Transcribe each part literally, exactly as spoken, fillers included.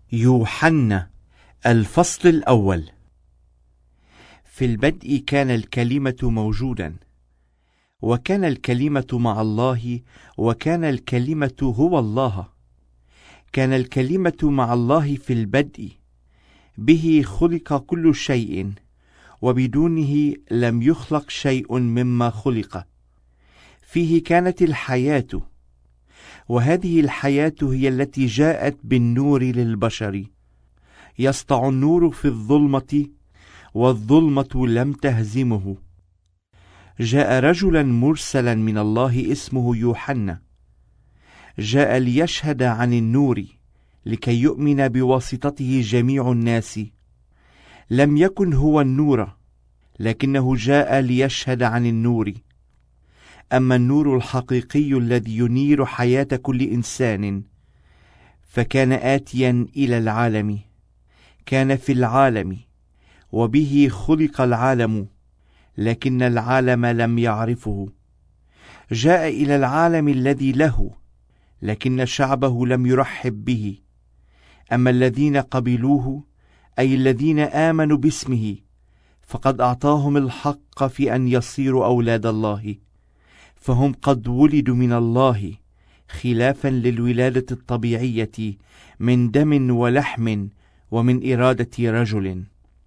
يوحنا الفصل الأول. في البدء كان الكلمة موجودا، وكان الكلمة مع الله، وكان الكلمة هو الله. كان الكلمة مع الله في البدء، به خلق كل شيء، وبدونه لم يخلق شيء مما خلق. فيه كانت الحياة، وهذه الحياة هي التي جاءت بالنور للبشر. يسطع النور في الظلمة، والظلمة لم تهزمه. جاء رجلا مرسلا من الله اسمه يوحنا، جاء ليشهد عن النور، لكي يؤمن بواسطته جميع الناس. لم يكن هو النور، لكنه جاء ليشهد عن النور. أما النور الحقيقي الذي ينير حياة كل إنسان فكان آتيا إلى العالم. كان في العالم، وبه خلق العالم، لكن العالم لم يعرفه. جاء إلى العالم الذي له، لكن شعبه لم يرحب به. أما الذين قبلوه، أي الذين آمنوا باسمه، فقد أعطاهم الحق في أن يصيروا أولاد الله، فهم قد ولدوا من الله، خلافا للولادة الطبيعية من دم ولحم ومن إرادة رجل.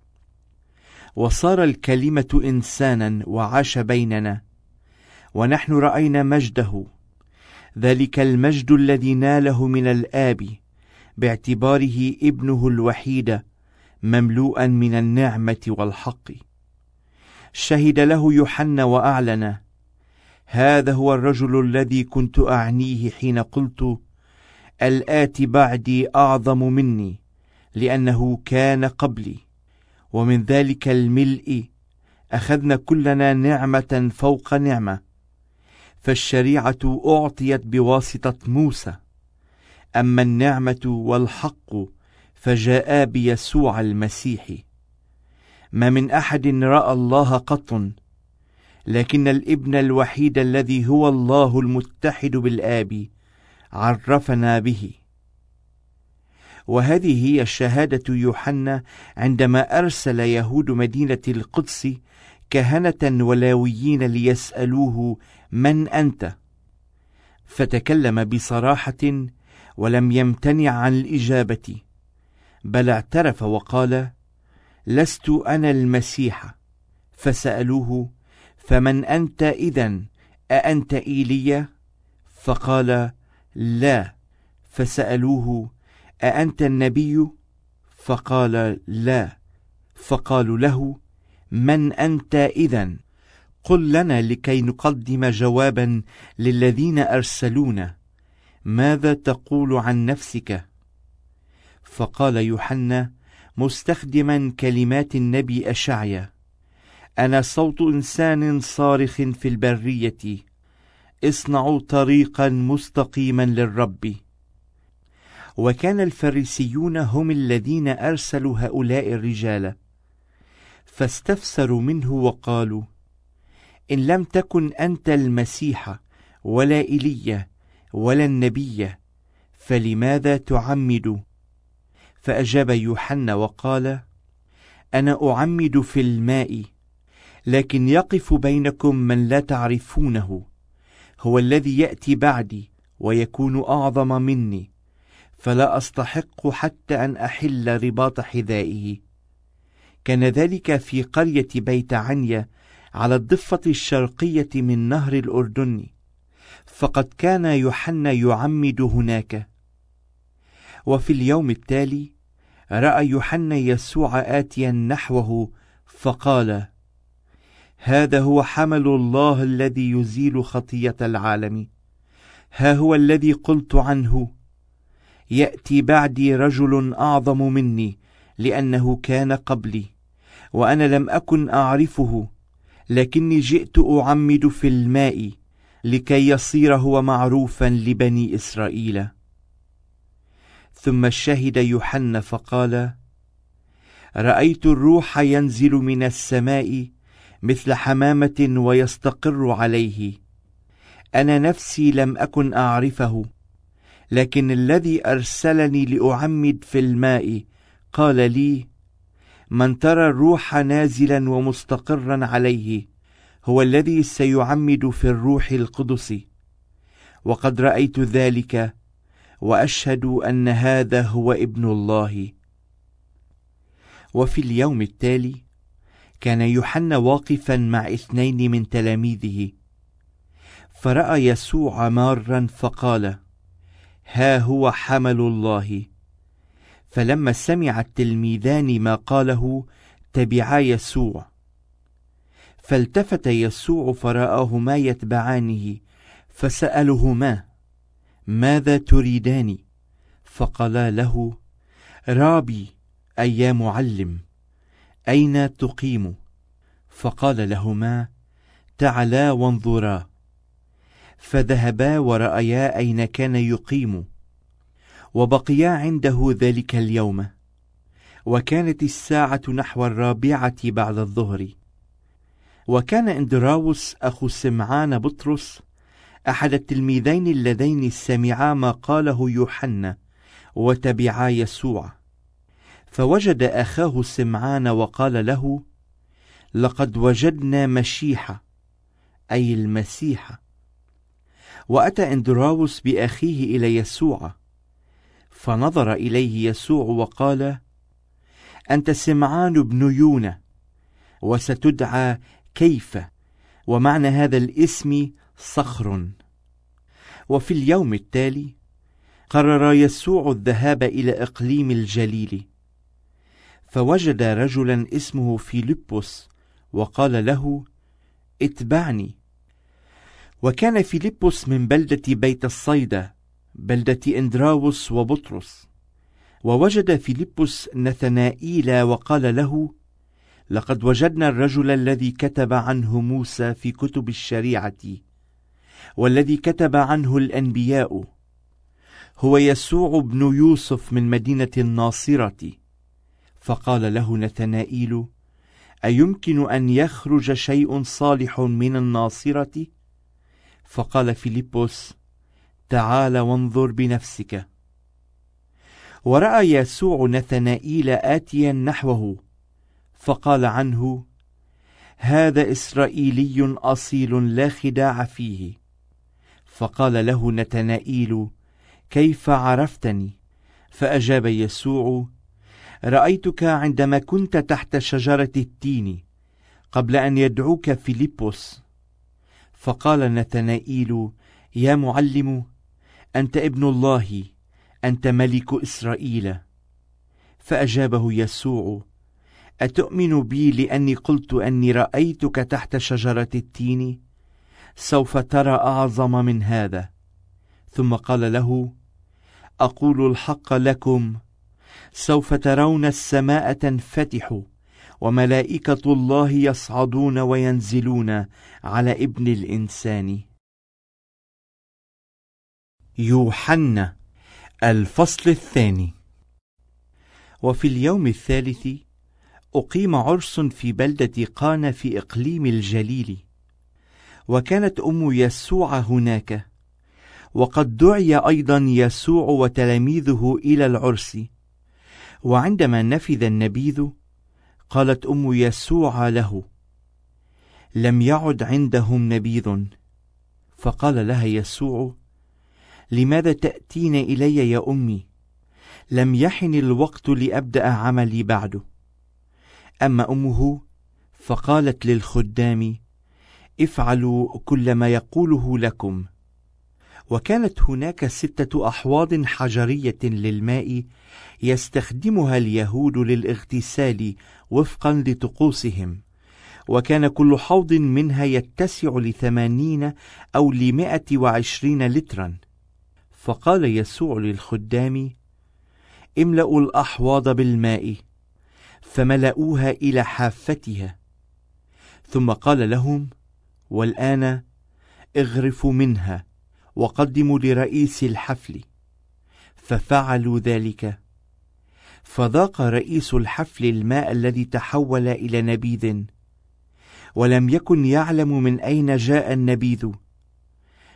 وصار الكلمة إنسانا وعاش بيننا، ونحن رأينا مجده، ذلك المجد الذي ناله من الآب، باعتباره ابنه الوحيد، مملوءا من النعمة والحق. شهد له يوحنا وأعلن: هذا هو الرجل الذي كنت أعنيه حين قلت: الآتي بعدي أعظم مني، لأنه كان قبلي. ومن ذلك الملء أخذنا كلنا نعمة فوق نعمة. فالشريعة أعطيت بواسطة موسى، أما النعمة والحق فجاءا بيسوع المسيح. ما من أحد رأى الله قط، لكن الابن الوحيد الذي هو الله المتحد بالآب عرفنا به. وهذه هي شهادة يوحنا عندما أرسل يهود مدينة القدس كهنة ولاويين ليسألوه: من أنت؟ فتكلم بصراحة ولم يمتنع عن الإجابة، بل اعترف وقال: لست أنا المسيح. فسألوه: فمن أنت إذن؟ أأنت إيليا؟ فقال: لا. فسألوه: أأنت النبي؟ فقال: لا. فقالوا له: من أنت إذن؟ قل لنا لكي نقدم جوابا للذين أرسلونا. ماذا تقول عن نفسك؟ فقال يوحنا مستخدما كلمات النبي أشعيا: أنا صوت إنسان صارخ في البرية، اصنعوا طريقا مستقيما للرب. وكان الفريسيون هم الذين أرسلوا هؤلاء الرجال، فاستفسروا منه وقالوا: إن لم تكن أنت المسيح ولا إيليا ولا النبي فلماذا تعمد؟ فأجاب يوحنا وقال: أنا أعمد في الماء، لكن يقف بينكم من لا تعرفونه، هو الذي يأتي بعدي ويكون أعظم مني، فلا أستحق حتى أن أحل رباط حذائه. كان ذلك في قرية بيت عنيا على الضفة الشرقية من نهر الأردن، فقد كان يوحنا يعمد هناك. وفي اليوم التالي رأى يوحنا يسوع آتيا نحوه، فقال: هذا هو حمل الله الذي يزيل خطية العالم. ها هو الذي قلت عنه: يأتي بعدي رجل أعظم مني، لأنه كان قبلي، وأنا لم أكن أعرفه، لكني جئت أعمد في الماء لكي يصير هو معروفا لبني إسرائيل. ثم شهد يوحنا فقال: رأيت الروح ينزل من السماء مثل حمامة ويستقر عليه. أنا نفسي لم أكن أعرفه، لكن الذي أرسلني لأعمد في الماء قال لي: من ترى الروح نازلا ومستقرا عليه هو الذي سيعمد في الروح القدس. وقد رأيت ذلك وأشهد أن هذا هو ابن الله. وفي اليوم التالي كان يوحنا واقفا مع اثنين من تلاميذه، فرأى يسوع مارا فقال: ها هو حمل الله. فلما سمع التلميذان ما قاله تبعا يسوع. فالتفت يسوع فرآهما يتبعانه، فسألهما: ماذا تريدان؟ فقالا له: رابي، أي يا معلم، أين تقيم؟ فقال لهما: تعالا وانظرا. فذهبا ورأيا أين كان يقيم، وبقيا عنده ذلك اليوم. وكانت الساعة نحو الرابعة بعد الظهر. وكان إندراوس أخو سمعان بطرس أحد التلميذين اللذين سمعا ما قاله يوحنا وتبعا يسوع. فوجد أخاه سمعان وقال له: لقد وجدنا مشيحة، أي المسيح. وأتى إندراوس بأخيه إلى يسوع، فنظر إليه يسوع وقال: أنت سمعان بن يونا، وستدعى كيف، ومعنى هذا الاسم صخر. وفي اليوم التالي قرر يسوع الذهاب إلى إقليم الجليل، فوجد رجلا اسمه فيلبس وقال له: اتبعني. وكان فيلبس من بلدة بيت الصيدا، بلدة إندراوس وبطرس. ووجد فيلبس نثنائيل وقال له: لقد وجدنا الرجل الذي كتب عنه موسى في كتب الشريعة، والذي كتب عنه الأنبياء، هو يسوع بن يوسف من مدينة الناصرة. فقال له نثنائيل: أيمكن أن يخرج شيء صالح من الناصرة؟ فقال فيلبس: تعال وانظر بنفسك. ورأى يسوع نثنائيل آتيا نحوه، فقال عنه: هذا إسرائيلي أصيل لا خداع فيه. فقال له نثنائيل: كيف عرفتني؟ فأجاب يسوع: رأيتك عندما كنت تحت شجرة التين قبل أن يدعوك فيلبس. فقال نثنائيل: يا معلم، أنت ابن الله، أنت ملك إسرائيل. فأجابه يسوع: أتؤمن بي لأني قلت أني رأيتك تحت شجرة التين؟ سوف ترى أعظم من هذا. ثم قال له: أقول الحق لكم، سوف ترون السماء تنفتح وملائكة الله يصعدون وينزلون على ابن الإنسان. يوحنا الفصل الثاني. وفي اليوم الثالث أقيم عرس في بلدة قانا في إقليم الجليل، وكانت أم يسوع هناك، وقد دعي أيضا يسوع وتلاميذه إلى العرس. وعندما نفذ النبيذ قالت أم يسوع له: لم يعد عندهم نبيذ. فقال لها يسوع: لماذا تأتين إلي يا أمي؟ لم يحن الوقت لأبدأ عملي بعد. أما أمه فقالت للخدام: افعلوا كل ما يقوله لكم. وكانت هناك ستة أحواض حجرية للماء يستخدمها اليهود للاغتسال وفقا لطقوسهم، وكان كل حوض منها يتسع لثمانين أو لمائة وعشرين لترا. فقال يسوع للخدام: املأوا الأحواض بالماء، فملأوها إلى حافتها. ثم قال لهم: والآن اغرفوا منها وقدموا لرئيس الحفل. ففعلوا ذلك. فذاق رئيس الحفل الماء الذي تحول إلى نبيذ، ولم يكن يعلم من أين جاء النبيذ،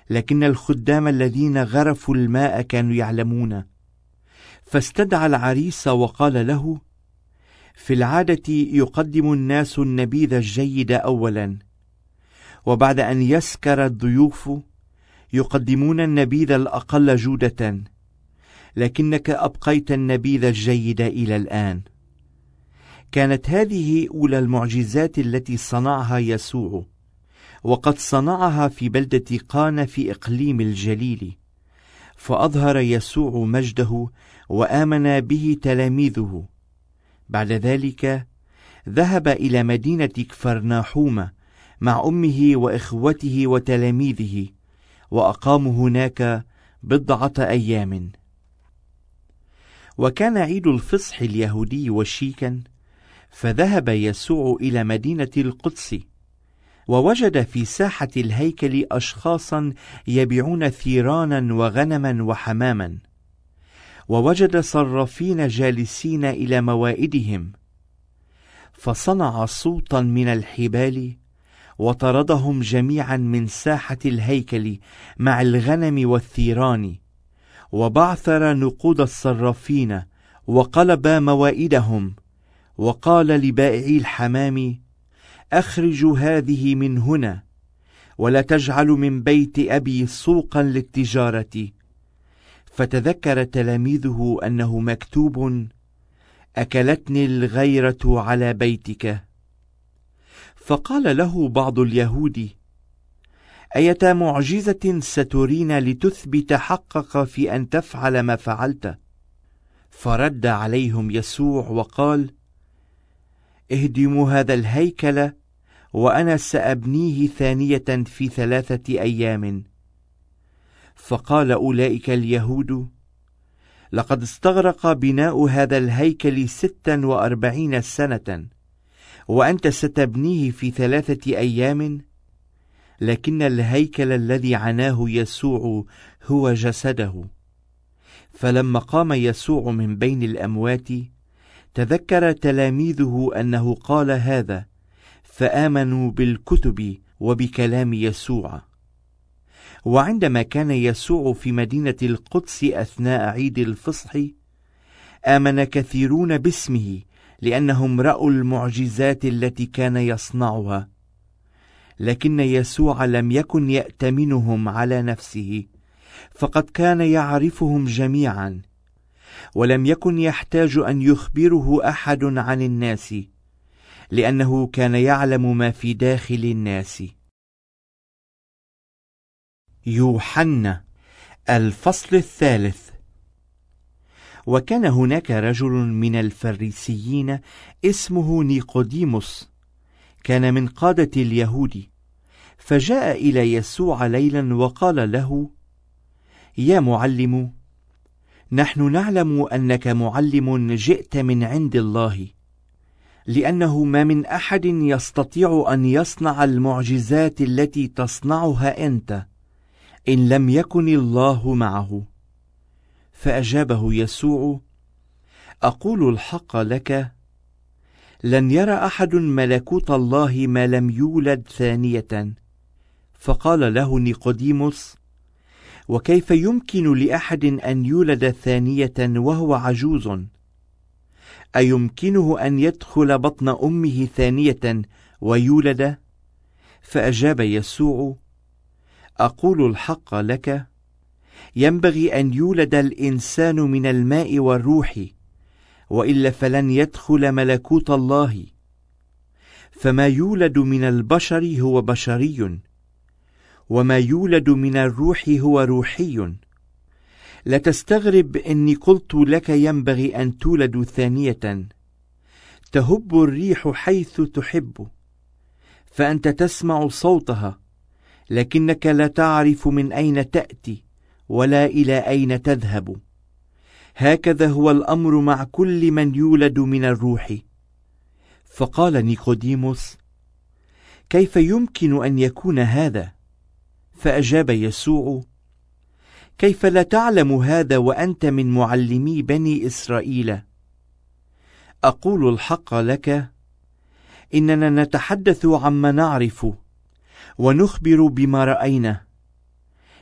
لكن الخدام الذين غرفوا الماء كانوا يعلمون. فاستدعى العريس وقال له: في العادة يقدم الناس النبيذ الجيد أولا، وبعد أن يسكر الضيوف يقدمون النبيذ الأقل جودة، لكنك أبقيت النبيذ الجيد إلى الآن. كانت هذه أولى المعجزات التي صنعها يسوع، وقد صنعها في بلدة قانا في إقليم الجليل. فأظهر يسوع مجده وآمن به تلاميذه. بعد ذلك ذهب إلى مدينة كفرناحوم مع أمه وإخوته وتلاميذه، وأقاموا هناك بضعة أيام. وكان عيد الفصح اليهودي وشيكا، فذهب يسوع إلى مدينة القدس، ووجد في ساحة الهيكل أشخاصا يبيعون ثيرانا وغنما وحماما، ووجد صرافين جالسين إلى موائدهم، فصنع صوتا من الحبال وطردهم جميعا من ساحة الهيكل مع الغنم والثيران، وبعثر نقود الصرافين وقلب موائدهم، وقال لبائعي الحمام: أخرجوا هذه من هنا، ولا تجعلوا من بيت أبي سوقا للتجارة. فتذكر تلاميذه أنه مكتوب: أكلتني الغيرة على بيتك. فقال له بعض اليهود: أية معجزة سترينا لتثبت حقك في أن تفعل ما فعلت؟ فرد عليهم يسوع وقال: اهدموا هذا الهيكل وأنا سأبنيه ثانية في ثلاثة أيام. فقال أولئك اليهود: لقد استغرق بناء هذا الهيكل ستا وأربعين سنة، وأنت ستبنيه في ثلاثة أيام؟ لكن الهيكل الذي عناه يسوع هو جسده. فلما قام يسوع من بين الأموات تذكر تلاميذه أنه قال هذا، فآمنوا بالكتب وبكلام يسوع. وعندما كان يسوع في مدينة القدس أثناء عيد الفصح، آمن كثيرون باسمه لأنهم رأوا المعجزات التي كان يصنعها. لكن يسوع لم يكن يأتمنهم على نفسه، فقد كان يعرفهم جميعا، ولم يكن يحتاج أن يخبره أحد عن الناس، لأنه كان يعلم ما في داخل الناس. يوحنا الفصل الثالث. وكان هناك رجل من الفريسيين اسمه نيقوديموس، كان من قادة اليهود، فجاء إلى يسوع ليلا وقال له: يا معلم، نحن نعلم أنك معلم جئت من عند الله، لأنه ما من أحد يستطيع أن يصنع المعجزات التي تصنعها أنت إن لم يكن الله معه. فأجابه يسوع: أقول الحق لك، لن يرى أحد ملكوت الله ما لم يولد ثانية. فقال له نيقوديموس: وكيف يمكن لأحد أن يولد ثانية وهو عجوز؟ أيمكنه أن يدخل بطن أمه ثانية ويولد؟ فأجاب يسوع: أقول الحق لك، ينبغي أن يولد الإنسان من الماء والروح، وإلا فلن يدخل ملكوت الله. فما يولد من البشر هو بشري، وما يولد من الروح هو روحي. لا تستغرب إني قلت لك ينبغي أن تولد ثانية. تهب الريح حيث تحب، فأنت تسمع صوتها، لكنك لا تعرف من أين تأتي ولا إلى أين تذهب. هكذا هو الأمر مع كل من يولد من الروح. فقال نيقوديموس: كيف يمكن أن يكون هذا؟ فأجاب يسوع: كيف لا تعلم هذا وأنت من معلمي بني إسرائيل؟ أقول الحق لك، إننا نتحدث عما نعرف ونخبر بما رأينا،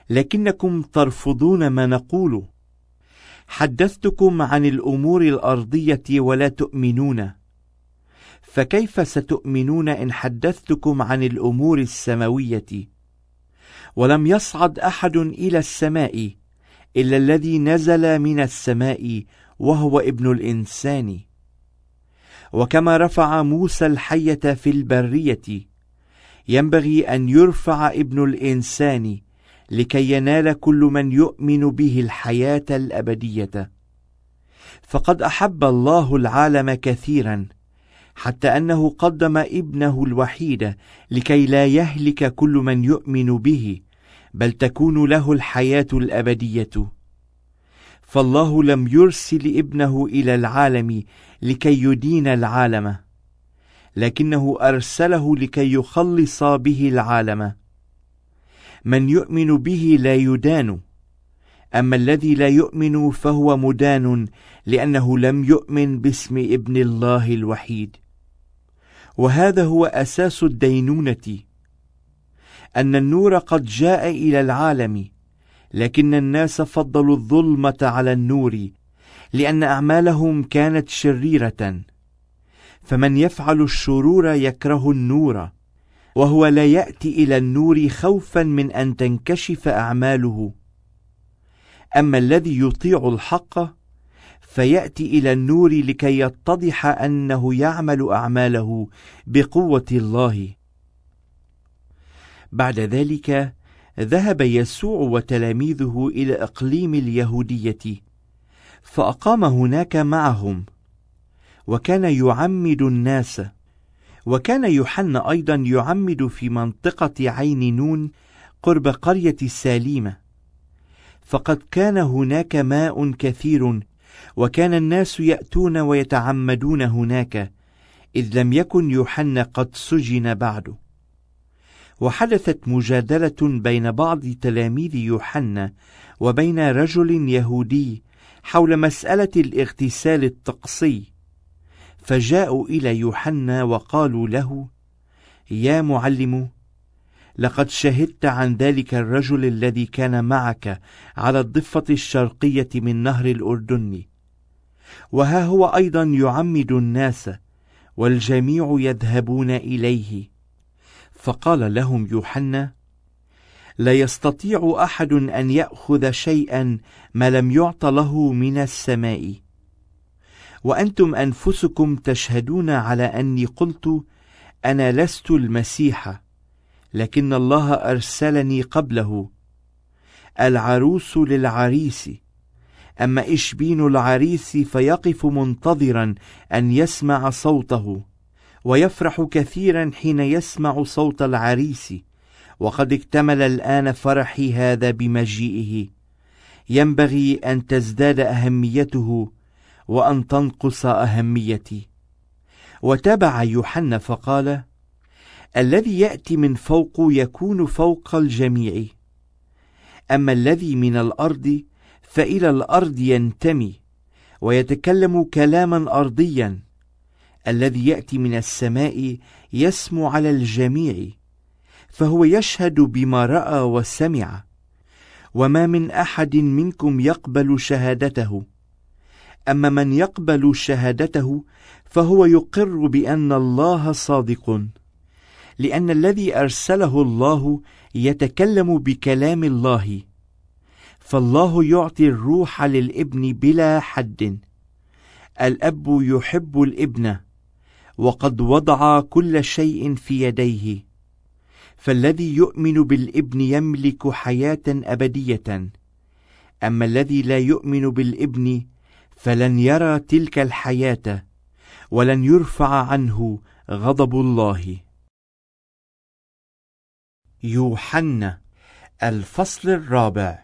لكنكم ترفضون ما نقول. حدثتكم عن الأمور الأرضية ولا تؤمنون، فكيف ستؤمنون إن حدثتكم عن الأمور السماوية؟ ولم يصعد أحد إلى السماء إلا الذي نزل من السماء، وهو ابن الإنسان. وكما رفع موسى الحية في البرية، ينبغي أن يرفع ابن الإنسان لكي ينال كل من يؤمن به الحياة الأبدية. فقد أحب الله العالم كثيرا حتى أنه قدم ابنه الوحيد لكي لا يهلك كل من يؤمن به، بل تكون له الحياة الأبدية. فالله لم يرسل ابنه إلى العالم لكي يدين العالم، لكنه أرسله لكي يخلص به العالم. من يؤمن به لا يدان، أما الذي لا يؤمن فهو مدان، لأنه لم يؤمن باسم ابن الله الوحيد. وهذا هو أساس الدينونة، أن النور قد جاء إلى العالم، لكن الناس فضلوا الظلمة على النور، لأن أعمالهم كانت شريرة. فمن يفعل الشرور يكره النور، وهو لا يأتي إلى النور خوفا من أن تنكشف أعماله. أما الذي يطيع الحق فيأتي إلى النور لكي يتضح أنه يعمل أعماله بقوة الله. بعد ذلك ذهب يسوع وتلاميذه إلى إقليم اليهودية، فأقام هناك معهم، وكان يعمد الناس. وكان يوحنا أيضا يعمد في منطقة عين نون قرب قرية ساليمة، فقد كان هناك ماء كثير، وكان الناس يأتون ويتعمدون هناك، إذ لم يكن يوحنا قد سجن بعد. وحدثت مجادلة بين بعض تلاميذ يوحنا وبين رجل يهودي حول مسألة الاغتسال الطقسي، فجاءوا إلى يوحنا وقالوا له: يا معلم، لقد شهدت عن ذلك الرجل الذي كان معك على الضفة الشرقية من نهر الأردن، وها هو أيضا يعمد الناس، والجميع يذهبون إليه. فقال لهم يوحنا: لا يستطيع أحد أن يأخذ شيئا ما لم يعط له من السماء. وأنتم أنفسكم تشهدون على أني قلت: أنا لست المسيح، لكن الله أرسلني قبله. العروس للعريس، أما إشبين العريس فيقف منتظرا أن يسمع صوته، ويفرح كثيرا حين يسمع صوت العريس، وقد اكتمل الآن فرحي هذا بمجيئه. ينبغي أن تزداد أهميته وأن تنقص أهميتي. وتبع يوحنا فقال: الذي يأتي من فوق يكون فوق الجميع، أما الذي من الأرض فإلى الأرض ينتمي، ويتكلم كلاما أرضيا. الذي يأتي من السماء يسمو على الجميع، فهو يشهد بما رأى وسمع. وما من أحد منكم يقبل شهادته، أما من يقبل شهادته فهو يقر بأن الله صادق، لأن الذي أرسله الله يتكلم بكلام الله. فالله يعطي الروح للابن بلا حد. الأب يحب الابن، وقد وضع كل شيء في يديه. فالذي يؤمن بالابن يملك حياة أبدية، أما الذي لا يؤمن بالابن فلن يرى تلك الحياة، ولن يرفع عنه غضب الله. يوحنا الفصل الرابع.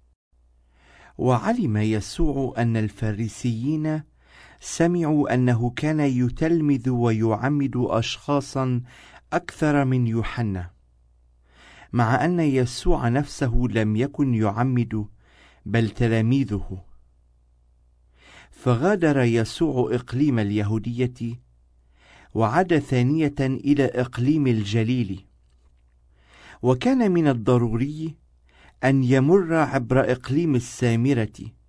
وعلم يسوع أن الفريسيين سمعوا أنه كان يتلمذ ويعمد أشخاصا أكثر من يوحنا، مع أن يسوع نفسه لم يكن يعمد بل تلاميذه. فغادر يسوع إقليم اليهودية وعاد ثانية إلى إقليم الجليل. وكان من الضروري أن يمر عبر إقليم السامرة،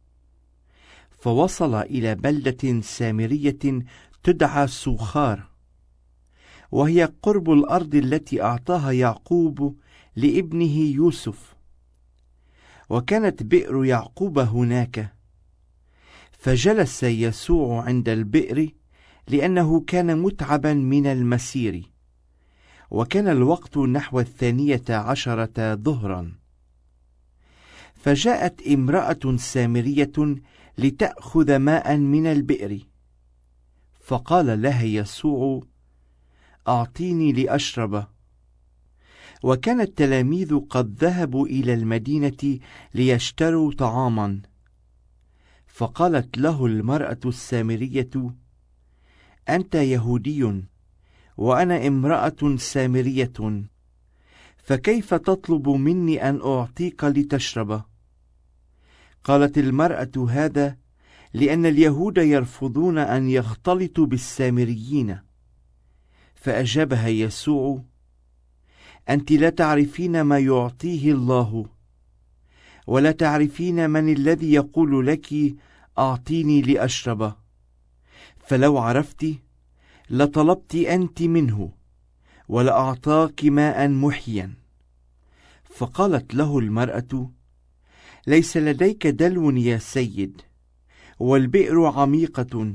فوصل إلى بلدة سامرية تدعى سوخار، وهي قرب الأرض التي أعطاها يعقوب لابنه يوسف، وكانت بئر يعقوب هناك. فجلس يسوع عند البئر لأنه كان متعبا من المسير، وكان الوقت نحو الثانية عشرة ظهرا. فجاءت امرأة سامرية لتأخذ ماء من البئر، فقال لها يسوع: أعطيني لأشرب. وكان التلاميذ قد ذهبوا إلى المدينة ليشتروا طعاما. فقالت له المرأة السامرية: أنت يهودي وأنا امرأة سامرية، فكيف تطلب مني أن أعطيك لتشرب؟ قالت المرأة هذا لأن اليهود يرفضون أن يختلطوا بالسامريين. فأجابها يسوع: أنت لا تعرفين ما يعطيه الله، ولا تعرفين من الذي يقول لك أعطيني لأشرب. فلو عرفت لطلبت أنت منه ولأعطاك ماء محيا. فقالت له المرأة: ليس لديك دلو يا سيد، والبئر عميقة،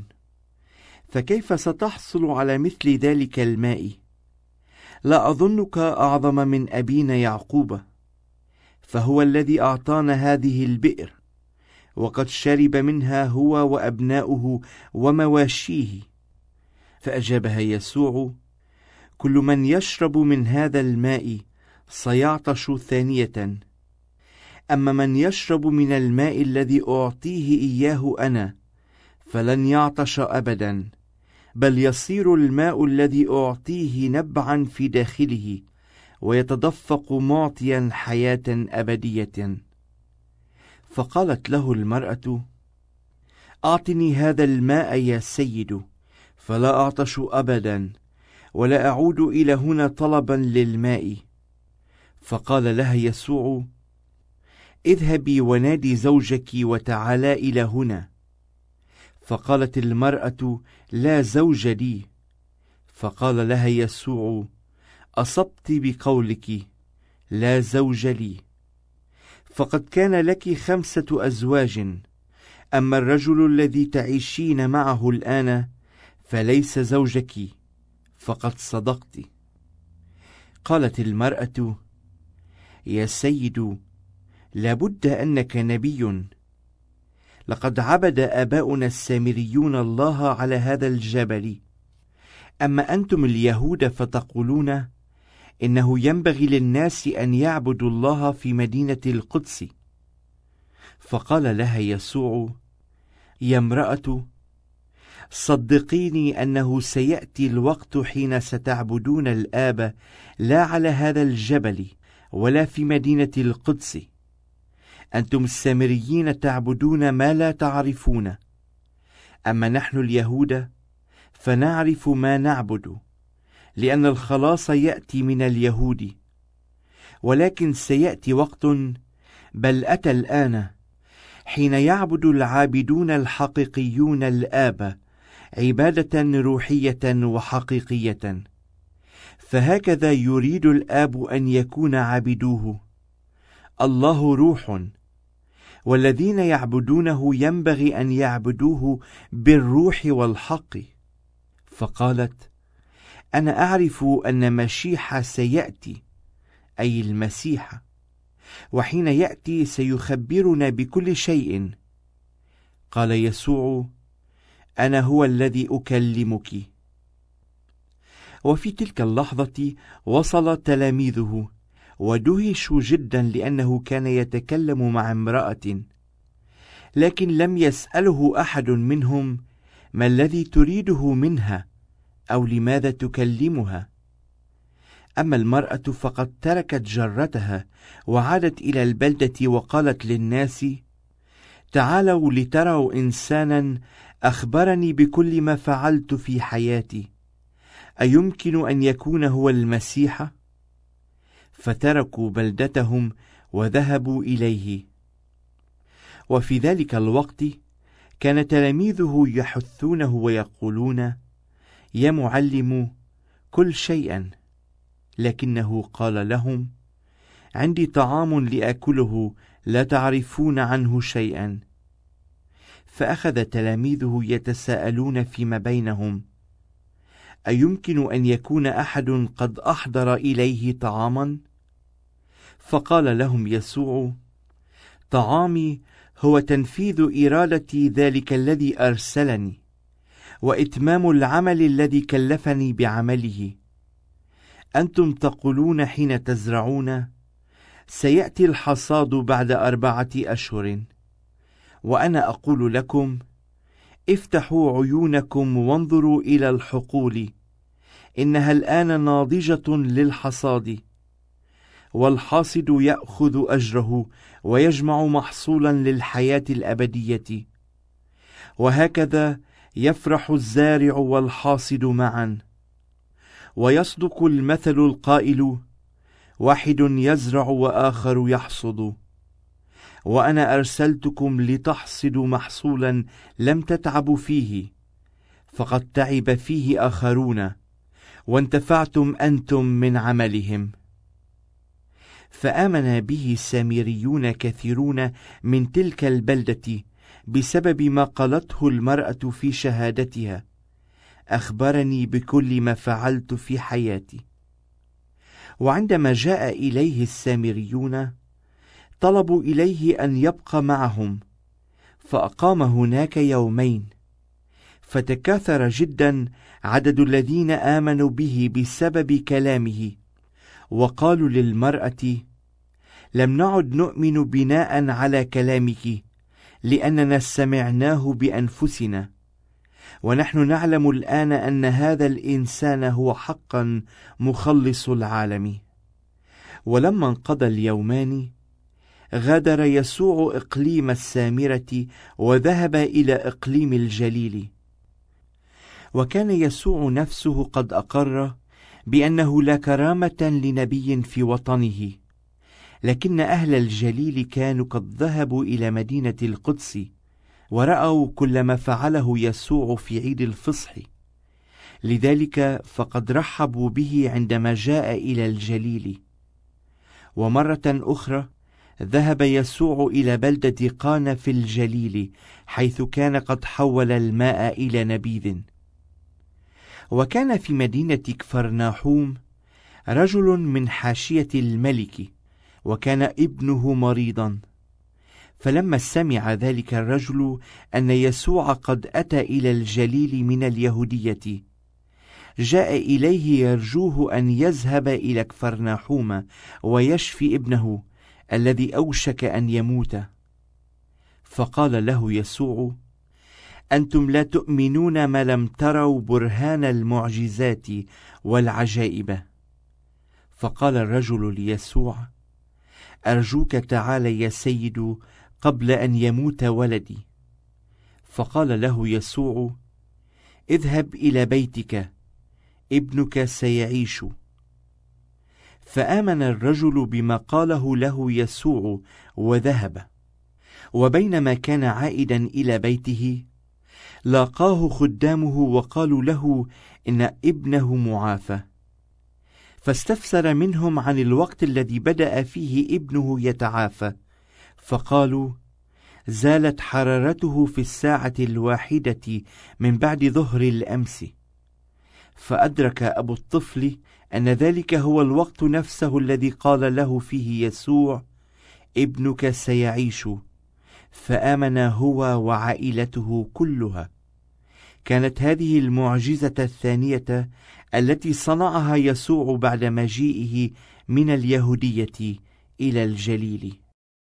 فكيف ستحصل على مثل ذلك الماء؟ لا أظنك أعظم من أبينا يعقوب، فهو الذي أعطانا هذه البئر، وقد شرب منها هو وأبناؤه ومواشيه. فأجابها يسوع: كل من يشرب من هذا الماء سيعطش ثانية، أما من يشرب من الماء الذي أعطيه إياه أنا فلن يعطش أبدا، بل يصير الماء الذي أعطيه نبعا في داخله، ويتدفق معطيا حياة أبدية. فقالت له المرأة: أعطني هذا الماء يا سيد، فلا أعطش أبدا، ولا أعود إلى هنا طلبا للماء. فقال لها يسوع: اذهبي ونادي زوجك وتعالى إلى هنا. فقالت المرأة: لا زوج لي. فقال لها يسوع: أصبت بقولك، لا زوج لي، فقد كان لك خمسة أزواج، أما الرجل الذي تعيشين معه الآن فليس زوجك، فقد صدقت. قالت المرأة: يا سيد، لابد أنك نبي. لقد عبد آباؤنا السامريون الله على هذا الجبل، أما أنتم اليهود فتقولون إنه ينبغي للناس أن يعبدوا الله في مدينة القدس. فقال لها يسوع: يا امرأة، صدقيني أنه سيأتي الوقت حين ستعبدون الآب لا على هذا الجبل ولا في مدينة القدس. أنتم السامريين تعبدون ما لا تعرفون، أما نحن اليهود فنعرف ما نعبد، لأن الخلاص يأتي من اليهود. ولكن سيأتي وقت، بل أتى الآن، حين يعبد العابدون الحقيقيون الآب عبادة روحية وحقيقية، فهكذا يريد الآب أن يكون عابدوه. الله روح، والذين يعبدونه ينبغي أن يعبدوه بالروح والحق. فقالت: أنا أعرف أن مشيح سيأتي، أي المسيح، وحين يأتي سيخبرنا بكل شيء. قال يسوع: أنا هو الذي أكلمك. وفي تلك اللحظة وصل تلاميذه، ودهشوا جدا لأنه كان يتكلم مع امرأة، لكن لم يسأله أحد منهم ما الذي تريده منها أو لماذا تكلمها. أما المرأة فقد تركت جرتها وعادت إلى البلدة وقالت للناس: تعالوا لتروا إنسانا أخبرني بكل ما فعلت في حياتي، أيمكن أن يكون هو المسيح؟ فتركوا بلدتهم وذهبوا إليه. وفي ذلك الوقت كان تلاميذه يحثونه ويقولون: يا معلم، كل شيئا. لكنه قال لهم: عندي طعام لآكله لا تعرفون عنه شيئا. فأخذ تلاميذه يتساءلون فيما بينهم: أيمكن أن يكون أحد قد أحضر إليه طعاما؟ فقال لهم يسوع: طعامي هو تنفيذ إرادة ذلك الذي أرسلني، وإتمام العمل الذي كلفني بعمله. أنتم تقولون حين تزرعون: سيأتي الحصاد بعد أربعة أشهر، وأنا أقول لكم: افتحوا عيونكم وانظروا إلى الحقول، إنها الآن ناضجة للحصاد، والحاصد يأخذ أجره ويجمع محصولا للحياة الأبدية. وهكذا يفرح الزارع والحاصد معا. ويصدق المثل القائل: واحد يزرع وآخر يحصد. وأنا أرسلتكم لتحصدوا محصولا لم تتعبوا فيه، فقد تعب فيه آخرون وانتفعتم أنتم من عملهم. فآمن به السامريون كثيرون من تلك البلدة بسبب ما قالته المرأة في شهادتها: أخبرني بكل ما فعلت في حياتي. وعندما جاء إليه السامريون طلبوا إليه أن يبقى معهم، فأقام هناك يومين. فتكاثر جدا عدد الذين آمنوا به بسبب كلامه، وقالوا للمرأة: لم نعد نؤمن بناء على كلامك، لأننا سمعناه بأنفسنا، ونحن نعلم الآن أن هذا الإنسان هو حقا مخلص العالم. ولما انقضى اليومان غادر يسوع إقليم السامرة وذهب إلى إقليم الجليل. وكان يسوع نفسه قد أقر بأنه لا كرامة لنبي في وطنه، لكن أهل الجليل كانوا قد ذهبوا إلى مدينة القدس ورأوا كل ما فعله يسوع في عيد الفصح، لذلك فقد رحبوا به عندما جاء إلى الجليل. ومرة أخرى ذهب يسوع إلى بلدة قانا في الجليل، حيث كان قد حول الماء إلى نبيذ. وكان في مدينة كفرناحوم رجل من حاشية الملك، وكان ابنه مريضا. فلما سمع ذلك الرجل أن يسوع قد أتى إلى الجليل من اليهودية، جاء إليه يرجوه أن يذهب إلى كفرناحوم ويشفي ابنه الذي أوشك أن يموت. فقال له يسوع: أنتم لا تؤمنون ما لم تروا برهان المعجزات والعجائب. فقال الرجل ليسوع: أرجوك تعال يا سيد قبل أن يموت ولدي. فقال له يسوع: اذهب إلى بيتك، ابنك سيعيش. فآمن الرجل بما قاله له يسوع وذهب. وبينما كان عائدا إلى بيته لاقاه خدامه وقالوا له إن ابنه معافى. فاستفسر منهم عن الوقت الذي بدأ فيه ابنه يتعافى، فقالوا: زالت حرارته في الساعة الواحدة من بعد ظهر الأمس. فأدرك أبو الطفل أن ذلك هو الوقت نفسه الذي قال له فيه يسوع: ابنك سيعيش. فآمن هو وعائلته كلها. كانت هذه المعجزة الثانية التي صنعها يسوع بعد مجيئه من اليهودية إلى الجليل.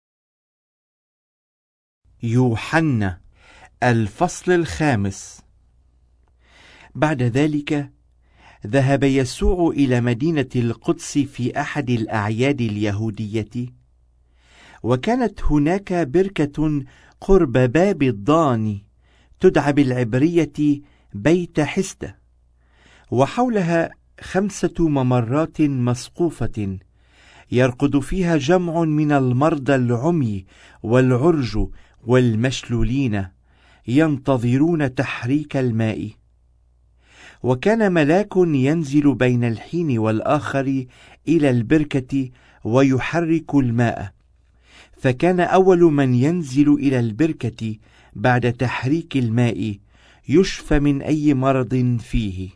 يوحنا الفصل الخامس. بعد ذلك ذهب يسوع إلى مدينة القدس في أحد الأعياد اليهودية، وكانت هناك بركة قرب باب الضان تدعى بالعبرية بيت حسدة، وحولها خمسة ممرات مسقوفة يرقد فيها جمع من المرضى العمي والعرج والمشلولين ينتظرون تحريك الماء. وكان ملاك ينزل بين الحين والآخر إلى البركة ويحرك الماء، فكان أول من ينزل إلى البركة بعد تحريك الماء يشفى من أي مرض فيه.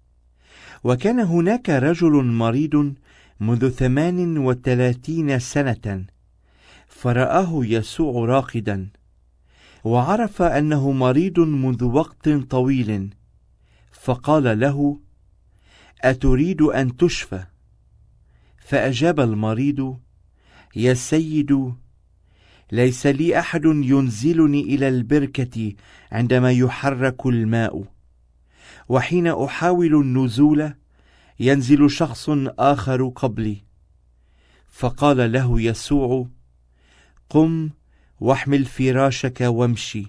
وكان هناك رجل مريض منذ ثمان وثلاثين سنة، فرآه يسوع راقدا، وعرف أنه مريض منذ وقت طويل، فقال له: أتريد أن تشفى؟ فأجاب المريض: يا سيد، ليس لي أحد ينزلني إلى البركة عندما يحرك الماء، وحين أحاول النزول ينزل شخص آخر قبلي. فقال له يسوع: قم واحمل فراشك وامشي.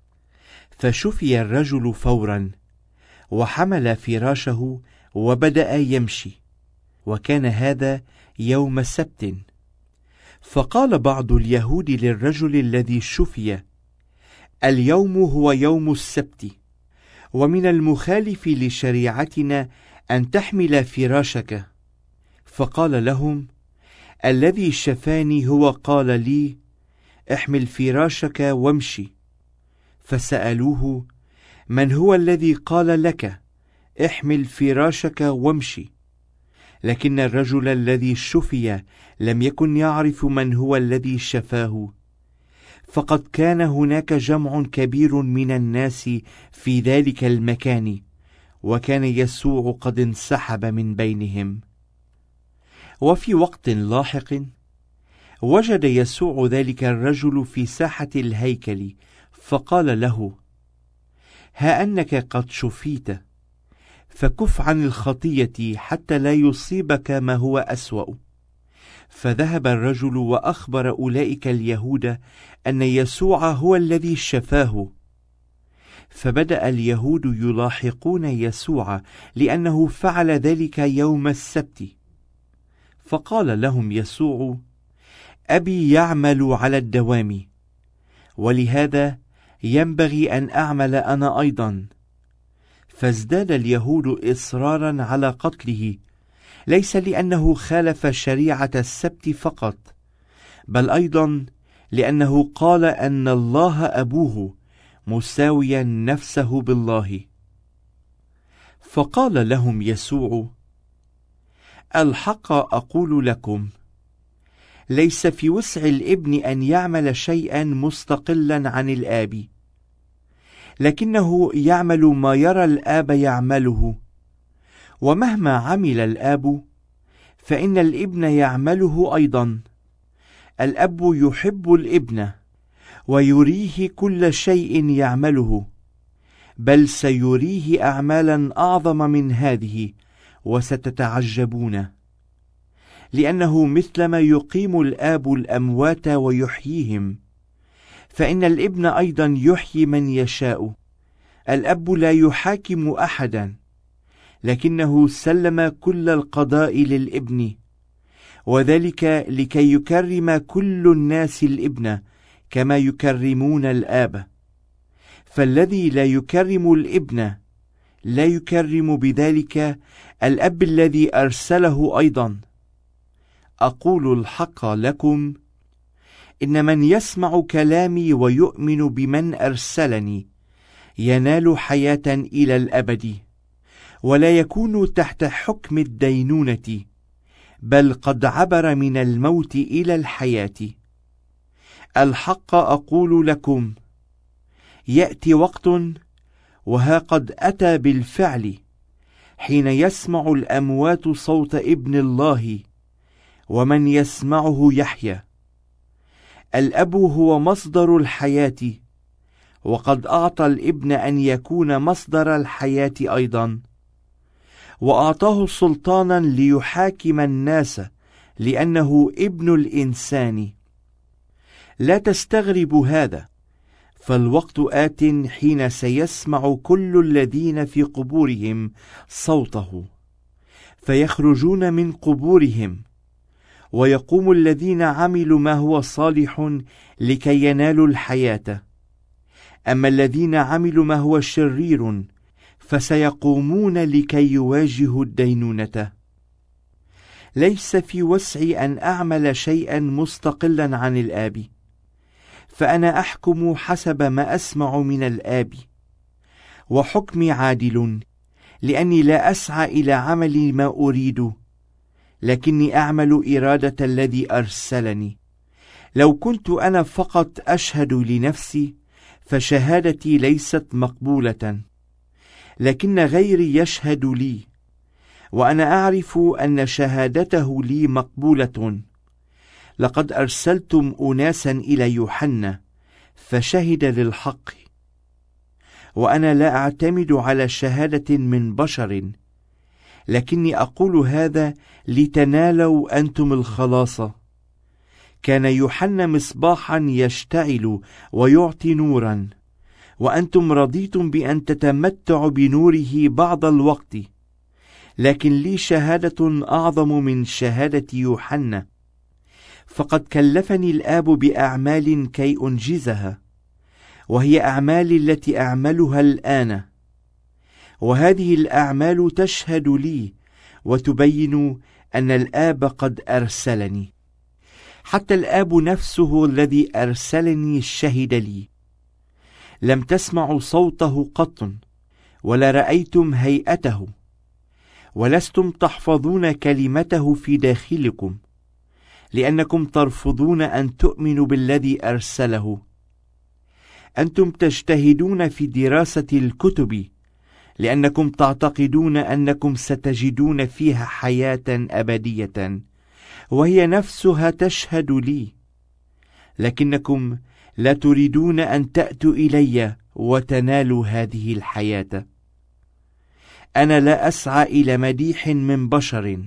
فشفي الرجل فورا، وحمل فراشه وبدأ يمشي، وكان هذا يوم السبت. فقال بعض اليهود للرجل الذي شفي: اليوم هو يوم السبت، ومن المخالف لشريعتنا أن تحمل فراشك. فقال لهم: الذي شفاني هو قال لي: احمل فراشك وامشي. فسألوه: من هو الذي قال لك احمل فراشك وامشي؟ لكن الرجل الذي شفي لم يكن يعرف من هو الذي شفاه، فقد كان هناك جمع كبير من الناس في ذلك المكان، وكان يسوع قد انسحب من بينهم. وفي وقت لاحق وجد يسوع ذلك الرجل في ساحة الهيكل، فقال له: ها أنك قد شفيت، فكف عن الخطية حتى لا يصيبك ما هو أسوأ. فذهب الرجل وأخبر أولئك اليهود أن يسوع هو الذي شفاه. فبدأ اليهود يلاحقون يسوع لأنه فعل ذلك يوم السبت. فقال لهم يسوع: أبي يعمل على الدوام، ولهذا ينبغي أن أعمل أنا أيضا. فازداد اليهود إصرارا على قتله، ليس لأنه خالف شريعة السبت فقط، بل أيضا لأنه قال أن الله أبوه مساويا نفسه بالله. فقال لهم يسوع: الحق أقول لكم، ليس في وسع الابن أن يعمل شيئا مستقلا عن الآب، لكنه يعمل ما يرى الآب يعمله، ومهما عمل الآب فإن الابن يعمله أيضا. الأب يحب الابن ويريه كل شيء يعمله، بل سيريه أعمالا أعظم من هذه وستتعجبون، لأنه مثلما يقيم الآب الأموات ويحييهم، فإن الابن أيضا يحيي من يشاء. الأب لا يحاكم أحدا، لكنه سلم كل القضاء للابن، وذلك لكي يكرم كل الناس الابن كما يكرمون الآب. فالذي لا يكرم الابن لا يكرم بذلك الأب الذي أرسله أيضا. أقول الحق لكم، إن من يسمع كلامي ويؤمن بمن أرسلني ينال حياة إلى الأبد، ولا يكون تحت حكم الدينونة، بل قد عبر من الموت إلى الحياة. الحق أقول لكم، يأتي وقت، وها قد أتى بالفعل، حين يسمع الأموات صوت ابن الله، ومن يسمعه يحيا. الأب هو مصدر الحياة، وقد أعطى الابن أن يكون مصدر الحياة أيضا، وأعطاه سلطانا ليحاكم الناس، لأنه ابن الإنسان. لا تستغربوا هذا، فالوقت آت حين سيسمع كل الذين في قبورهم صوته، فيخرجون من قبورهم، ويقوم الذين عملوا ما هو صالح لكي ينالوا الحياة. أما الذين عملوا ما هو شرير فسيقومون لكي يواجهوا الدينونة. ليس في وسعي أن أعمل شيئا مستقلا عن الآب، فأنا أحكم حسب ما أسمع من الآب، وحكمي عادل، لأني لا أسعى إلى عمل ما أريد، لكني أعمل إرادة الذي أرسلني. لو كنت أنا فقط أشهد لنفسي فشهادتي ليست مقبولة، لكن غيري يشهد لي، وأنا أعرف أن شهادته لي مقبولة. لقد أرسلتم أناسا إلى يوحنا فشهد للحق، وأنا لا أعتمد على شهادة من بشر، لكني أقول هذا لتنالوا أنتم الخلاص. كان يوحنا مصباحا يشتعل ويعطي نورا، وأنتم رضيتم بأن تتمتعوا بنوره بعض الوقت، لكن لي شهادة أعظم من شهادة يوحنا، فقد كلفني الآب بأعمال كي أنجزها، وهي أعمالي التي أعملها الآن، وهذه الأعمال تشهد لي وتبين أن الآب قد أرسلني. حتى الآب نفسه الذي أرسلني شهد لي. لم تسمعوا صوته قط، ولا رأيتم هيئته، ولستم تحفظون كلمته في داخلكم، لأنكم ترفضون أن تؤمنوا بالذي أرسله. أنتم تجتهدون في دراسة الكتب، لأنكم تعتقدون أنكم ستجدون فيها حياة أبدية، وهي نفسها تشهد لي، لكنكم لا تريدون أن تأتوا إلي وتنالوا هذه الحياة. أنا لا أسعى إلى مديح من بشر،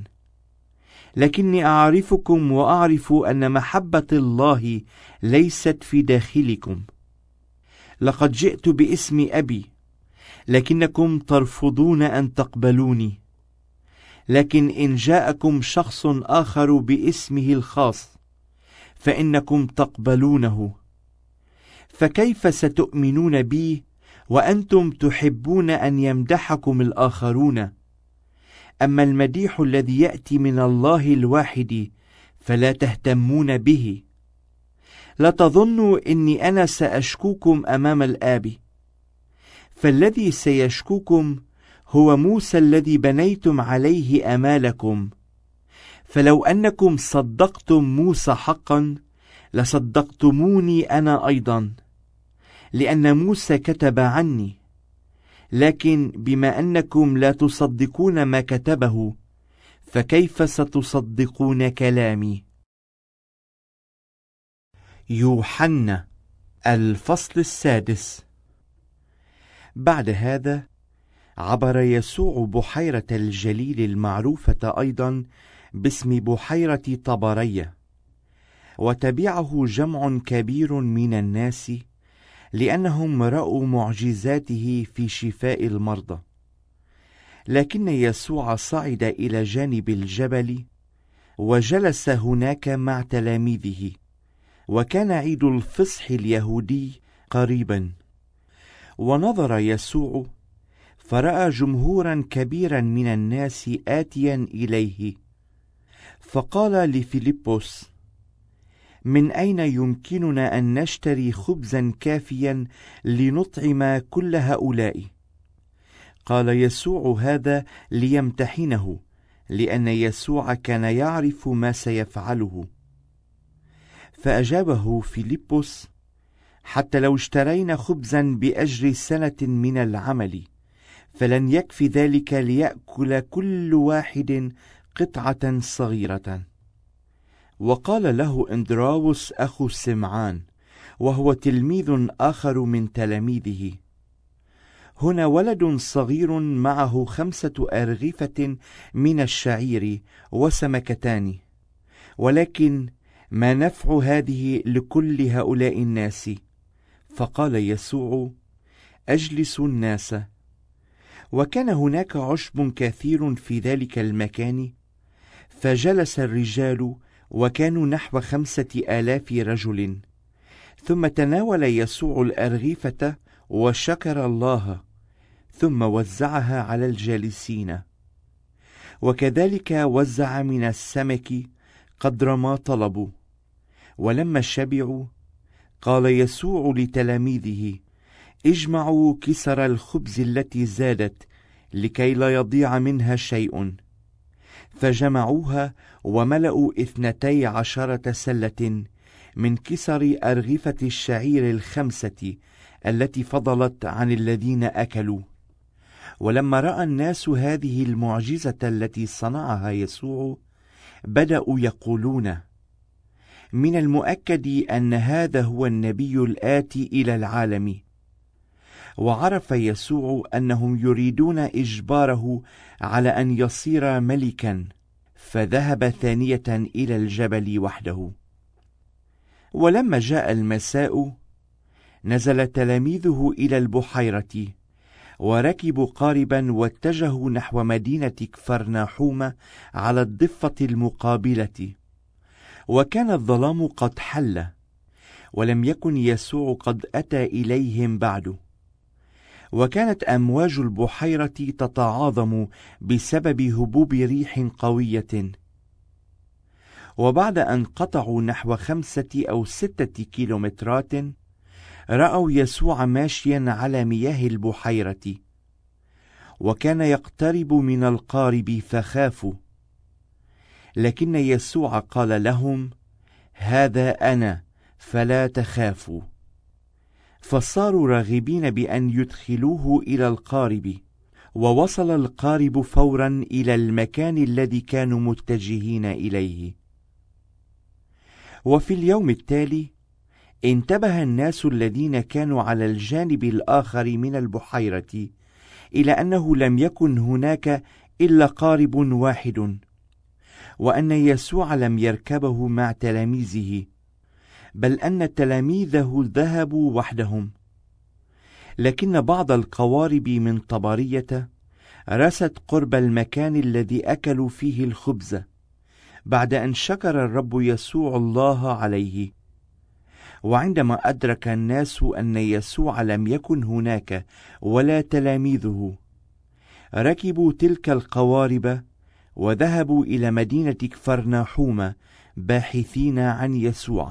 لكني أعرفكم وأعرف أن محبة الله ليست في داخلكم. لقد جئت باسم أبي، لكنكم ترفضون أن تقبلوني. لكن إن جاءكم شخص آخر باسمه الخاص فإنكم تقبلونه. فكيف ستؤمنون بي وأنتم تحبون أن يمدحكم الآخرون؟ أما المديح الذي يأتي من الله الواحد فلا تهتمون به. لا تظنوا إني أنا سأشكوكم أمام الآب، فالذي سيشكوكم هو موسى الذي بنيتم عليه آمالكم. فلو أنكم صدقتم موسى حقا لصدقتموني أنا أيضا، لأن موسى كتب عني. لكن بما أنكم لا تصدقون ما كتبه، فكيف ستصدقون كلامي؟ يوحنا الفصل السادس. بعد هذا عبر يسوع بحيرة الجليل المعروفة أيضا باسم بحيرة طبرية، وتبعه جمع كبير من الناس، لأنهم رأوا معجزاته في شفاء المرضى. لكن يسوع صعد إلى جانب الجبل وجلس هناك مع تلاميذه، وكان عيد الفصح اليهودي قريبا. ونظر يسوع فرأى جمهورا كبيرا من الناس آتيا إليه، فقال لفيلبس: من أين يمكننا أن نشتري خبزا كافيا لنطعم كل هؤلاء؟ قال يسوع هذا ليمتحنه، لأن يسوع كان يعرف ما سيفعله. فأجابه فيلبس: حتى لو اشترينا خبزا بأجر سنة من العمل فلن يكفي ذلك ليأكل كل واحد قطعة صغيرة. وقال له إندراوس أخو سمعان، وهو تلميذ آخر من تلاميذه: هنا ولد صغير معه خمسة أرغفة من الشعير وسمكتان، ولكن ما نفع هذه لكل هؤلاء الناس؟ فقال يسوع: أجلس الناس. وكان هناك عشب كثير في ذلك المكان، فجلس الرجال وكانوا نحو خمسة آلاف رجل. ثم تناول يسوع الأرغفة وشكر الله، ثم وزعها على الجالسين، وكذلك وزع من السمك قدر ما طلبوا. ولما شبعوا قال يسوع لتلاميذه: اجمعوا كسر الخبز التي زادت لكي لا يضيع منها شيء. فجمعوها وملأوا اثنتي عشرة سلة من كسر أرغفة الشعير الخمسة التي فضلت عن الذين أكلوا. ولما رأى الناس هذه المعجزة التي صنعها يسوع بدأوا يقولون: من المؤكد أن هذا هو النبي الآتي إلى العالم. وعرف يسوع أنهم يريدون إجباره على أن يصير ملكا، فذهب ثانية إلى الجبل وحده. ولما جاء المساء نزل تلاميذه إلى البحيرة، وركبوا قاربا واتجهوا نحو مدينة كفرناحوم على الضفة المقابلة. وكان الظلام قد حل، ولم يكن يسوع قد أتى إليهم بعد. وكانت أمواج البحيرة تتعاظم بسبب هبوب ريح قوية. وبعد أن قطعوا نحو خمسة أو ستة كيلومترات رأوا يسوع ماشيا على مياه البحيرة، وكان يقترب من القارب فخافوا. لكن يسوع قال لهم: هذا أنا، فلا تخافوا. فصاروا راغبين بأن يدخلوه إلى القارب، ووصل القارب فورا إلى المكان الذي كانوا متجهين إليه. وفي اليوم التالي انتبه الناس الذين كانوا على الجانب الآخر من البحيرة إلى أنه لم يكن هناك إلا قارب واحد، وأن يسوع لم يركبه مع تلاميذه، بل أن تلاميذه ذهبوا وحدهم. لكن بعض القوارب من طبرية رست قرب المكان الذي أكلوا فيه الخبز، بعد أن شكر الرب يسوع الله عليه. وعندما أدرك الناس أن يسوع لم يكن هناك ولا تلاميذه، ركبوا تلك القوارب وذهبوا إلى مدينة كفرناحوم باحثين عن يسوع.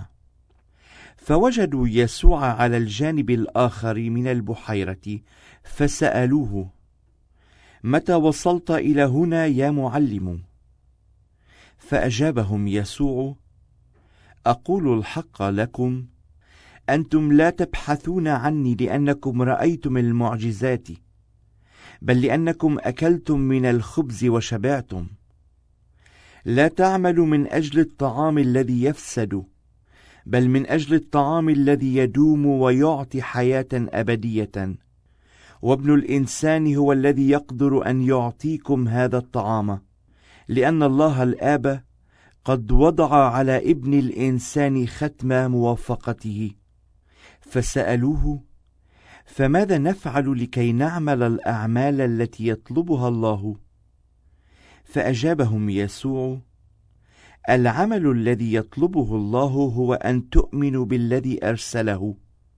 فوجدوا يسوع على الجانب الآخر من البحيرة، فسألوه: متى وصلت إلى هنا يا معلم؟ فأجابهم يسوع: أقول الحق لكم، أنتم لا تبحثون عني لأنكم رأيتم المعجزات، بل لأنكم أكلتم من الخبز وشبعتم. لا تعملوا من أجل الطعام الذي يفسد، بل من أجل الطعام الذي يدوم ويعطي حياة أبدية. وابن الإنسان هو الذي يقدر أن يعطيكم هذا الطعام، لأن الله الآب قد وضع على ابن الإنسان ختم موافقته. فسألوه: فماذا نفعل لكي نعمل الأعمال التي يطلبها الله؟ فأجابهم يسوع: العمل الذي يطلبه الله هو أن تؤمنوا بالذي أرسله.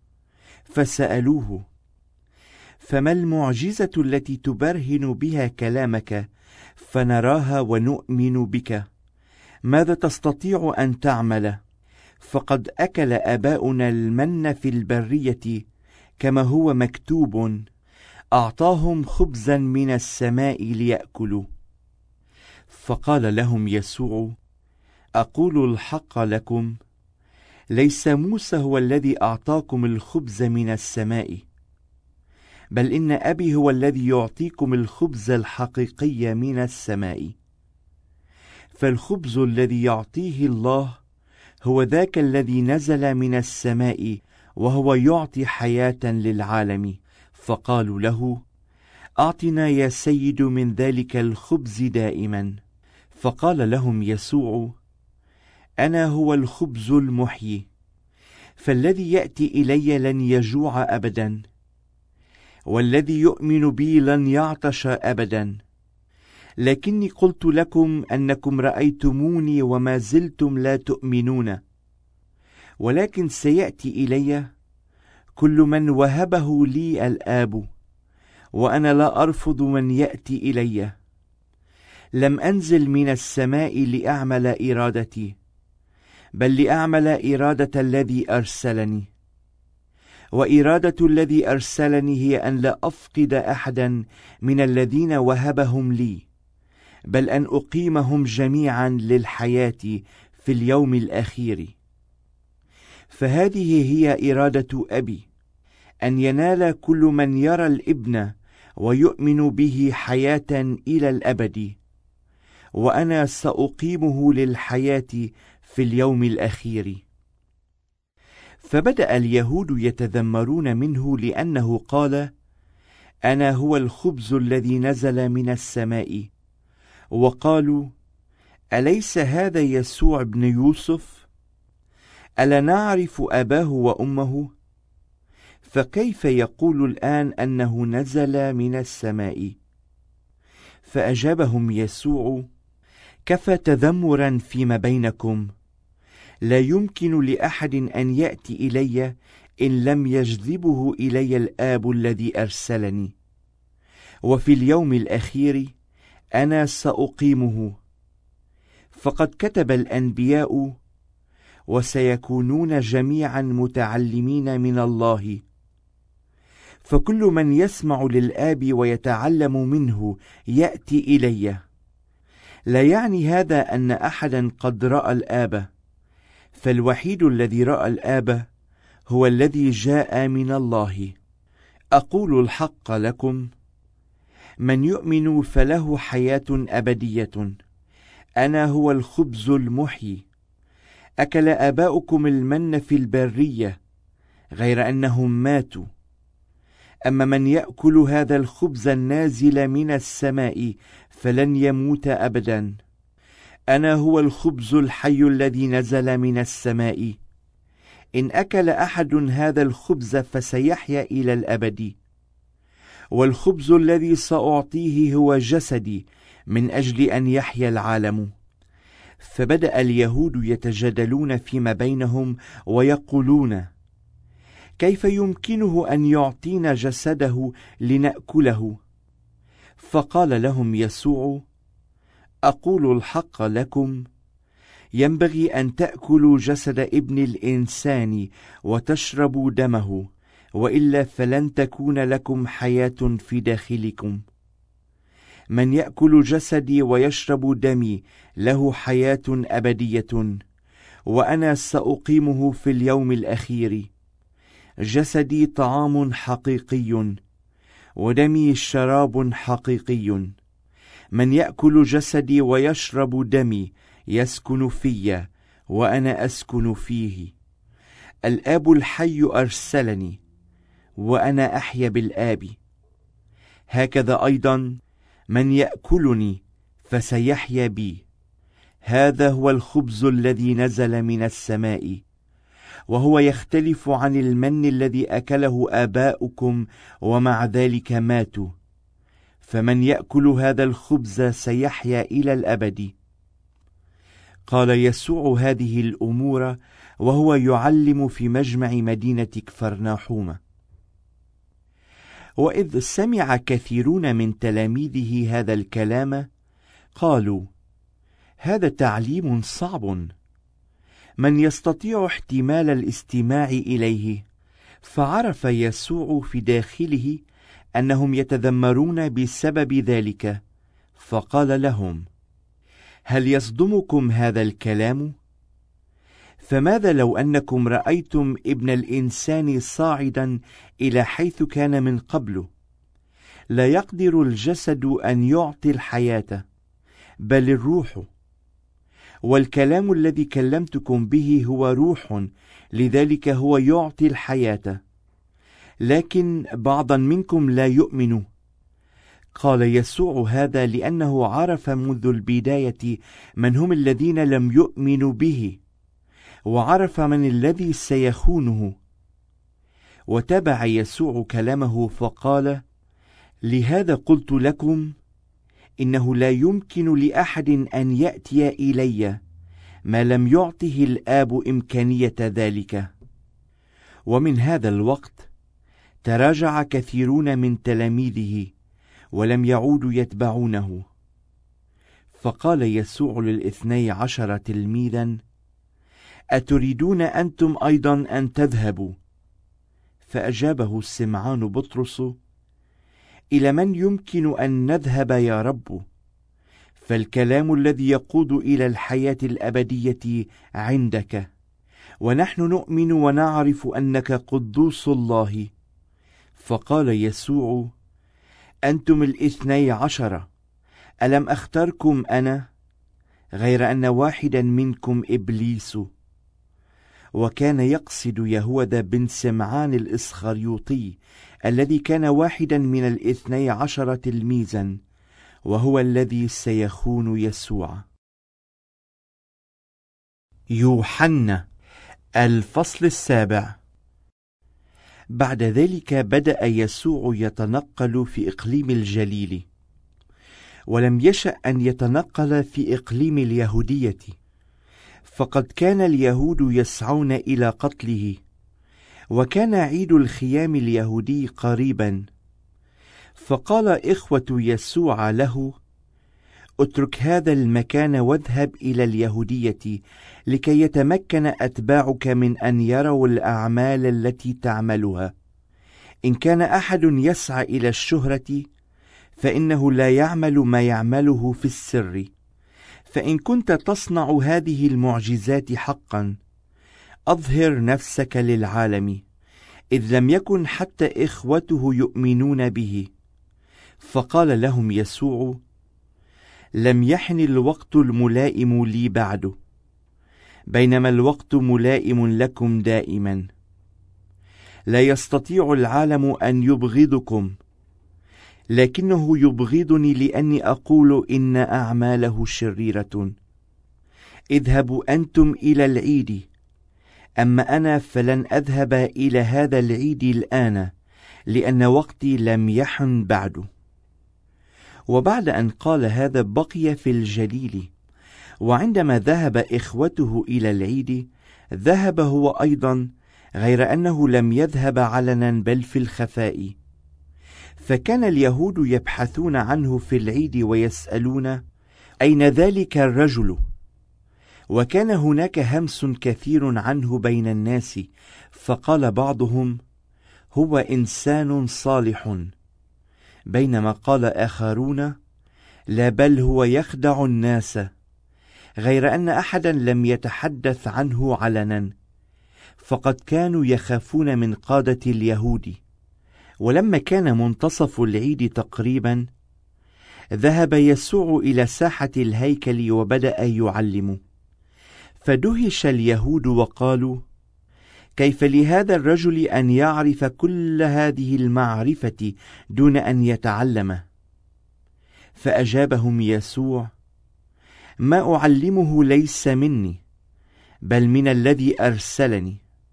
فسألوه: فما المعجزة التي تبرهن بها كلامك فنراها ونؤمن بك؟ ماذا تستطيع أن تعمل؟ فقد أكل آباؤنا المن في البرية، كما هو مكتوب: أعطاهم خبزا من السماء ليأكلوا. فقال لهم يسوع: أقول الحق لكم، ليس موسى هو الذي أعطاكم الخبز من السماء، بل إن أبي هو الذي يعطيكم الخبز الحقيقي من السماء. فالخبز الذي يعطيه الله هو ذاك الذي نزل من السماء، وهو يعطي حياة للعالم. فقالوا له: أعطنا يا سيد من ذلك الخبز دائما. فقال لهم يسوع: أنا هو الخبز المحيي، فالذي يأتي إلي لن يجوع أبدا، والذي يؤمن بي لن يعطش أبدا. لكني قلت لكم أنكم رأيتموني وما زلتم لا تؤمنون. ولكن سيأتي إلي كل من وهبه لي الآب، وأنا لا أرفض من يأتي إلي. لم أنزل من السماء لأعمل إرادتي، بل لأعمل إرادة الذي أرسلني. وإرادة الذي أرسلني هي أن لا أفقد أحدا من الذين وهبهم لي، بل أن أقيمهم جميعا للحياة في اليوم الأخير. فهذه هي إرادة أبي، أن ينال كل من يرى الابن ويؤمن به حياة إلى الأبد، وأنا سأقيمه للحياة في اليوم الأخير. فبدأ اليهود يتذمرون منه لأنه قال: أنا هو الخبز الذي نزل من السماء. وقالوا: أليس هذا يسوع بن يوسف؟ ألا نعرف أباه وأمه؟ فكيف يقول الآن أنه نزل من السماء؟ فأجابهم يسوع: كفى تذمرا فيما بينكم، لا يمكن لأحد أن يأتي إلي إن لم يجذبه إلي الآب الذي أرسلني، وفي اليوم الأخير أنا سأقيمه. فقد كتب الأنبياء: وسيكونون جميعا متعلمين من الله. فكل من يسمع للآب ويتعلم منه يأتي إلي. لا يعني هذا أن أحدا قد رأى الآب، فالوحيد الذي رأى الآب هو الذي جاء من الله. أقول الحق لكم، من يؤمن فله حياة أبدية. أنا هو الخبز المحيي. أكل آباؤكم المن في البرية، غير أنهم ماتوا. أما من يأكل هذا الخبز النازل من السماء فلن يموت أبدا. أنا هو الخبز الحي الذي نزل من السماء. إن أكل أحد هذا الخبز فسيحيا إلى الأبد. والخبز الذي سأعطيه هو جسدي من أجل أن يحيا العالم. فبدأ اليهود يتجادلون فيما بينهم ويقولون: كيف يمكنه أن يعطينا جسده لنأكله؟ فقال لهم يسوع: أقول الحق لكم، ينبغي أن تأكلوا جسد ابن الإنسان وتشربوا دمه، وإلا فلن تكون لكم حياة في داخلكم. من يأكل جسدي ويشرب دمي له حياة أبدية، وأنا سأقيمه في اليوم الأخير. جسدي طعام حقيقي، ودمي شراب حقيقي. من يأكل جسدي ويشرب دمي يسكن في، وأنا أسكن فيه. الآب الحي أرسلني، وأنا أحيا بالآب. هكذا أيضا من يأكلني فسيحيا بي. هذا هو الخبز الذي نزل من السماء، وهو يختلف عن المن الذي أكله آباؤكم ومع ذلك ماتوا. فمن يأكل هذا الخبز سيحيا إلى الأبد. قال يسوع هذه الأمور وهو يعلم في مجمع مدينة كفرناحوم. وإذ سمع كثيرون من تلاميذه هذا الكلام قالوا: هذا تعليم صعب، من يستطيع احتمال الاستماع إليه؟ فعرف يسوع في داخله أنهم يتذمرون بسبب ذلك، فقال لهم: هل يصدمكم هذا الكلام؟ فماذا لو أنكم رأيتم ابن الإنسان صاعدا إلى حيث كان من قبل؟ لا يقدر الجسد أن يعطي الحياة، بل الروح. والكلام الذي كلمتكم به هو روح، لذلك هو يعطي الحياة. لكن بعضا منكم لا يؤمن. قال يسوع هذا لأنه عرف منذ البداية من هم الذين لم يؤمنوا به، وعرف من الذي سيخونه. وتبع يسوع كلامه فقال: لهذا قلت لكم إنه لا يمكن لأحد أن يأتي إلي ما لم يعطه الآب إمكانية ذلك. ومن هذا الوقت تراجع كثيرون من تلاميذه ولم يعودوا يتبعونه. فقال يسوع للاثني عشر تلميذا: أتريدون أنتم أيضا أن تذهبوا؟ فأجابه سمعان بطرس: إلى من يمكن أن نذهب يا رب؟ فالكلام الذي يقود إلى الحياة الأبدية عندك، ونحن نؤمن ونعرف أنك قدوس الله. فقال يسوع: أنتم الاثني عشر، ألم أختركم أنا؟ غير أن واحدا منكم إبليس. وكان يقصد يهوذا بن سمعان الإسخريوطي الذي كان واحدا من الاثني عشر تلميذا، وهو الذي سيخون يسوع. يوحنا الفصل السابع. بعد ذلك بدأ يسوع يتنقل في إقليم الجليل، ولم يشأ أن يتنقل في إقليم اليهودية، فقد كان اليهود يسعون إلى قتله، وكان عيد الخيام اليهودي قريبا. فقال إخوة يسوع له: اترك هذا المكان واذهب إلى اليهودية لكي يتمكن أتباعك من أن يروا الأعمال التي تعملها. إن كان أحد يسعى إلى الشهرة فإنه لا يعمل ما يعمله في السر. فإن كنت تصنع هذه المعجزات حقا، أظهر نفسك للعالم، إذ لم يكن حتى إخوته يؤمنون به. فقال لهم يسوع: لم يحن الوقت الملائم لي بعد، بينما الوقت ملائم لكم دائما. لا يستطيع العالم أن يبغضكم، لكنه يبغضني لأني أقول إن أعماله شريرة. اذهبوا أنتم إلى العيد، أما أنا فلن أذهب إلى هذا العيد الآن، لأن وقتي لم يحن بعد. وبعد أن قال هذا بقي في الجليل، وعندما ذهب إخوته إلى العيد ذهب هو أيضا، غير أنه لم يذهب علنا بل في الخفاء. فكان اليهود يبحثون عنه في العيد ويسألون: أين ذلك الرجل؟ وكان هناك همس كثير عنه بين الناس، فقال بعضهم: هو إنسان صالح، بينما قال آخرون: لا، بل هو يخدع الناس. غير أن أحدا لم يتحدث عنه علنا، فقد كانوا يخافون من قادة اليهود. ولما كان منتصف العيد تقريبا، ذهب يسوع إلى ساحة الهيكل وبدأ يعلم. فدهش اليهود وقالوا: كيف لهذا الرجل أن يعرف كل هذه المعرفة دون أن يتعلم؟ فأجابهم يسوع: ما أعلمه ليس مني، بل من الذي أرسلني.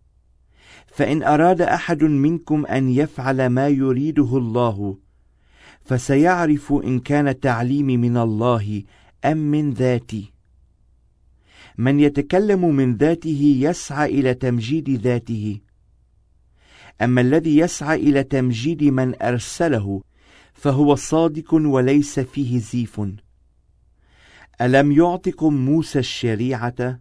فإن أراد أحد منكم أن يفعل ما يريده الله، فسيعرف إن كان تعليمي من الله أم من ذاتي. من يتكلم من ذاته يسعى إلى تمجيد ذاته، أما الذي يسعى إلى تمجيد من أرسله فهو صادق وليس فيه زيف. ألم يعطكم موسى الشريعة؟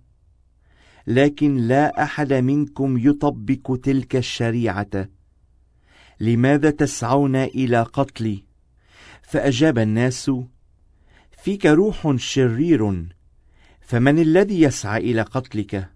لكن لا أحد منكم يطبق تلك الشريعة. لماذا تسعون إلى قتلي؟ فأجاب الناس: فيك روح شرير، فمن الذي يسعى إلى قتلك؟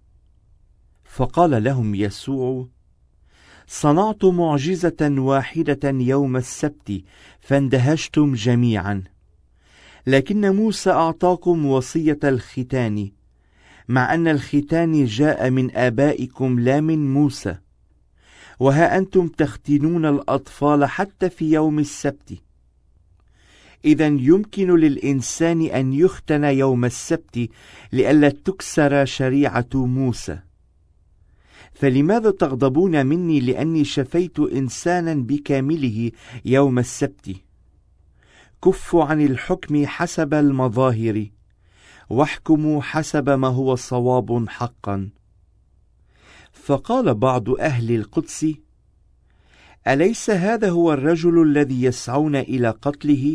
فقال لهم يسوع: صنعت معجزة واحدة يوم السبت فاندهشتم جميعا، لكن موسى أعطاكم وصية الختان، مع أن الختان جاء من آبائكم لا من موسى، وها أنتم تختنون الأطفال حتى في يوم السبت. إذن يمكن للإنسان أن يختن يوم السبت لئلا تكسر شريعة موسى. فلماذا تغضبون مني لأني شفيت إنسانا بكامله يوم السبت؟ كفوا عن الحكم حسب المظاهر، واحكموا حسب ما هو صواب حقا. فقال بعض أهل القدس: أليس هذا هو الرجل الذي يسعون إلى قتله؟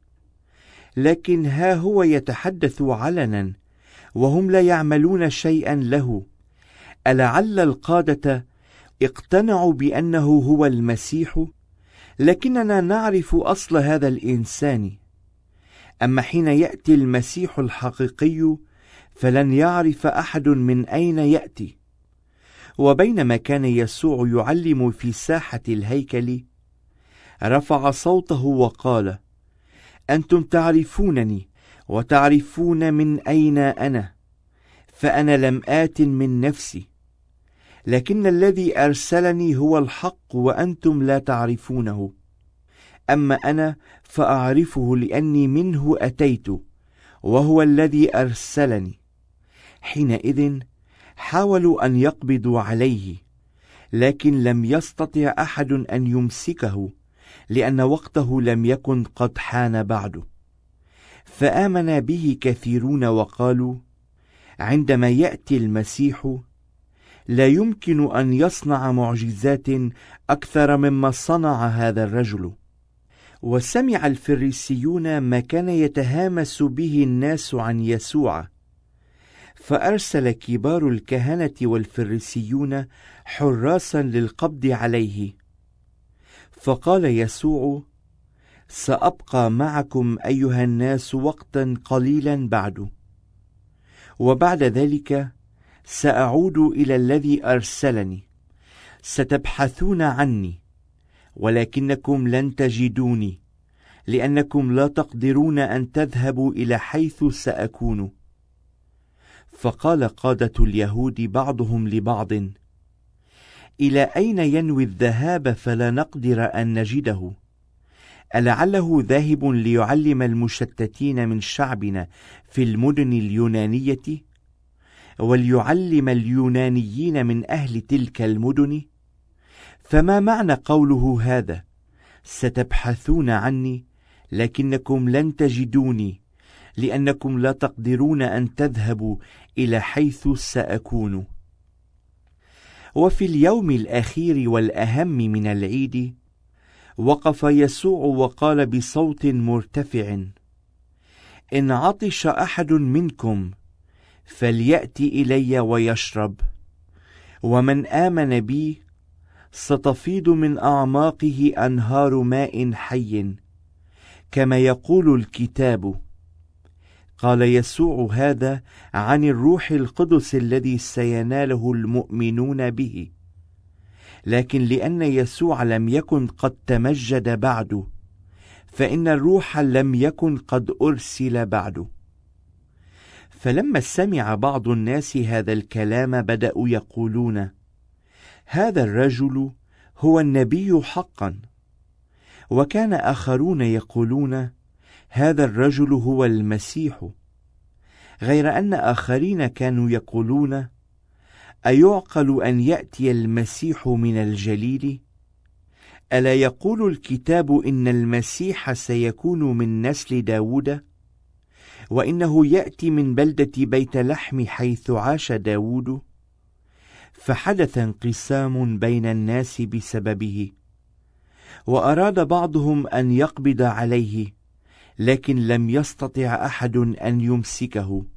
لكن ها هو يتحدث علنا وهم لا يعملون شيئا له. ألعل القادة اقتنعوا بأنه هو المسيح؟ لكننا نعرف أصل هذا الإنسان. أما حين يأتي المسيح الحقيقي فلن يعرف أحد من أين يأتي. وبينما كان يسوع يعلم في ساحة الهيكل، رفع صوته وقال: أنتم تعرفونني وتعرفون من أين أنا، فأنا لم آت من نفسي، لكن الذي أرسلني هو الحق وأنتم لا تعرفونه. أما أنا فأعرفه لأني منه أتيت، وهو الذي أرسلني. حينئذ حاولوا أن يقبضوا عليه، لكن لم يستطع أحد أن يمسكه، لأن وقته لم يكن قد حان بعد. فآمن به كثيرون وقالوا: عندما يأتي المسيح لا يمكن أن يصنع معجزات أكثر مما صنع هذا الرجل. وسمع الفريسيون ما كان يتهامس به الناس عن يسوع، فأرسل كبار الكهنة والفريسيون حراسا للقبض عليه. فقال يسوع: سأبقى معكم أيها الناس وقتا قليلا بعد، وبعد ذلك سأعود إلى الذي أرسلني. ستبحثون عني، ولكنكم لن تجدوني، لأنكم لا تقدرون أن تذهبوا إلى حيث سأكون. فقال قادة اليهود بعضهم لبعض: إلى أين ينوي الذهاب فلا نقدر أن نجده؟ ألعله ذاهب ليعلم المشتتين من شعبنا في المدن اليونانية، وليعلم اليونانيين من أهل تلك المدن؟ فما معنى قوله هذا: ستبحثون عني لكنكم لن تجدوني، لأنكم لا تقدرون أن تذهبوا إلى حيث سأكون؟ وفي اليوم الأخير والأهم من العيد، وقف يسوع وقال بصوت مرتفع: إن عطش أحد منكم فليأتي إلي ويشرب، ومن آمن بي ستفيض من أعماقه أنهار ماء حي، كما يقول الكتاب. قال يسوع هذا عن الروح القدس الذي سيناله المؤمنون به، لكن لأن يسوع لم يكن قد تمجد بعد، فإن الروح لم يكن قد أرسل بعد. فلما سمع بعض الناس هذا الكلام بدأوا يقولون: هذا الرجل هو النبي حقا. وكان آخرون يقولون: هذا الرجل هو المسيح. غير أن آخرين كانوا يقولون: أيعقل أن يأتي المسيح من الجليل؟ ألا يقول الكتاب إن المسيح سيكون من نسل داود؟ وإنه يأتي من بلدة بيت لحم حيث عاش داود. فحدث انقسام بين الناس بسببه، وأراد بعضهم أن يقبض عليه، لكن لم يستطع أحد أن يمسكه.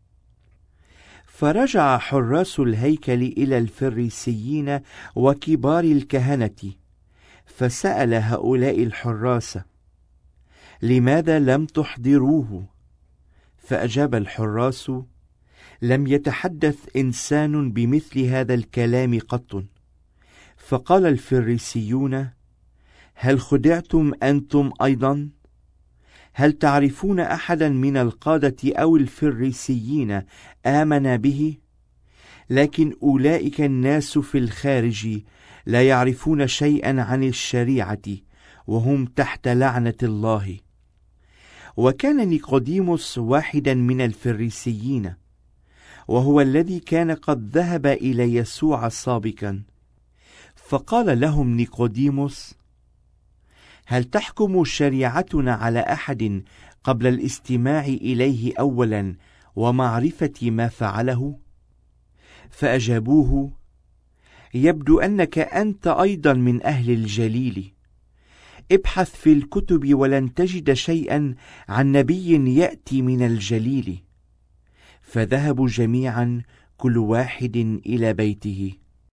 فرجع حراس الهيكل إلى الفريسيين وكبار الكهنة، فسأل هؤلاء الحراس: لماذا لم تحضروه؟ فأجاب الحراس: لم يتحدث إنسان بمثل هذا الكلام قط. فقال الفريسيون: هل خدعتم أنتم أيضا؟ هل تعرفون أحدا من القادة أو الفريسيين آمن به؟ لكن أولئك الناس في الخارج لا يعرفون شيئا عن الشريعة، وهم تحت لعنة الله. وكان نيقوديموس واحدا من الفريسيين، وهو الذي كان قد ذهب إلى يسوع سابقا. فقال لهم نيقوديموس: هل تحكم شريعتنا على أحد قبل الاستماع إليه أولا ومعرفة ما فعله؟ فأجابوه: يبدو أنك أنت أيضا من أهل الجليل، ابحث في الكتب ولن تجد شيئا عن نبي يأتي من الجليل. فذهبوا جميعا كل واحد إلى بيته.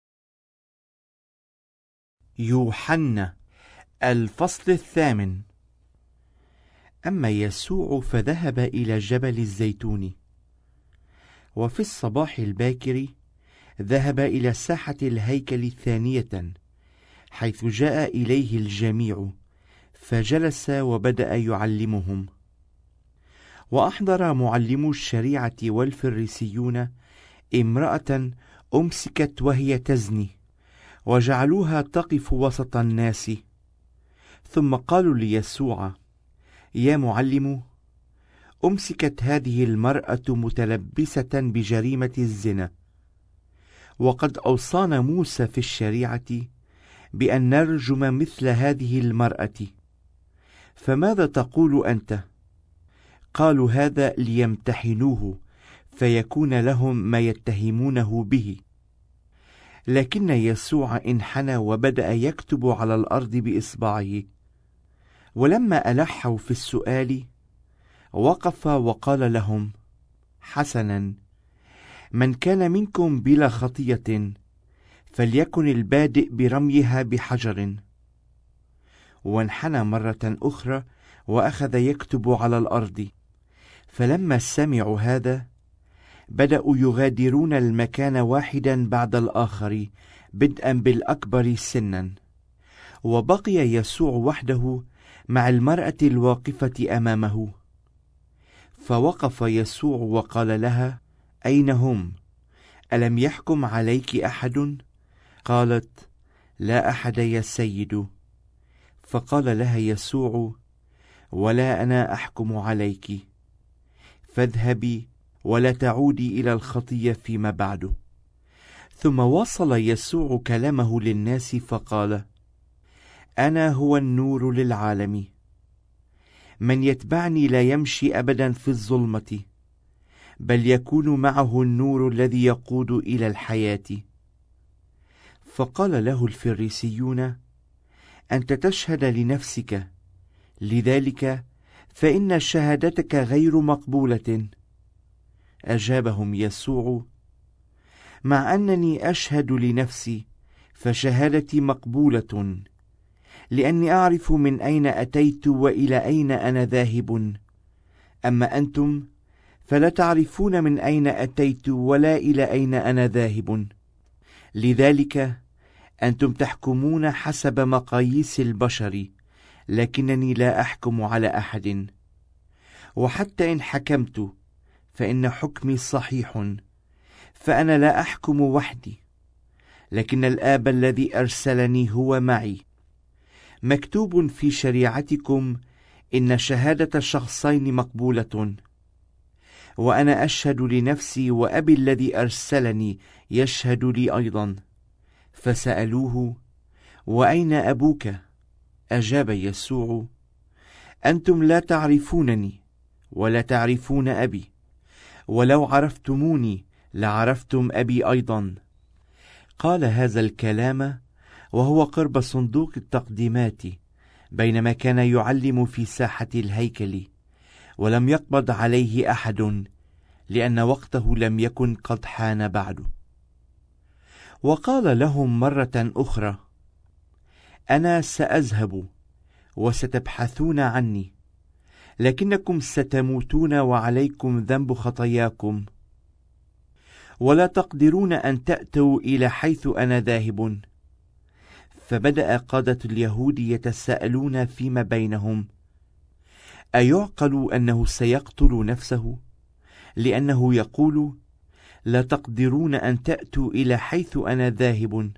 يوحنا الفصل الثامن. أما يسوع فذهب إلى جبل الزيتون، وفي الصباح الباكر ذهب إلى ساحة الهيكل ثانية، حيث جاء إليه الجميع، فجلس وبدأ يعلمهم. وأحضر معلمو الشريعة والفريسيون امرأة أمسكت وهي تزني، وجعلوها تقف وسط الناس. ثم قالوا ليسوع: يا معلم، أمسكت هذه المرأة متلبسة بجريمة الزنا، وقد أوصانا موسى في الشريعة بأن نرجم مثل هذه المرأة، فماذا تقول أنت؟ قالوا هذا ليمتحنوه فيكون لهم ما يتهمونه به. لكن يسوع انحنى وبدأ يكتب على الأرض بإصبعه. ولما ألحوا في السؤال وقف وقال لهم: حسنا، من كان منكم بلا خطية فليكن البادئ برميها بحجر. وانحنى مرة أخرى وأخذ يكتب على الأرض. فلما سمعوا هذا بدأوا يغادرون المكان واحدا بعد الآخر، بدءا بالأكبر سنا. وبقي يسوع وحده مع المرأة الواقفة أمامه. فوقف يسوع وقال لها: أين هم؟ ألم يحكم عليك أحد؟ قالت: لا أحد يا سيد. فقال لها يسوع: ولا أنا أحكم عليك، فاذهبي ولا تعودي إلى الخطية فيما بعد. ثم واصل يسوع كلامه للناس فقال: أنا هو النور للعالم، من يتبعني لا يمشي أبدا في الظلمة، بل يكون معه النور الذي يقود إلى الحياة. فقال له الفريسيون: أنت تشهد لنفسك، لذلك فإن شهادتك غير مقبولة. أجابهم يسوع: مع أنني أشهد لنفسي فشهادتي مقبولة، لأني أعرف من أين أتيت وإلى أين أنا ذاهب. أما أنتم فلا تعرفون من أين أتيت ولا إلى أين أنا ذاهب، لذلك أنتم تحكمون حسب مقاييس البشر، لكنني لا أحكم على أحد. وحتى إن حكمت فإن حكمي صحيح، فأنا لا أحكم وحدي، لكن الآب الذي أرسلني هو معي. مكتوب في شريعتكم إن شهادة شخصين مقبولة، وأنا أشهد لنفسي وأبي الذي أرسلني يشهد لي أيضا. فسألوه: وأين أبوك؟ أجاب يسوع: أنتم لا تعرفونني ولا تعرفون أبي، ولو عرفتموني لعرفتم أبي أيضا. قال هذا الكلام وهو قرب صندوق التقديمات، بينما كان يعلم في ساحة الهيكل، ولم يقبض عليه أحد، لأن وقته لم يكن قد حان بعد. وقال لهم مرة أخرى: أنا سأذهب وستبحثون عني، لكنكم ستموتون وعليكم ذنب خطاياكم، ولا تقدرون أن تأتوا إلى حيث أنا ذاهب. فبدأ قادة اليهود يتساءلون فيما بينهم: أيعقل أنه سيقتل نفسه، لأنه يقول: لا تقدرون أن تأتوا إلى حيث أنا ذاهب؟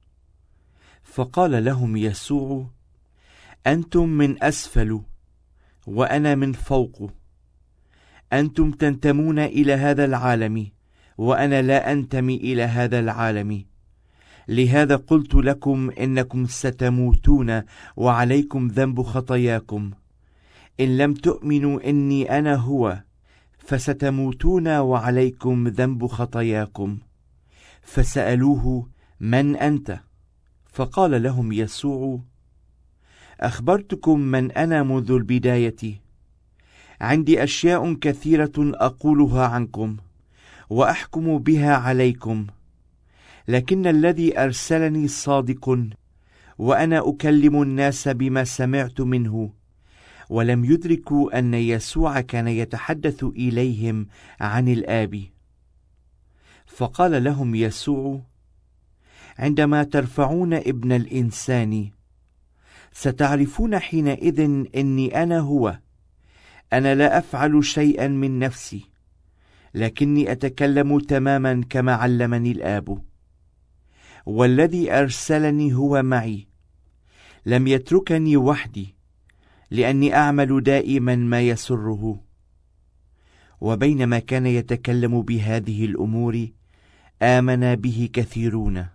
فقال لهم يسوع: أنتم من أسفل وأنا من فوق. أنتم تنتمون إلى هذا العالم، وأنا لا أنتمي إلى هذا العالم. لهذا قلت لكم إنكم ستموتون وعليكم ذنب خطاياكم. إن لم تؤمنوا إني أنا هو فستموتون وعليكم ذنب خطاياكم. فسألوه: من أنت؟ فقال لهم يسوع: أخبرتكم من أنا منذ البداية. عندي أشياء كثيرة أقولها عنكم وأحكم بها عليكم، لكن الذي أرسلني صادق، وأنا أكلم الناس بما سمعت منه. ولم يدركوا أن يسوع كان يتحدث إليهم عن الآب. فقال لهم يسوع: عندما ترفعون ابن الإنسان ستعرفون حينئذ إني أنا هو. أنا لا أفعل شيئا من نفسي، لكني أتكلم تماما كما علمني الآب، والذي أرسلني هو معي. لم يتركني وحدي، لأني أعمل دائما ما يسره. وبينما كان يتكلم بهذه الأمور آمن به كثيرون.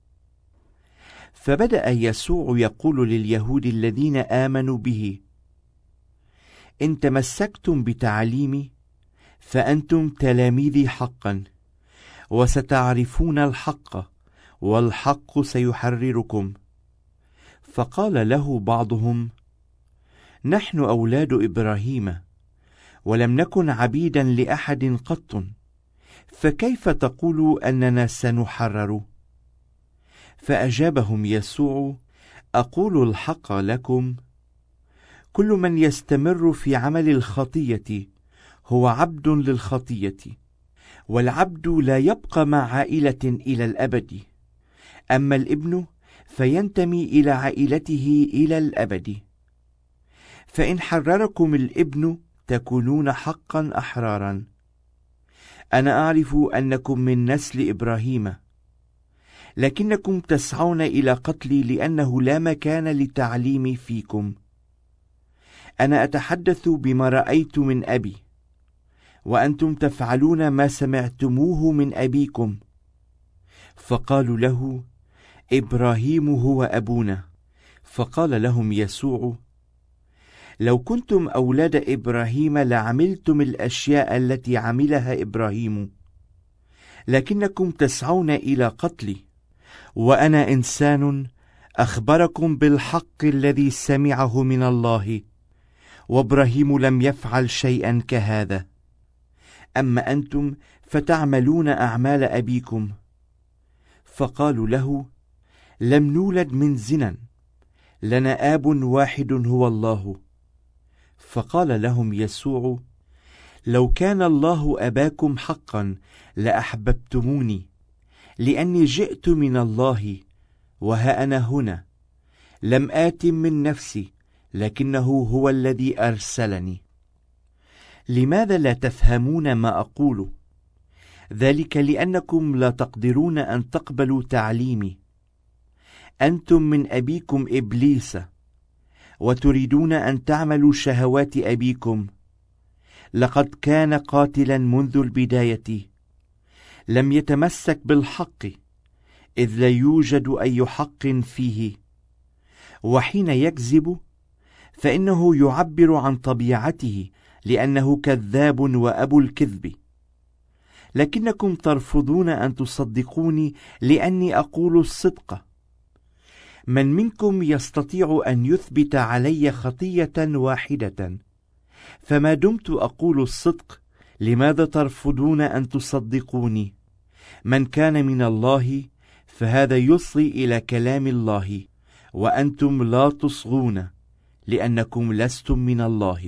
فبدأ يسوع يقول لليهود الذين آمنوا به: إن تمسكتم بتعليمي فأنتم تلاميذي حقا، وستعرفون الحق، والحق سيحرركم. فقال له بعضهم: نحن أولاد إبراهيم، ولم نكن عبيدا لأحد قط، فكيف تقول أننا سنحرر؟ فأجابهم يسوع: أقول الحق لكم، كل من يستمر في عمل الخطية هو عبد للخطية، والعبد لا يبقى مع عائلة إلى الأبد، أما الابن فينتمي إلى عائلته إلى الأبد. فإن حرركم الابن تكونون حقا أحرارا. أنا أعرف أنكم من نسل إبراهيم، لكنكم تسعون إلى قتلي لأنه لا مكان للتعليم فيكم. أنا أتحدث بما رأيت من أبي، وأنتم تفعلون ما سمعتموه من أبيكم. فقالوا له: إبراهيم هو أبونا. فقال لهم يسوع: لو كنتم أولاد إبراهيم لعملتم الأشياء التي عملها إبراهيم، لكنكم تسعون إلى قتلي، وأنا إنسان أخبركم بالحق الذي سمعه من الله، وإبراهيم لم يفعل شيئا كهذا. أما أنتم فتعملون أعمال أبيكم. فقالوا له: لم نولد من زنا، لنا آب واحد هو الله. فقال لهم يسوع: لو كان الله أباكم حقا لأحببتموني، لأني جئت من الله، وها أنا هنا. لم آت من نفسي، لكنه هو الذي أرسلني. لماذا لا تفهمون ما أقول؟ ذلك لأنكم لا تقدرون أن تقبلوا تعليمي. أنتم من أبيكم إبليس، وتريدون أن تعملوا شهوات أبيكم. لقد كان قاتلا منذ البداية، لم يتمسك بالحق، إذ لا يوجد أي حق فيه. وحين يكذب فإنه يعبر عن طبيعته، لأنه كذاب وأبو الكذب. لكنكم ترفضون أن تصدقوني لأني أقول الصدق. من منكم يستطيع أن يثبت علي خطية واحدة؟ فما دمت أقول الصدق، لماذا ترفضون أن تصدقوني؟ من كان من الله فهذا يصغي إلى كلام الله، وأنتم لا تصغون، لأنكم لستم من الله.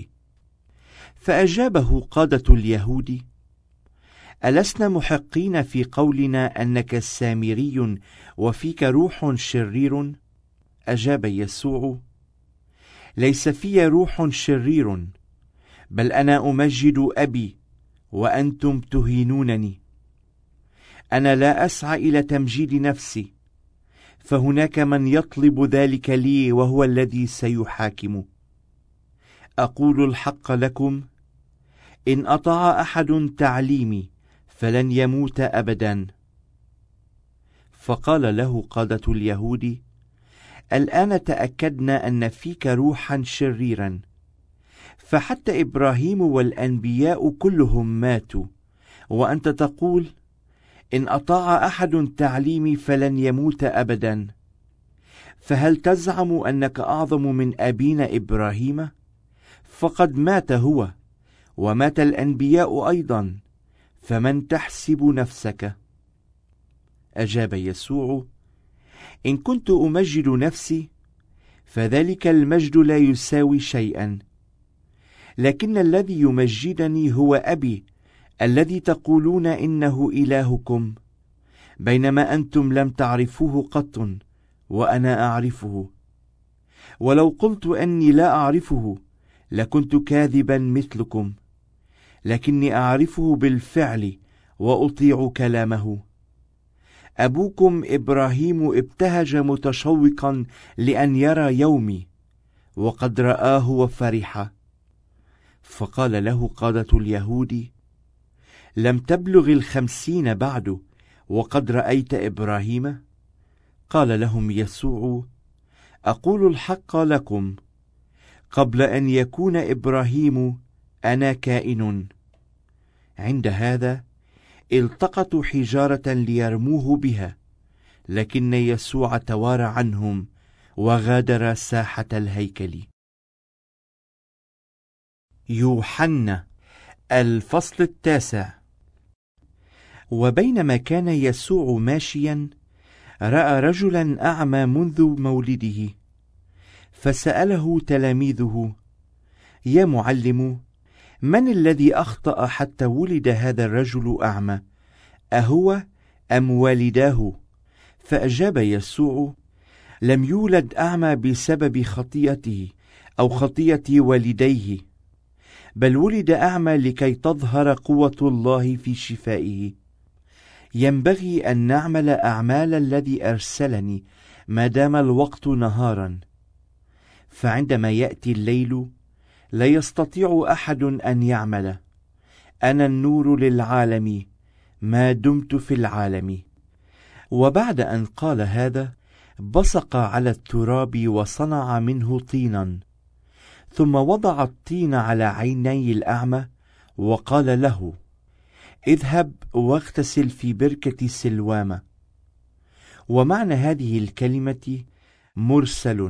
فأجابه قادة اليهود: ألسنا محقين في قولنا أنك سامري وفيك روح شرير؟ أجاب يسوع: ليس في روح شرير، بل أنا أمجد أبي، وأنتم تهينونني. أنا لا أسعى إلى تمجيد نفسي، فهناك من يطلب ذلك لي، وهو الذي سيحاكم. أقول الحق لكم، إن أطاع أحد تعليمي فلن يموت أبدا. فقال له قادة اليهود: الآن تأكدنا أن فيك روحا شريرا، فحتى إبراهيم والأنبياء كلهم ماتوا، وأنت تقول: إن أطاع أحد تعليمي فلن يموت أبدا. فهل تزعم أنك أعظم من أبينا إبراهيم؟ فقد مات هو، ومات الأنبياء أيضا، فمن تحسب نفسك؟ أجاب يسوع: إن كنت أمجد نفسي فذلك المجد لا يساوي شيئا، لكن الذي يمجدني هو أبي الذي تقولون إنه إلهكم، بينما أنتم لم تعرفوه قط وأنا أعرفه. ولو قلت أني لا أعرفه لكنت كاذبا مثلكم، لكني أعرفه بالفعل وأطيع كلامه. أبوكم إبراهيم ابتهج متشوقا لأن يرى يومي، وقد رآه وفرح. فقال له قادة اليهود: لم تبلغ الخمسين بعد وقد رأيت إبراهيم؟ قال لهم يسوع: أقول الحق لكم، قبل أن يكون إبراهيم أنا كائن. عند هذا التقطوا حجارة ليرموه بها، لكن يسوع توارى عنهم وغادر ساحة الهيكل. يوحنا الفصل التاسع. وبينما كان يسوع ماشيا رأى رجلا أعمى منذ مولده، فسأله تلاميذه: يا معلم، من الذي أخطأ حتى ولد هذا الرجل أعمى، أهو أم والداه؟ فأجاب يسوع: لم يولد أعمى بسبب خطيئته أو خطيئة والديه، بل ولد أعمى لكي تظهر قوة الله في شفائه. ينبغي أن نعمل أعمال الذي أرسلني ما دام الوقت نهارا، فعندما يأتي الليل لا يستطيع أحد أن يعمل. أنا النور للعالم ما دمت في العالم. وبعد أن قال هذا بصق على التراب وصنع منه طينا، ثم وضع الطين على عيني الأعمى وقال له: اذهب واغتسل في بركة سلوام. ومعنى هذه الكلمة مرسل.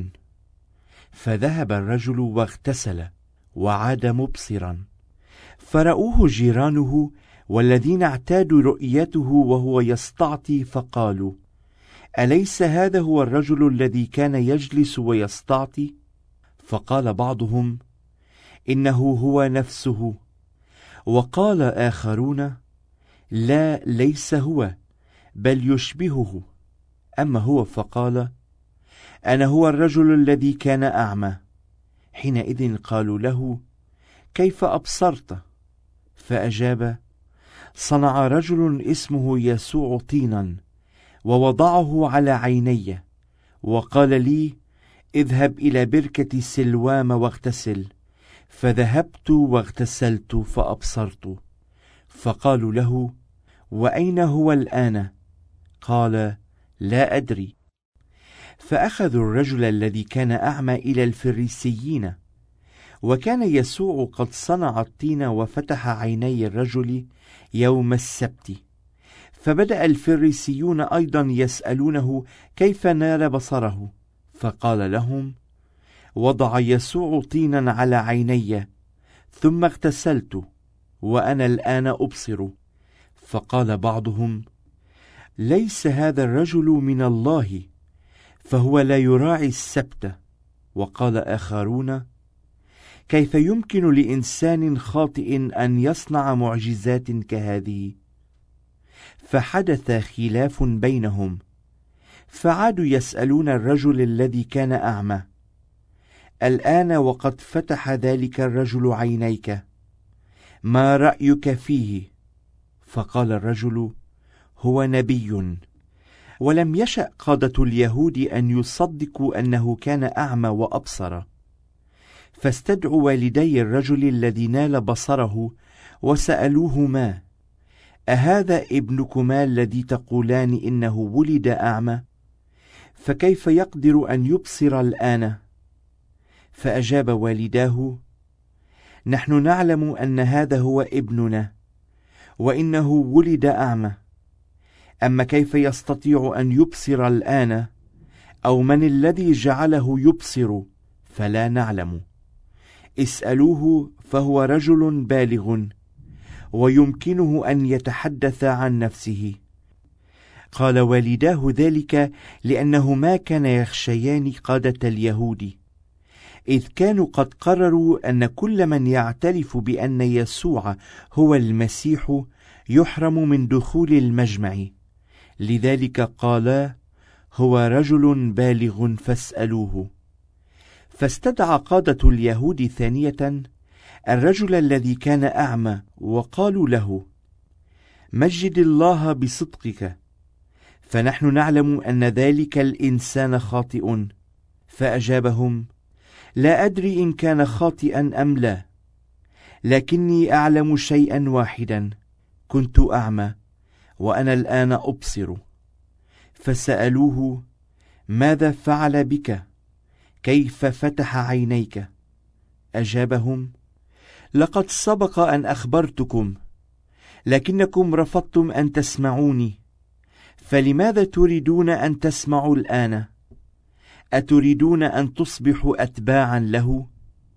فذهب الرجل واغتسل وعاد مبصرا، فرأوه جيرانه والذين اعتادوا رؤيته وهو يستعطي، فقالوا: أليس هذا هو الرجل الذي كان يجلس ويستعطي؟ فقال بعضهم: إنه هو نفسه. وقال آخرون: لا، ليس هو، بل يشبهه. أما هو فقال: أنا هو الرجل الذي كان أعمى. حينئذ قالوا له: كيف أبصرت؟ فأجاب: صنع رجل اسمه يسوع طينا ووضعه على عيني، وقال لي: اذهب إلى بركة سلوام واغتسل. فذهبت واغتسلت فأبصرت. فقالوا له: وأين هو الآن؟ قال: لا أدري. فأخذوا الرجل الذي كان أعمى إلى الفريسيين. وكان يسوع قد صنع الطين وفتح عيني الرجل يوم السبت. فبدأ الفريسيون أيضا يسألونه كيف نال بصره، فقال لهم: وضع يسوع طينا على عيني، ثم اغتسلت، وأنا الآن أبصر. فقال بعضهم: ليس هذا الرجل من الله، فهو لا يراعي السبت. وقال آخرون: كيف يمكن لإنسان خاطئ أن يصنع معجزات كهذه؟ فحدث خلاف بينهم، فعادوا يسألون الرجل الذي كان أعمى: الآن وقد فتح ذلك الرجل عينيك، ما رأيك فيه؟ فقال الرجل: هو نبي. ولم يشأ قادة اليهود أن يصدقوا أنه كان أعمى وأبصر، فاستدعوا والدي الرجل الذي نال بصره وسألوهما: أهذا ابنكما الذي تقولان إنه ولد أعمى؟ فكيف يقدر أن يبصر الآن؟ فأجاب والداه: نحن نعلم أن هذا هو ابننا، وإنه ولد أعمى. أما كيف يستطيع أن يبصر الآن، أو من الذي جعله يبصر، فلا نعلم. اسألوه، فهو رجل بالغ ويمكنه أن يتحدث عن نفسه. قال والداه ذلك لأنهما كانا يخشيان قادة اليهود، إذ كانوا قد قرروا أن كل من يعترف بأن يسوع هو المسيح يحرم من دخول المجمع. لذلك قالا: هو رجل بالغ فاسألوه. فاستدعى قادة اليهود ثانية الرجل الذي كان أعمى، وقالوا له: مجد الله بصدقك، فنحن نعلم أن ذلك الإنسان خاطئ. فأجابهم: لا أدري إن كان خاطئا أم لا، لكني أعلم شيئا واحدا: كنت أعمى وأنا الآن أبصر. فسألوه: ماذا فعل بك؟ كيف فتح عينيك؟ أجابهم: لقد سبق أن أخبرتكم، لكنكم رفضتم أن تسمعوني، فلماذا تريدون أن تسمعوا الآن؟ أتريدون أن تصبحوا أتباعا له؟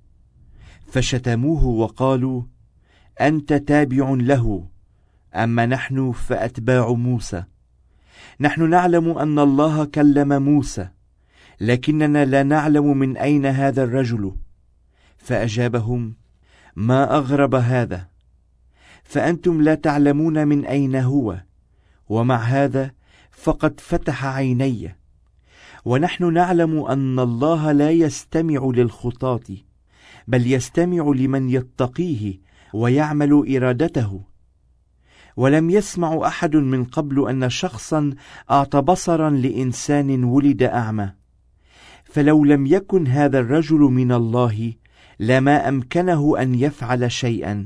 فشتموه وقالوا: أنت تابع له، أما نحن فأتباع موسى. نحن نعلم أن الله كلم موسى، لكننا لا نعلم من أين هذا الرجل. فأجابهم: ما أغرب هذا، فأنتم لا تعلمون من أين هو، ومع هذا فقد فتح عيني. ونحن نعلم أن الله لا يستمع للخطاة، بل يستمع لمن يتقيه ويعمل إرادته. ولم يسمع أحد من قبل أن شخصا أعطى بصرا لإنسان ولد أعمى. فلو لم يكن هذا الرجل من الله لما أمكنه أن يفعل شيئا.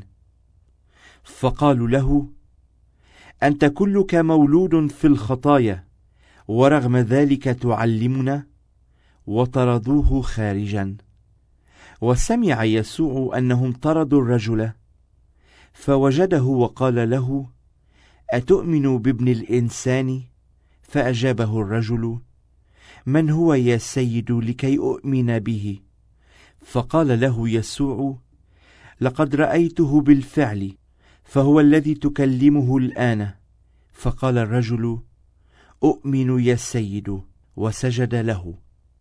فقالوا له: أنت كلك مولود في الخطايا، ورغم ذلك تعلمنا؟ وطردوه خارجا. وسمع يسوع أنهم طردوا الرجل، فوجده وقال له: أتؤمن بابن الإنسان؟ فأجابه الرجل: من هو يا سيد لكي أؤمن به؟ فقال له يسوع: لقد رأيته بالفعل، فهو الذي تكلمه الآن. فقال الرجل: أؤمن يا سيد، وسجد له.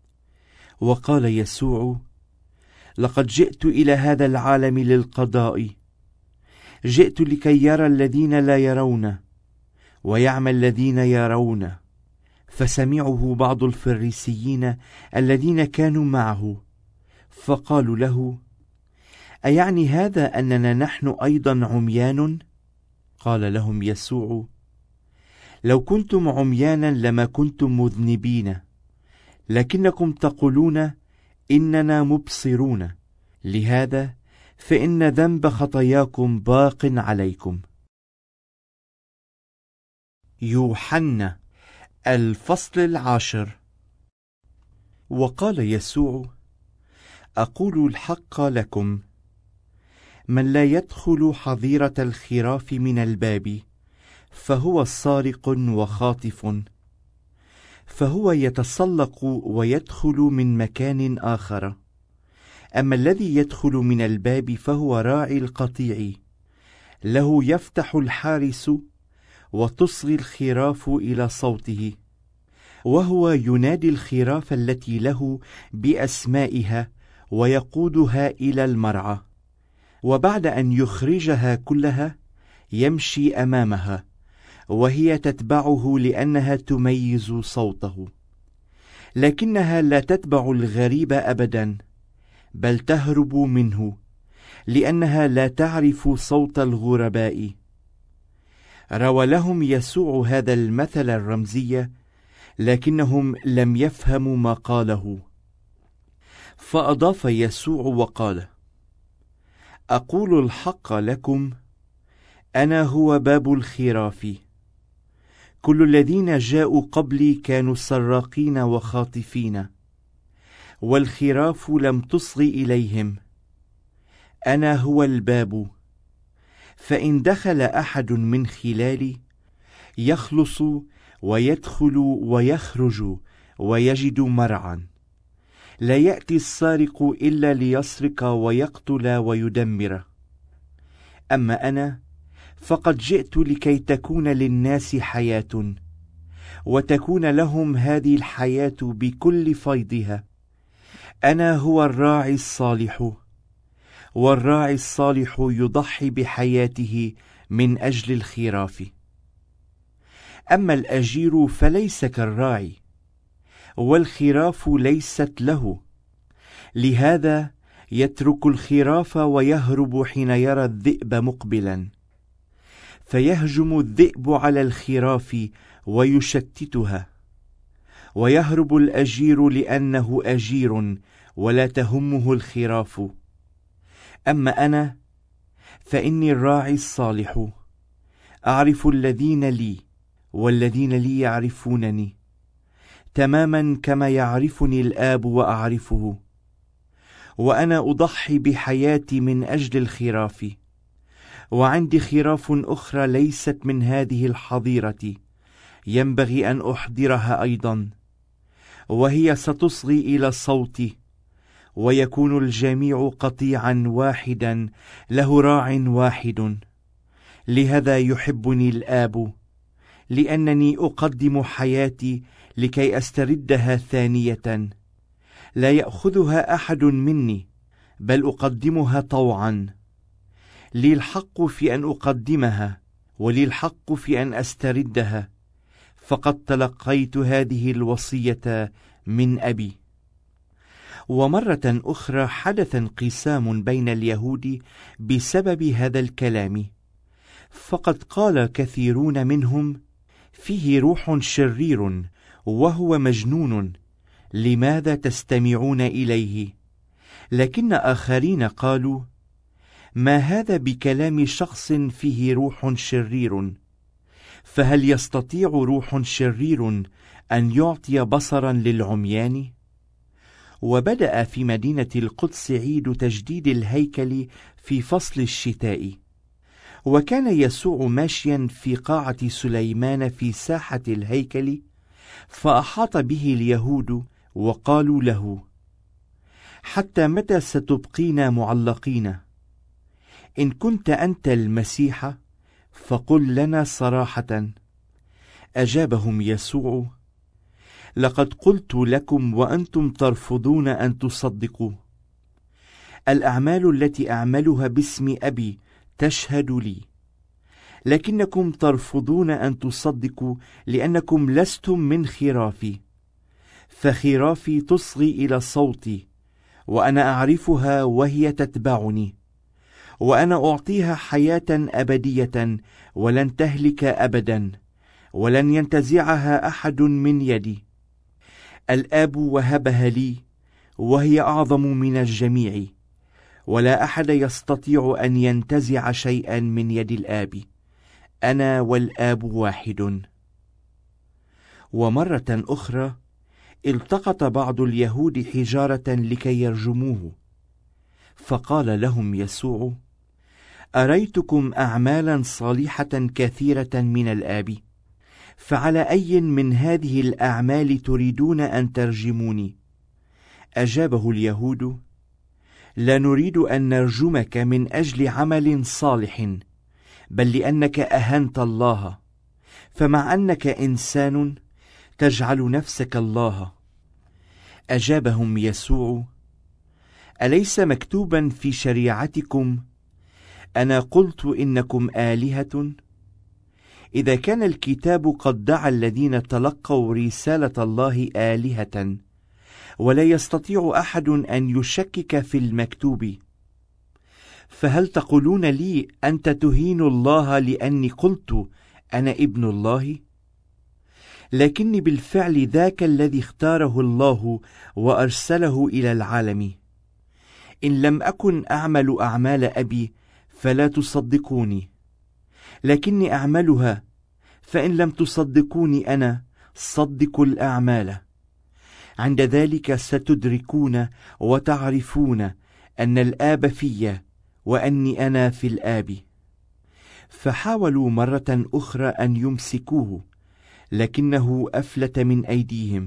وقال يسوع: لقد جئت إلى هذا العالم للقضاء، جئت لكي يرى الذين لا يرون ويعمى الذين يرون. فسمعه بعض الفريسيين الذين كانوا معه، فقالوا له: أيعني هذا أننا نحن أيضا عميان؟ قال لهم يسوع: لو كنتم عميانا لما كنتم مذنبين، لكنكم تقولون إننا مبصرون، لهذا فإن ذنب خطاياكم باق عليكم. يوحنا الفصل العاشر. وقال يسوع: أقول الحق لكم، من لا يدخل حظيرة الخراف من الباب فهو سارق وخاطف، فهو يتسلق ويدخل من مكان آخر. أما الذي يدخل من الباب فهو راعي القطيع، له يفتح الحارس وتصغي الخراف إلى صوته، وهو ينادي الخراف التي له بأسمائها ويقودها إلى المرعى، وبعد أن يخرجها كلها يمشي أمامها، وهي تتبعه لأنها تميز صوته. لكنها لا تتبع الغريب أبدا، بل تهرب منه، لأنها لا تعرف صوت الغرباء. روى لهم يسوع هذا المثل الرمزي، لكنهم لم يفهموا ما قاله. فأضاف يسوع وقال: أقول الحق لكم، أنا هو باب الخراف. كل الذين جاءوا قبلي كانوا سراقين وخاطفين، والخراف لم تصغ إليهم. أنا هو الباب، فإن دخل أحد من خلالي يخلص ويدخل ويخرج ويجد مرعا. لا يأتي السارق إلا ليسرق ويقتل ويدمر. أما أنا فقد جئت لكي تكون للناس حياة، وتكون لهم هذه الحياة بكل فيضها. أنا هو الراعي الصالح، والراعي الصالح يضحي بحياته من أجل الخراف. أما الأجير فليس كالراعي، والخراف ليست له، لهذا يترك الخراف ويهرب حين يرى الذئب مقبلا، فيهجم الذئب على الخراف ويشتتها، ويهرب الأجير لأنه أجير ولا تهمه الخراف. أما أنا فإني الراعي الصالح، أعرف الذين لي والذين لي يعرفونني، تماما كما يعرفني الآب وأعرفه، وأنا أضحي بحياتي من أجل الخراف. وعندي خراف أخرى ليست من هذه الحظيرة، ينبغي أن أحضرها أيضا، وهي ستصغي إلى صوتي، ويكون الجميع قطيعا واحدا له راع واحد. لهذا يحبني الآب، لأنني أقدم حياتي لكي أستردها ثانية. لا يأخذها أحد مني، بل أقدمها طوعا. لي الحق في أن أقدمها، ولي الحق في أن أستردها، فقد تلقيت هذه الوصية من أبي. ومرة أخرى حدث انقسام بين اليهود بسبب هذا الكلام، فقد قال كثيرون منهم: فيه روح شرير وهو مجنون، لماذا تستمعون إليه؟ لكن آخرين قالوا: ما هذا بكلام شخص فيه روح شرير؟ فهل يستطيع روح شرير أن يعطي بصرا للعميان؟ وبدأ في مدينة القدس عيد تجديد الهيكل في فصل الشتاء، وكان يسوع ماشيا في قاعة سليمان في ساحة الهيكل، فأحاط به اليهود وقالوا له: حتى متى ستبقينا معلقين؟ إن كنت أنت المسيح فقل لنا صراحة. أجابهم يسوع: لقد قلت لكم وأنتم ترفضون أن تصدقوا. الأعمال التي أعملها باسم أبي تشهد لي، لكنكم ترفضون أن تصدقوا لأنكم لستم من خرافي. فخرافي تصغي إلى صوتي، وأنا أعرفها وهي تتبعني، وأنا أعطيها حياة أبدية ولن تهلك أبدا، ولن ينتزعها أحد من يدي. الآب وهبها لي، وهي أعظم من الجميع، ولا أحد يستطيع أن ينتزع شيئا من يد الآب. أنا والآب واحد. ومرة أخرى التقط بعض اليهود حجارة لكي يرجموه، فقال لهم يسوع: أريتكم أعمالا صالحة كثيرة من الآب، فعلى أي من هذه الأعمال تريدون أن ترجموني؟ أجابه اليهود: لا نريد أن نرجمك من أجل عمل صالح، بل لأنك أهنت الله، فمع أنك إنسان تجعل نفسك الله. أجابهم يسوع: أليس مكتوبا في شريعتكم: أنا قلت إنكم آلهة؟ إذا كان الكتاب قد دعا الذين تلقوا رسالة الله آلهة، ولا يستطيع أحد أن يشكك في المكتوب، فهل تقولون لي أنت تهين الله لأني قلت أنا ابن الله؟ لكني بالفعل ذاك الذي اختاره الله وأرسله إلى العالم. إن لم أكن أعمل أعمال أبي فلا تصدقوني، لكني أعملها، فإن لم تصدقوني أنا صدقوا الأعمال. عند ذلك ستدركون وتعرفون أن الآب في وأني أنا في الآب. فحاولوا مرة أخرى أن يمسكوه، لكنه أفلت من أيديهم.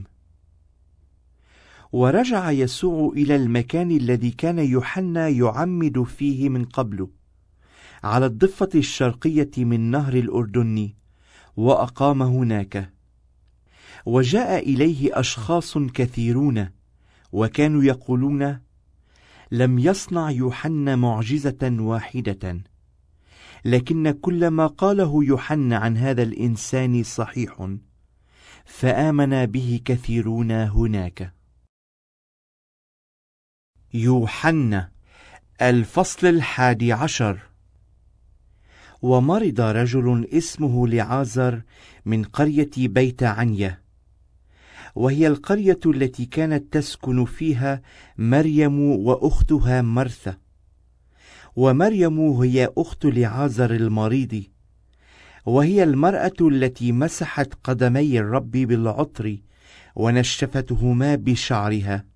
ورجع يسوع إلى المكان الذي كان يوحنا يعمد فيه من قبل، على الضفة الشرقية من نهر الأردن، وأقام هناك. وجاء إليه أشخاص كثيرون، وكانوا يقولون: لم يصنع يوحنا معجزة واحدة، لكن كل ما قاله يوحنا عن هذا الإنسان صحيح، فآمن به كثيرون هناك. يوحنا الفصل الحادي عشر. ومرض رجل اسمه لعازر من قرية بيت عنيا، وهي القرية التي كانت تسكن فيها مريم وأختها مرثا. ومريم هي أخت لعازر المريض، وهي المرأة التي مسحت قدمي الرب بالعطر ونشفتهما بشعرها.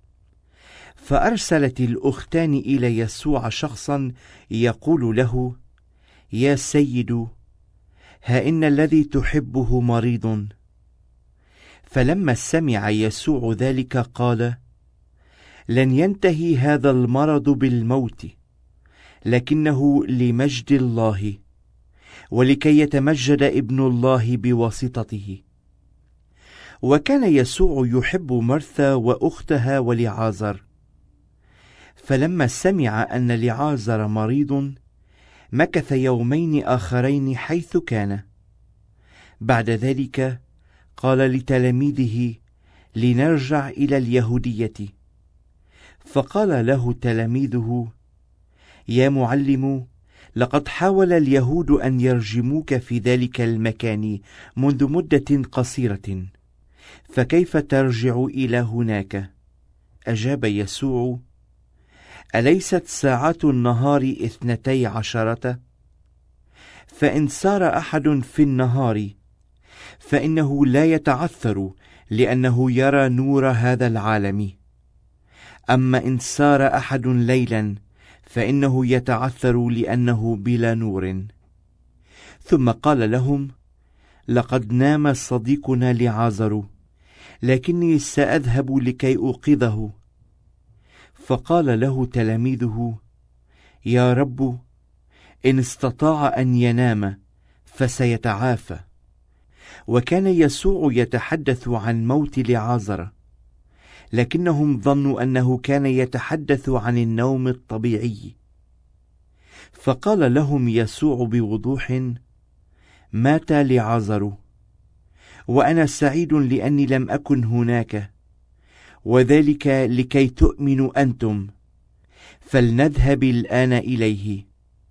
فأرسلت الأختان إلى يسوع شخصا يقول له: يا سيد، ها إن الذي تحبه مريض. فلما سمع يسوع ذلك قال: لن ينتهي هذا المرض بالموت، لكنه لمجد الله، ولكي يتمجد ابن الله بواسطته. وكان يسوع يحب مرثا وأختها ولعازر. فلما سمع أن لعازر مريض، مكث يومين آخرين حيث كان. بعد ذلك قال لتلاميذه: لنرجع إلى اليهودية. فقال له تلاميذه: يا معلم، لقد حاول اليهود أن يرجموك في ذلك المكان منذ مدة قصيرة، فكيف ترجع إلى هناك؟ أجاب يسوع: أليست ساعات النهار اثنتي عشرة؟ فإن سار أحد في النهار فإنه لا يتعثر، لأنه يرى نور هذا العالم. أما إن سار أحد ليلا فإنه يتعثر، لأنه بلا نور. ثم قال لهم: لقد نام صديقنا لعازر، لكني سأذهب لكي أوقظه. فقال له تلاميذه: يا رب، إن استطاع أن ينام فسيتعافى. وكان يسوع يتحدث عن موت لعازر، لكنهم ظنوا أنه كان يتحدث عن النوم الطبيعي. فقال لهم يسوع بوضوح: مات لعازر، وأنا سعيد لأني لم أكن هناك، وذلك لكي تؤمنوا أنتم. فلنذهب الآن إليه.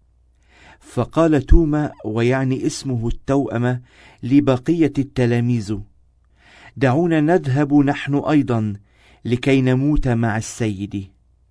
فقال توما، ويعني اسمه التوأمة، لبقية التلاميذ: دعونا نذهب نحن أيضا لكي نموت مع السيد.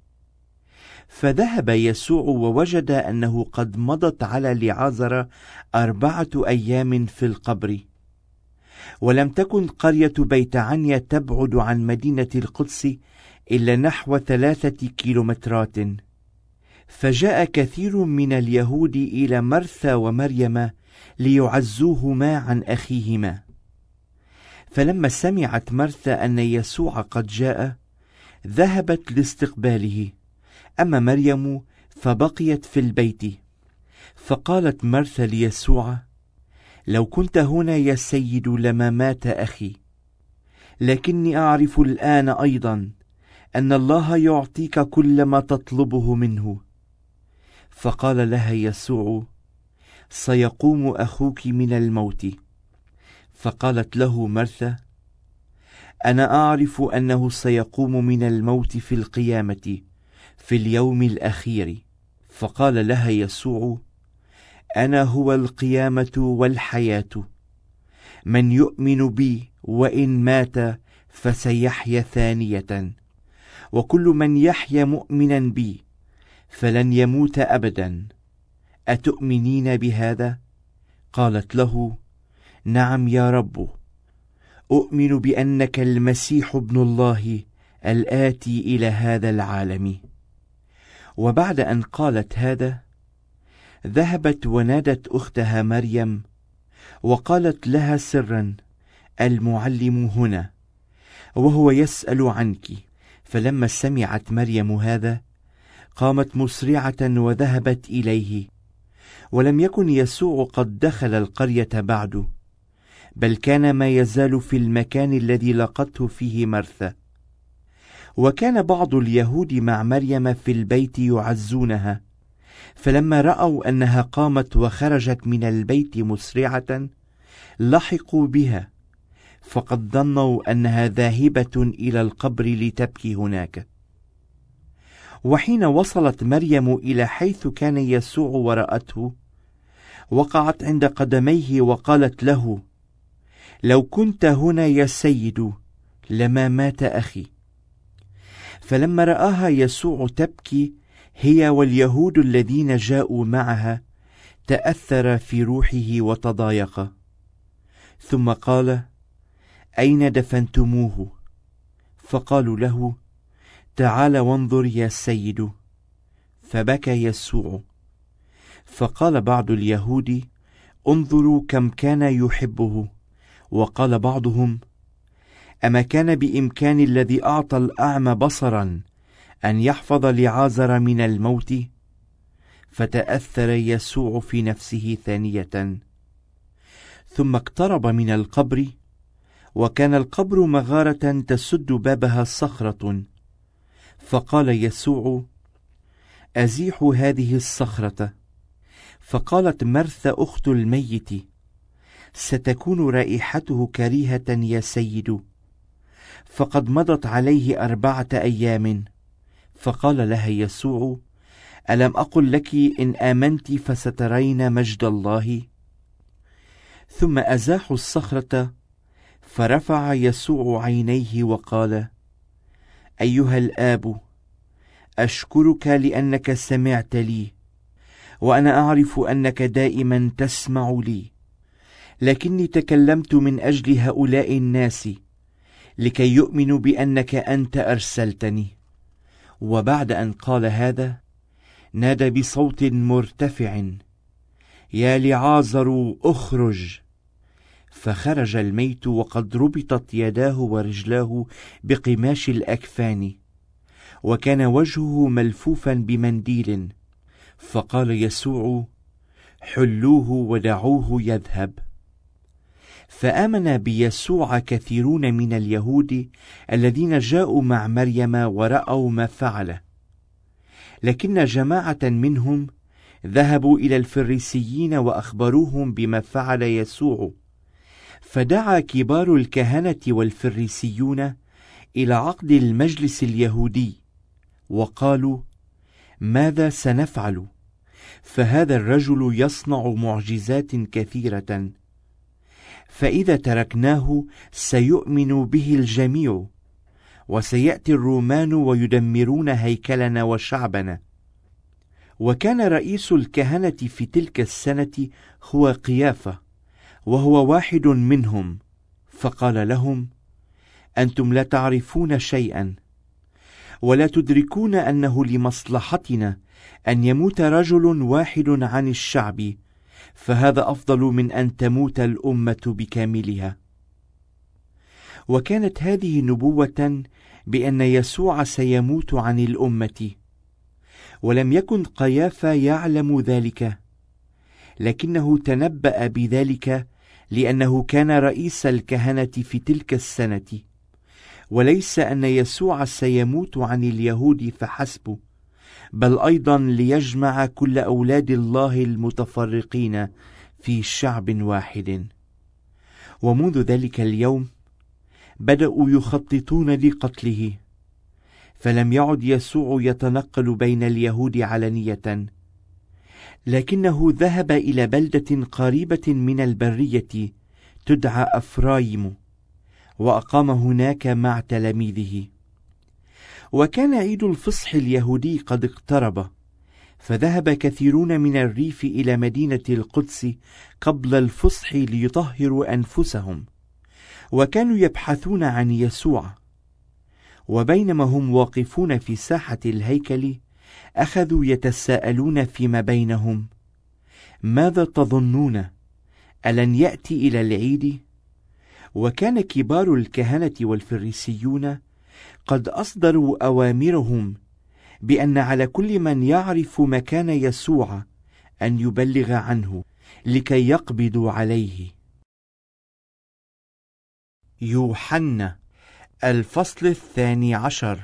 فذهب يسوع ووجد أنه قد مضت على لعازر أربعة أيام في القبر. ولم تكن قرية بيت عنيا تبعد عن مدينة القدس إلا نحو ثلاثة كيلومترات. فجاء كثير من اليهود إلى مرثا ومريم ليعزوهما عن أخيهما. فلما سمعت مرثا أن يسوع قد جاء، ذهبت لاستقباله، أما مريم فبقيت في البيت. فقالت مرثا ليسوع: لو كنت هنا يا سيد لما مات أخي. لكني أعرف الآن أيضا أن الله يعطيك كل ما تطلبه منه. فقال لها يسوع: سيقوم أخوك من الموت. فقالت له مرثا: أنا أعرف أنه سيقوم من الموت في القيامة في اليوم الأخير. فقال لها يسوع: أنا هو القيامة والحياة، من يؤمن بي وإن مات فسيحيا ثانية، وكل من يحيا مؤمنا بي فلن يموت أبدا. أتؤمنين بهذا؟ قالت له: نعم يا رب، أؤمن بأنك المسيح ابن الله الآتي إلى هذا العالم. وبعد أن قالت هذا ذهبت ونادت أختها مريم وقالت لها سرا: المعلم هنا وهو يسأل عنك. فلما سمعت مريم هذا قامت مسرعة وذهبت إليه. ولم يكن يسوع قد دخل القرية بعد، بل كان ما يزال في المكان الذي لقته فيه مرثا. وكان بعض اليهود مع مريم في البيت يعزونها، فلما رأوا أنها قامت وخرجت من البيت مسرعة لحقوا بها، فقد ظنوا أنها ذاهبة إلى القبر لتبكي هناك. وحين وصلت مريم إلى حيث كان يسوع ورأته، وقعت عند قدميه وقالت له: لو كنت هنا يا سيد لما مات أخي. فلما رآها يسوع تبكي هي واليهود الذين جاءوا معها، تأثر في روحه وتضايق، ثم قال: أين دفنتموه؟ فقالوا له: تعال وانظر يا سيد. فبكى يسوع. فقال بعض اليهود: انظروا كم كان يحبه. وقال بعضهم: أما كان بإمكان الذي أعطى الأعمى بصرا أن يحفظ لعازر من الموت؟ فتأثر يسوع في نفسه ثانية. ثم اقترب من القبر، وكان القبر مغارة تسد بابها صخرة. فقال يسوع: أزيحوا هذه الصخرة. فقالت مرثا أخت الميت: ستكون رائحته كريهة يا سيد، فقد مضت عليه أربعة أيام. فقال لها يسوع: ألم أقل لك إن آمنت فسترين مجد الله؟ ثم أزاحوا الصخرة، فرفع يسوع عينيه وقال: أيها الآب، أشكرك لأنك سمعت لي، وأنا أعرف أنك دائما تسمع لي، لكني تكلمت من أجل هؤلاء الناس لكي يؤمنوا بأنك أنت أرسلتني. وبعد أن قال هذا نادى بصوت مرتفع: يا لعازر أخرج. فخرج الميت وقد ربطت يداه ورجلاه بقماش الأكفان، وكان وجهه ملفوفا بمنديل. فقال يسوع: حلوه ودعوه يذهب. فآمن بيسوع كثيرون من اليهود الذين جاءوا مع مريم ورأوا ما فعل. لكن جماعة منهم ذهبوا إلى الفريسيين وأخبروهم بما فعل يسوع. فدعا كبار الكهنة والفريسيون إلى عقد المجلس اليهودي، وقالوا: ماذا سنفعل؟ فهذا الرجل يصنع معجزات كثيرة، فإذا تركناه سيؤمن به الجميع، وسيأتي الرومان ويدمرون هيكلنا وشعبنا. وكان رئيس الكهنة في تلك السنة هو قيافة، وهو واحد منهم. فقال لهم: أنتم لا تعرفون شيئا، ولا تدركون أنه لمصلحتنا أن يموت رجل واحد عن الشعب، فهذا أفضل من أن تموت الأمة بكاملها. وكانت هذه نبوة بأن يسوع سيموت عن الأمة، ولم يكن قيافة يعلم ذلك، لكنه تنبأ بذلك لأنه كان رئيس الكهنة في تلك السنة، وليس أن يسوع سيموت عن اليهود فحسب، بل أيضا ليجمع كل أولاد الله المتفرقين في شعب واحد. ومنذ ذلك اليوم بدأوا يخططون لقتله، فلم يعد يسوع يتنقل بين اليهود علنية، لكنه ذهب إلى بلدة قريبة من البرية تدعى أفرايم، وأقام هناك مع تلاميذه. وكان عيد الفصح اليهودي قد اقترب، فذهب كثيرون من الريف إلى مدينة القدس قبل الفصح ليطهروا أنفسهم، وكانوا يبحثون عن يسوع. وبينما هم واقفون في ساحة الهيكل أخذوا يتساءلون فيما بينهم: ماذا تظنون؟ ألن يأتي إلى العيد؟ وكان كبار الكهنة والفريسيون قد أصدروا أوامرهم بأن على كل من يعرف مكان يسوع أن يبلغ عنه لكي يقبضوا عليه. يوحنا الفصل الثاني عشر.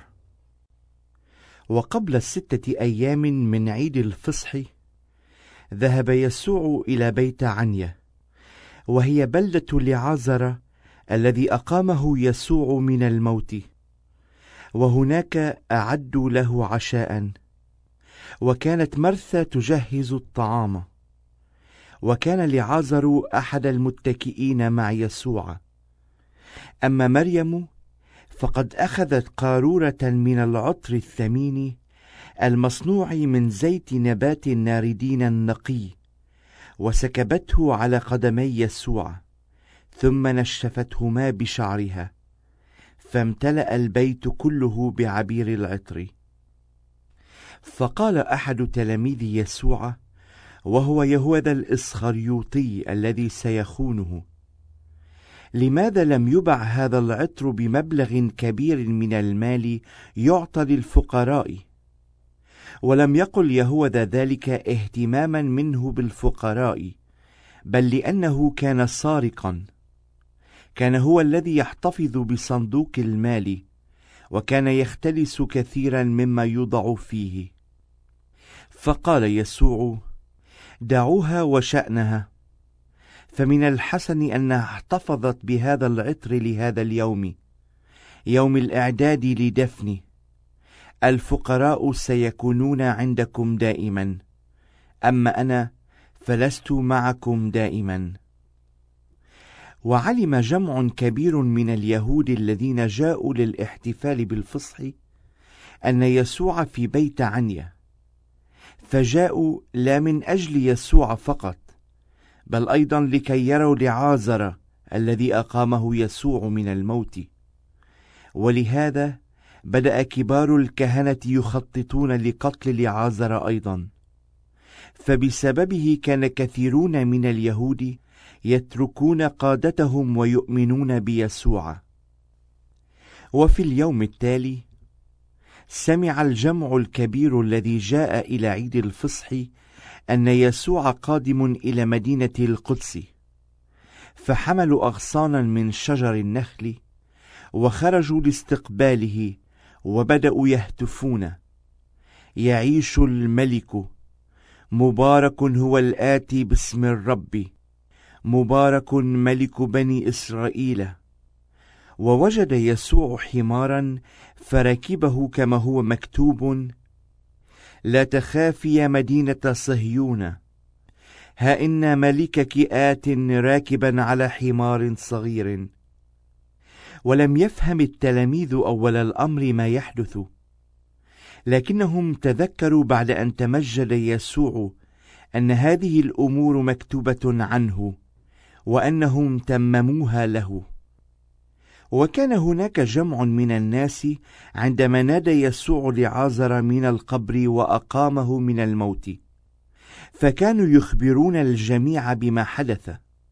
وقبل الستة أيام من عيد الفصح ذهب يسوع إلى بيت عنيا، وهي بلدة لعازر الذي أقامه يسوع من الموت، وهناك أعدوا له عشاء. وكانت مرثا تجهز الطعام، وكان لعازر أحد المتكئين مع يسوع. أما مريم فقد أخذت قارورة من العطر الثمين المصنوع من زيت نبات الناردين النقي، وسكبته على قدمي يسوع، ثم نشفتهما بشعرها، فامتلأ البيت كله بعبير العطر. فقال أحد تلاميذ يسوع، وهو يهوذا الإسخريوطي الذي سيخونه: لماذا لم يبع هذا العطر بمبلغ كبير من المال يعطى للفقراء؟ ولم يقل يهوذا ذلك اهتماما منه بالفقراء، بل لأنه كان سارقا. كان هو الذي يحتفظ بصندوق المال، وكان يختلس كثيرا مما يوضع فيه. فقال يسوع: دعوها وشأنها، فمن الحسن أنها احتفظت بهذا العطر لهذا اليوم، يوم الإعداد لدفني. الفقراء سيكونون عندكم دائما، أما أنا فلست معكم دائما. وعلم جمع كبير من اليهود الذين جاءوا للاحتفال بالفصح أن يسوع في بيت عنيا، فجاءوا لا من أجل يسوع فقط، بل أيضا لكي يروا لعازر الذي أقامه يسوع من الموت. ولهذا بدأ كبار الكهنة يخططون لقتل لعازر أيضا، فبسببه كان كثيرون من اليهود يتركون قادتهم ويؤمنون بيسوع. وفي اليوم التالي سمع الجمع الكبير الذي جاء إلى عيد الفصح أن يسوع قادم إلى مدينة القدس، فحملوا أغصانا من شجر النخل وخرجوا لاستقباله، وبدأوا يهتفون: يعيش الملك، مبارك هو الآتي باسم الرب، مبارك ملك بني إسرائيل. ووجد يسوع حمارا فركبه، كما هو مكتوب: لا تخافي يا مدينة صهيون، ها إن ملكك آت راكبا على حمار صغير. ولم يفهم التلاميذ أول الأمر ما يحدث، لكنهم تذكروا بعد أن تمجد يسوع أن هذه الأمور مكتوبة عنه، وأنهم تمموها له. وكان هناك جمع من الناس عندما نادى يسوع لعازر من القبر وأقامه من الموت، فكانوا يخبرون الجميع بما حدث.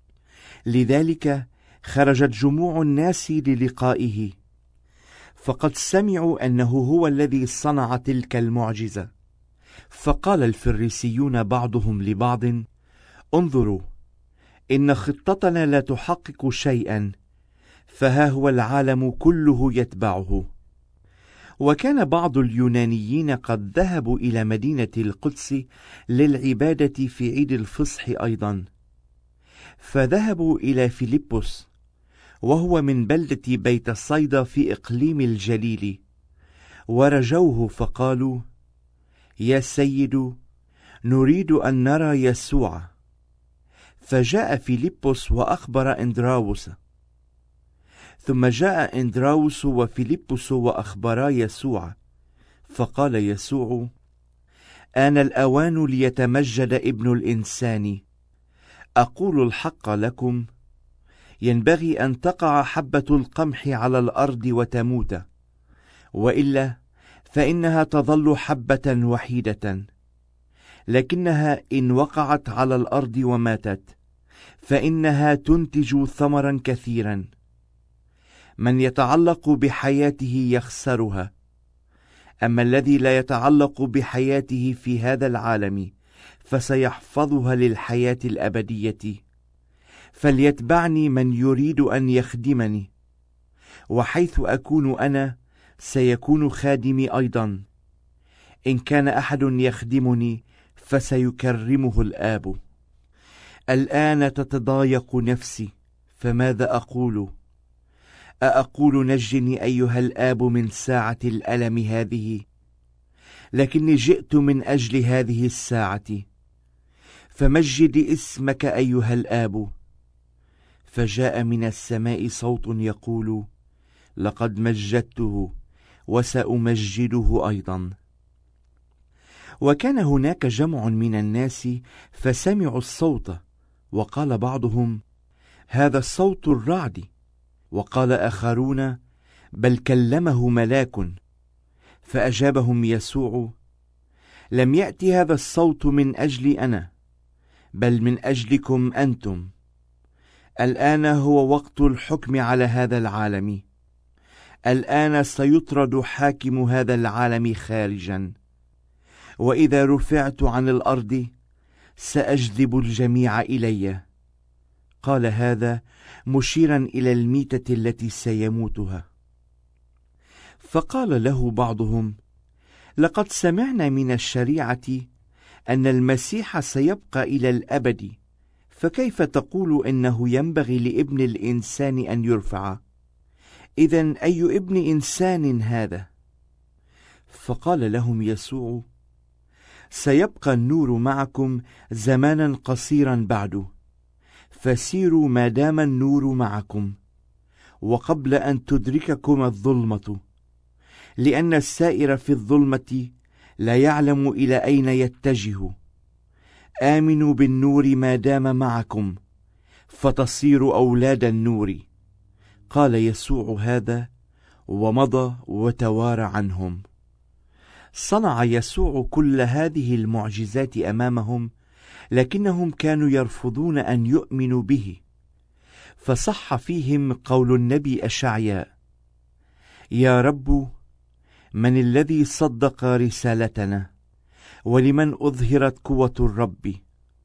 لذلك خرجت جموع الناس للقائه، فقد سمعوا أنه هو الذي صنع تلك المعجزة. فقال الفريسيون بعضهم لبعض: انظروا، إن خطتنا لا تحقق شيئا، فها هو العالم كله يتبعه. وكان بعض اليونانيين قد ذهبوا إلى مدينة القدس للعبادة في عيد الفصح أيضا، فذهبوا إلى فيلبس، وهو من بلدة بيت صيدا في إقليم الجليل، ورجوه فقالوا: يا سيد، نريد أن نرى يسوع. فجاء فيلبس وأخبر إندراوس، ثم جاء إندراوس وفيلبس وأخبرا يسوع. فقال يسوع: آن الأوان ليتمجد ابن الإنسان. أقول الحق لكم، ينبغي أن تقع حبة القمح على الأرض وتموت، وإلا فإنها تظل حبة وحيدة، لكنها إن وقعت على الأرض وماتت فإنها تنتج ثمرا كثيرا. من يتعلق بحياته يخسرها، أما الذي لا يتعلق بحياته في هذا العالم فسيحفظها للحياة الأبدية. فليتبعني من يريد أن يخدمني، وحيث أكون أنا سيكون خادمي أيضا. إن كان أحد يخدمني فسيكرمه الآب. الآن تتضايق نفسي، فماذا أقول؟ أأقول نجني أيها الآب من ساعة الألم هذه؟ لكني جئت من أجل هذه الساعة. فمجد اسمك أيها الآب. فجاء من السماء صوت يقول: لقد مجدته وسأمجده أيضا. وكان هناك جمع من الناس فسمعوا الصوت، وقال بعضهم: هذا الصوت الرعد. وقال آخرون: بل كلمه ملاك. فأجابهم يسوع: لم يأتي هذا الصوت من أجلي أنا، بل من أجلكم أنتم. الآن هو وقت الحكم على هذا العالم. الآن سيطرد حاكم هذا العالم خارجا. وإذا رفعت عن الأرض سأجذب الجميع إلي. قال هذا مشيرا إلى الميتة التي سيموتها. فقال له بعضهم: لقد سمعنا من الشريعة أن المسيح سيبقى إلى الأبد، فكيف تقول إنه ينبغي لابن الإنسان أن يرفع؟ إذن أي ابن إنسان هذا؟ فقال لهم يسوع: سيبقى النور معكم زمانا قصيرا بعد، فسيروا ما دام النور معكم، وقبل أن تدرككم الظلمة، لأن السائر في الظلمة لا يعلم إلى أين يتجه. آمنوا بالنور ما دام معكم، فتصيروا أولاد النور. قال يسوع هذا ومضى وتوارى عنهم. صنع يسوع كل هذه المعجزات أمامهم، لكنهم كانوا يرفضون أن يؤمنوا به. فصح فيهم قول النبي أشعياء: يا رب، من الذي صدق رسالتنا؟ ولمن أظهرت قوة الرب؟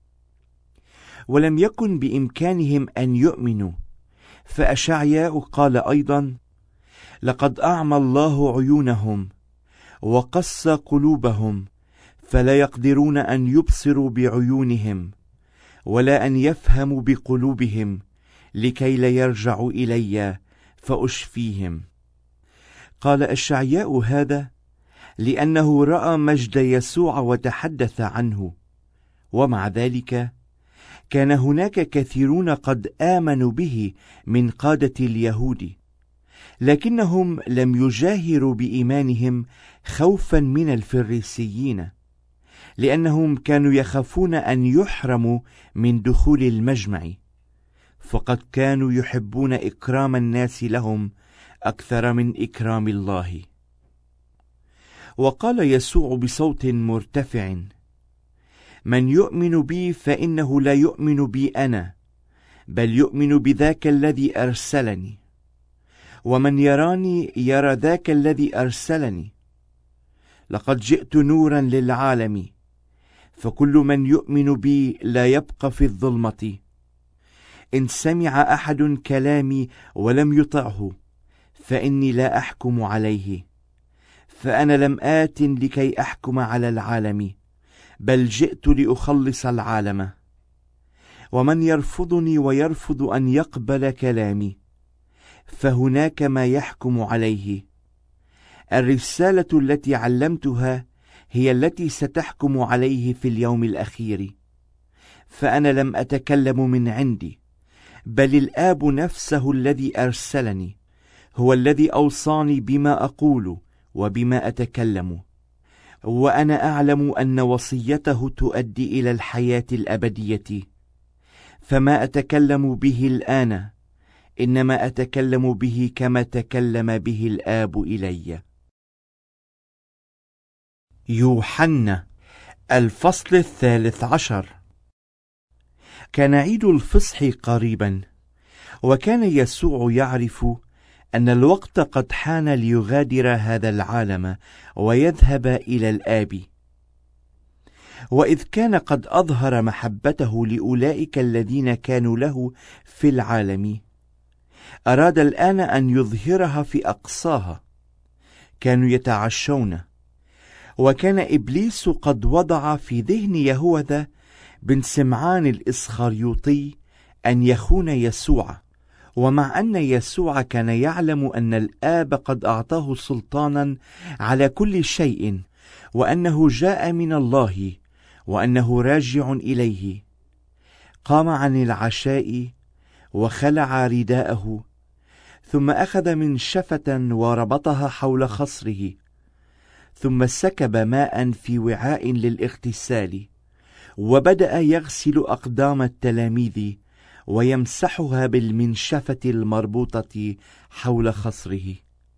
ولم يكن بإمكانهم أن يؤمنوا. فأشعياء قال أيضا: لقد أعمى الله عيونهم وقص قلوبهم، فلا يقدرون أن يبصروا بعيونهم ولا أن يفهموا بقلوبهم، لكي لا يرجعوا إلي فأشفيهم. قال أشعياء هذا لأنه رأى مجد يسوع وتحدث عنه، ومع ذلك كان هناك كثيرون قد آمنوا به من قادة اليهود، لكنهم لم يجاهروا بإيمانهم خوفا من الفريسيين، لأنهم كانوا يخافون أن يحرموا من دخول المجمع، فقد كانوا يحبون إكرام الناس لهم أكثر من إكرام الله. وقال يسوع بصوت مرتفع: من يؤمن بي فإنه لا يؤمن بي أنا، بل يؤمن بذاك الذي أرسلني، ومن يراني يرى ذاك الذي أرسلني. لقد جئت نورا للعالم، فكل من يؤمن بي لا يبقى في الظلمة. إن سمع أحد كلامي ولم يطعه فإني لا أحكم عليه، فأنا لم آت لكي أحكم على العالم، بل جئت لأخلص العالم. ومن يرفضني ويرفض أن يقبل كلامي فهناك ما يحكم عليه. الرسالة التي علمتها هي التي ستحكم عليه في اليوم الأخير. فأنا لم أتكلم من عندي، بل الآب نفسه الذي أرسلني هو الذي أوصاني بما أقول وبما أتكلم. وأنا أعلم أن وصيته تؤدي إلى الحياة الأبدية، فما أتكلم به الآن إنما أتكلم به كما تكلم به الآب إلي. يوحنا الفصل الثالث عشر. كان عيد الفصح قريبا، وكان يسوع يعرف أن الوقت قد حان ليغادر هذا العالم ويذهب إلى الآب. وإذ كان قد أظهر محبته لأولئك الذين كانوا له في العالم، أراد الآن أن يظهرها في أقصاها. كانوا يتعشون، وكان إبليس قد وضع في ذهن يهوذا بن سمعان الإسخريوطي أن يخون يسوع، ومع أن يسوع كان يعلم أن الآب قد أعطاه سلطانا على كل شيء، وأنه جاء من الله، وأنه راجع إليه، قام عن العشاء وخلع رداءه، ثم أخذ منشفة وربطها حول خصره، ثم سكب ماء في وعاء للاغتسال، وبدأ يغسل أقدام التلاميذ ويمسحها بالمنشفة المربوطة حول خصره.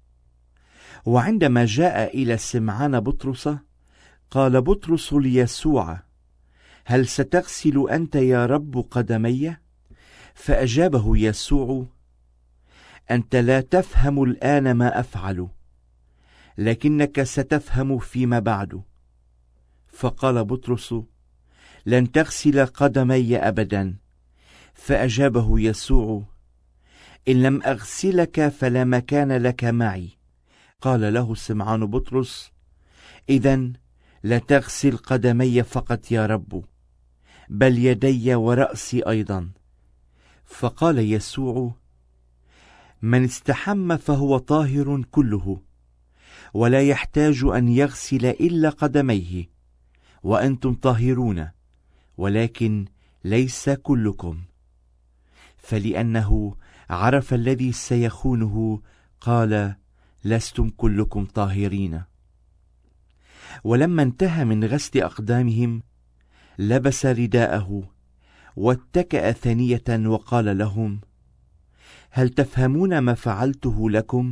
وعندما جاء إلى سمعان بطرس، قال بطرس ليسوع: هل ستغسل أنت يا رب قدمي؟ فأجابه يسوع: أنت لا تفهم الآن ما أفعل، لكنك ستفهم فيما بعد. فقال بطرس: لن تغسل قدمي أبدا. فأجابه يسوع: إن لم أغسلك فلا مكان لك معي. قال له سمعان بطرس: إذن لا تغسل قدمي فقط يا رب، بل يدي ورأسي أيضا. فقال يسوع: من استحم فهو طاهر كله، ولا يحتاج أن يغسل إلا قدميه، وأنتم طاهرون، ولكن ليس كلكم. فلأنه عرف الذي سيخونه قال: لستم كلكم طاهرين. ولما انتهى من غسل أقدامهم لبس رداءه واتكأ ثانية وقال لهم: هل تفهمون ما فعلته لكم؟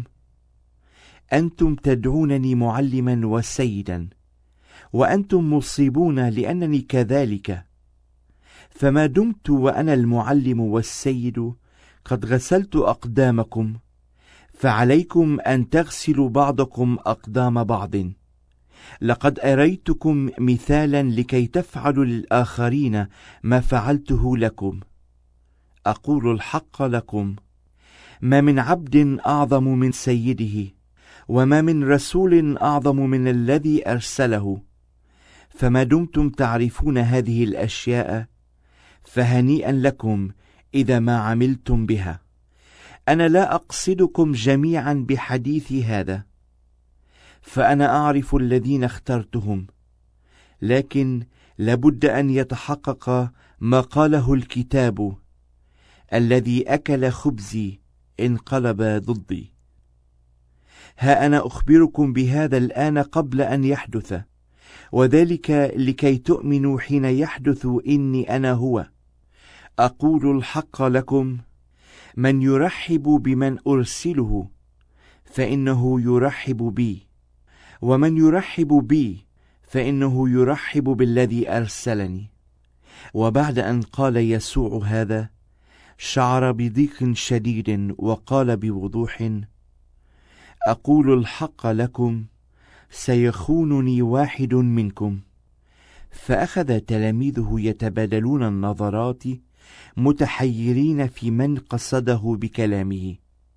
أنتم تدعونني معلما وسيدا، وأنتم مصيبون لأنني كذلك. فما دمت وأنا المعلم والسيد قد غسلت أقدامكم، فعليكم أن تغسلوا بعضكم أقدام بعض. لقد أريتكم مثالا لكي تفعلوا للآخرين ما فعلته لكم. أقول الحق لكم، ما من عبد أعظم من سيده، وما من رسول أعظم من الذي أرسله. فما دمتم تعرفون هذه الأشياء، فهنيئا لكم إذا ما عملتم بها. أنا لا أقصدكم جميعا بحديث هذا، فأنا أعرف الذين اخترتهم، لكن لابد أن يتحقق ما قاله الكتاب: الذي أكل خبزي انقلب ضدي. ها أنا أخبركم بهذا الآن قبل أن يحدث، وذلك لكي تؤمنوا حين يحدث إني أنا هو. أقول الحق لكم، من يرحب بمن أرسله فإنه يرحب بي، ومن يرحب بي فإنه يرحب بالذي أرسلني. وبعد أن قال يسوع هذا شعر بضيق شديد، وقال بوضوح: أقول الحق لكم، سيخونني واحد منكم. فأخذ تلاميذه يتبادلون النظرات متحيرين في من قصده بكلامه.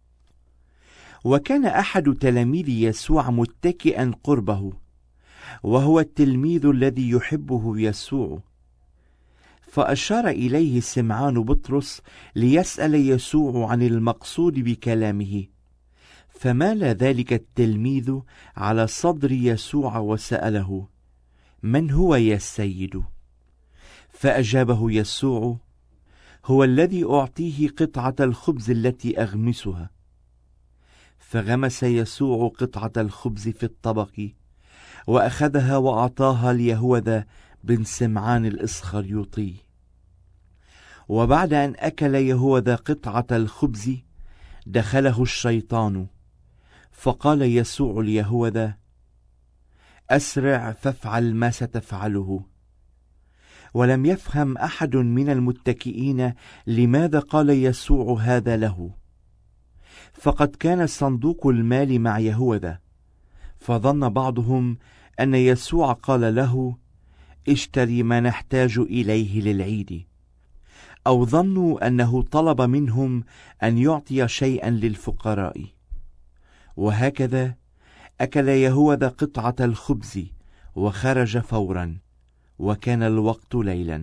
وكان أحد تلاميذ يسوع متكئا قربه، وهو التلميذ الذي يحبه يسوع. فأشار إليه سمعان بطرس ليسأل يسوع عن المقصود بكلامه، فمال ذلك التلميذ على صدر يسوع وسأله: من هو يا سيد؟ فأجابه يسوع: هو الذي أعطيه قطعة الخبز التي أغمسها. فغمس يسوع قطعة الخبز في الطبق، وأخذها وأعطاها ليهوذا بن سمعان الإسخريوطي. وبعد أن أكل يهوذا قطعة الخبز دخله الشيطان، فقال يسوع ليهوذا: أسرع فافعل ما ستفعله. ولم يفهم أحد من المتكئين لماذا قال يسوع هذا له، فقد كان صندوق المال مع يهوذا، فظن بعضهم أن يسوع قال له: اشتري ما نحتاج إليه للعيد، أو ظنوا أنه طلب منهم أن يعطي شيئا للفقراء. وهكذا أكل يهوذا قطعة الخبز وخرج فورا، وكان الوقت ليلا.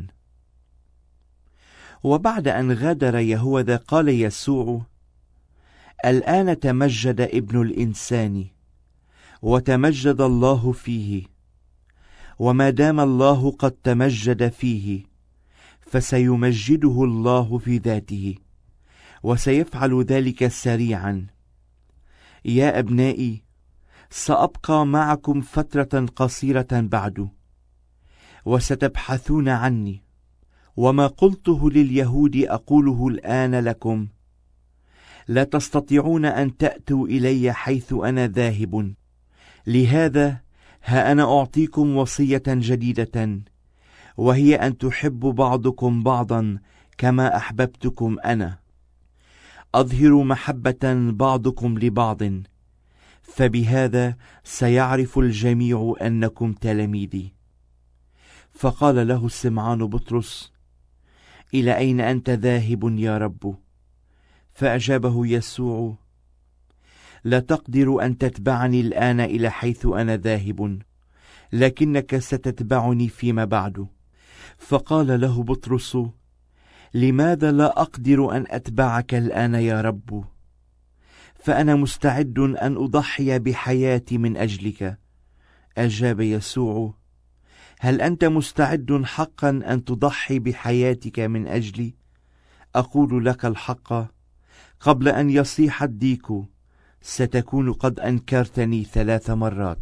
وبعد أن غادر يهوذا قال يسوع: الآن تمجد ابن الإنسان، وتمجد الله فيه، وما دام الله قد تمجد فيه فسيمجده الله في ذاته، وسيفعل ذلك سريعا. يا أبنائي، سأبقى معكم فترة قصيرة بعد، وستبحثون عني، وما قلته لليهود أقوله الآن لكم: لا تستطيعون أن تأتوا إلي حيث أنا ذاهب. لهذا ها أنا أعطيكم وصية جديدة، وهي أن تحبوا بعضكم بعضا كما أحببتكم أنا. أظهروا محبة بعضكم لبعض، فبهذا سيعرف الجميع أنكم تلاميذي. فقال له سمعان بطرس: إلى أين أنت ذاهب يا رب؟ فأجابه يسوع: لا تقدر أن تتبعني الآن إلى حيث أنا ذاهب، لكنك ستتبعني فيما بعد. فقال له بطرس: لماذا لا أقدر أن أتبعك الآن يا رب؟ فأنا مستعد أن أضحي بحياتي من أجلك. أجاب يسوع: هل أنت مستعد حقا أن تضحي بحياتك من أجلي؟ أقول لك الحق، قبل أن يصيح الديك ستكون قد أنكرتني ثلاث مرات.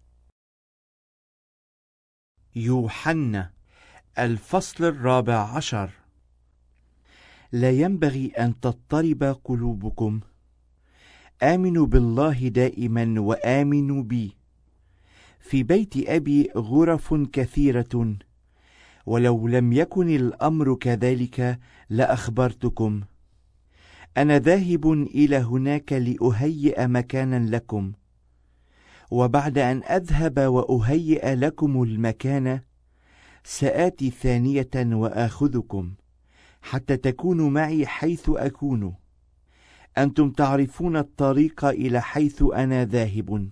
يوحنا الفصل الرابع عشر. لا ينبغي أن تضطرب قلوبكم، آمنوا بالله دائما وآمنوا بي. في بيت أبي غرف كثيرة، ولو لم يكن الأمر كذلك لأخبرتكم. أنا ذاهب إلى هناك لأهيئ مكانا لكم، وبعد أن أذهب وأهيئ لكم المكان سآتي ثانية وآخذكم، حتى تكونوا معي حيث أكون. أنتم تعرفون الطريق إلى حيث أنا ذاهب.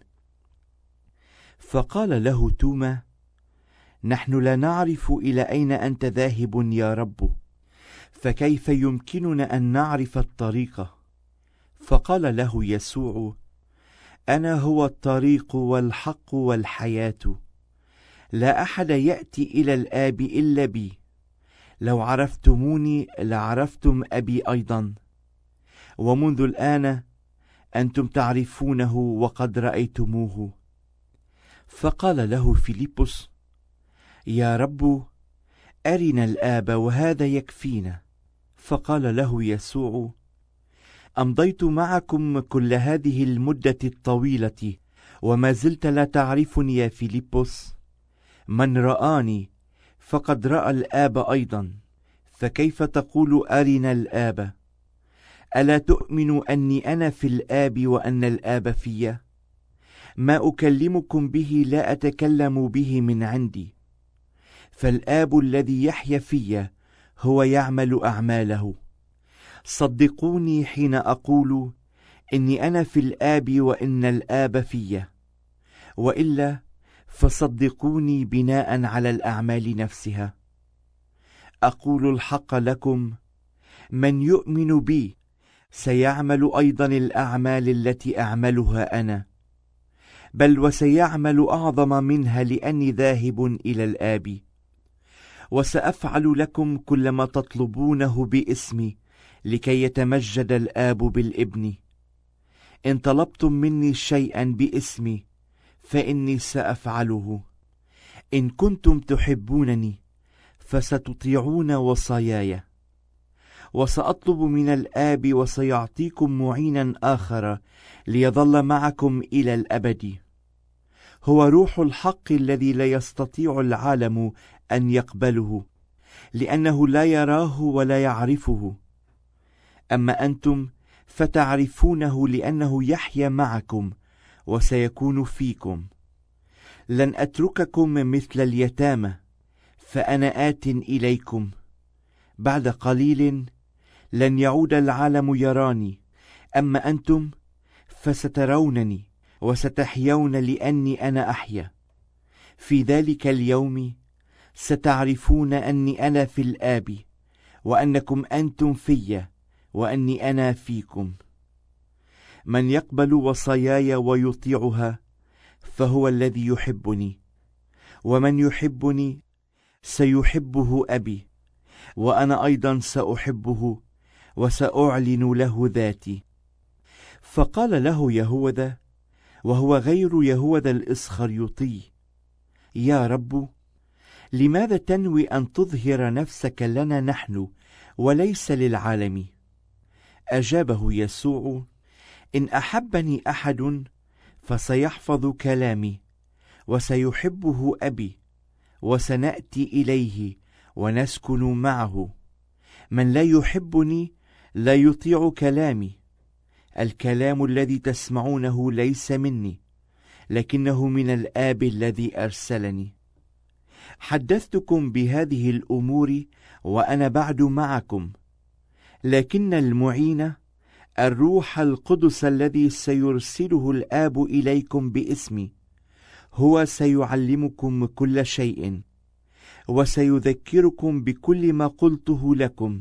فقال له توما: نحن لا نعرف إلى أين أنت ذاهب يا رب، فكيف يمكننا أن نعرف الطريق؟ فقال له يسوع: أنا هو الطريق والحق والحياة، لا أحد يأتي إلى الآب إلا بي. لو عرفتموني لعرفتم أبي أيضا، ومنذ الآن أنتم تعرفونه وقد رأيتموه. فقال له فيلبس: يا رب، أرنا الآب وهذا يكفينا. فقال له يسوع: أمضيت معكم كل هذه المدة الطويلة وما زلت لا تعرفني يا فيلبس؟ من رآني فقد رأى الآب أيضا، فكيف تقول أرنا الآب؟ ألا تؤمن أني أنا في الآب وأن الآب في؟ ما أكلمكم به لا أتكلم به من عندي، فالآب الذي يحيا في هو يعمل أعماله. صدقوني حين أقول إني أنا في الآب وإن الآب في، وإلا فصدقوني بناء على الأعمال نفسها. أقول الحق لكم، من يؤمن بي سيعمل أيضا الأعمال التي أعملها أنا، بل وسيعمل أعظم منها، لأني ذاهب إلى الآب. وسأفعل لكم كل ما تطلبونه باسمي، لكي يتمجد الآب بالابن. إن طلبتم مني شيئا باسمي فإني سأفعله. إن كنتم تحبونني فستطيعون وصاياي. وسأطلب من الآب وسيعطيكم معينا آخر ليظل معكم إلى الأبد، هو روح الحق الذي لا يستطيع العالم أن يقبله، لأنه لا يراه ولا يعرفه. أما أنتم فتعرفونه، لأنه يحيا معكم وسيكون فيكم. لن أترككم مثل اليتامى، فأنا آت إليكم. بعد قليل لن يعود العالم يراني، أما أنتم فسترونني وستحيون، لأني أنا أحيا. في ذلك اليوم ستعرفون أني أنا في الآب، وأنكم أنتم في، وأني أنا فيكم. من يقبل وصاياي ويطيعها فهو الذي يحبني، ومن يحبني سيحبه أبي، وأنا أيضا سأحبه وسأعلن له ذاتي. فقال له يهوذا، وهو غير يهوذا الإسخريوطي: يا رب، لماذا تنوي أن تظهر نفسك لنا نحن وليس للعالم؟ أجابه يسوع: إن أحبني أحد فسيحفظ كلامي، وسيحبه أبي، وسنأتي إليه ونسكن معه. من لا يحبني لا يطيع كلامي. الكلام الذي تسمعونه ليس مني، لكنه من الآب الذي أرسلني. حدثتكم بهذه الأمور وأنا بعد معكم، لكن المعين الروح القدس الذي سيرسله الآب إليكم باسمي هو سيعلمكم كل شيء، وسيذكركم بكل ما قلته لكم.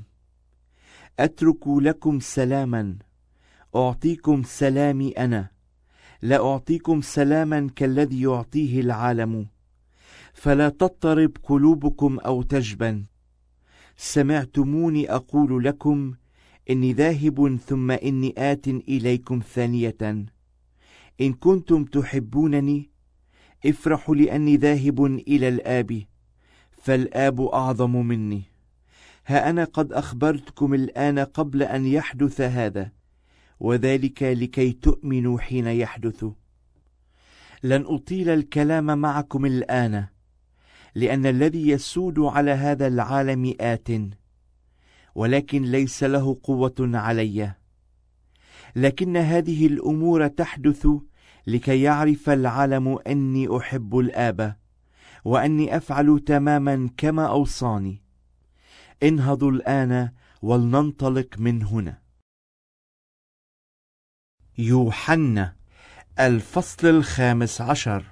أترك لكم سلاما، أعطيكم سلامي أنا، لا أعطيكم سلاما كالذي يعطيه العالم. فلا تضطرب قلوبكم أو تجبن. سمعتموني أقول لكم إني ذاهب ثم إني آت إليكم ثانية. إن كنتم تحبونني افرحوا لأني ذاهب إلى الآب، فالآب أعظم مني. ها أنا قد أخبرتكم الآن قبل أن يحدث هذا، وذلك لكي تؤمنوا حين يحدث. لن أطيل الكلام معكم الآن، لأن الذي يسود على هذا العالم آت، ولكن ليس له قوة علي. لكن هذه الأمور تحدث لكي يعرف العالم أني أحب الآب، وأني أفعل تماما كما أوصاني. انهضوا الآن ولننطلق من هنا. يوحنا الفصل الخامس عشر.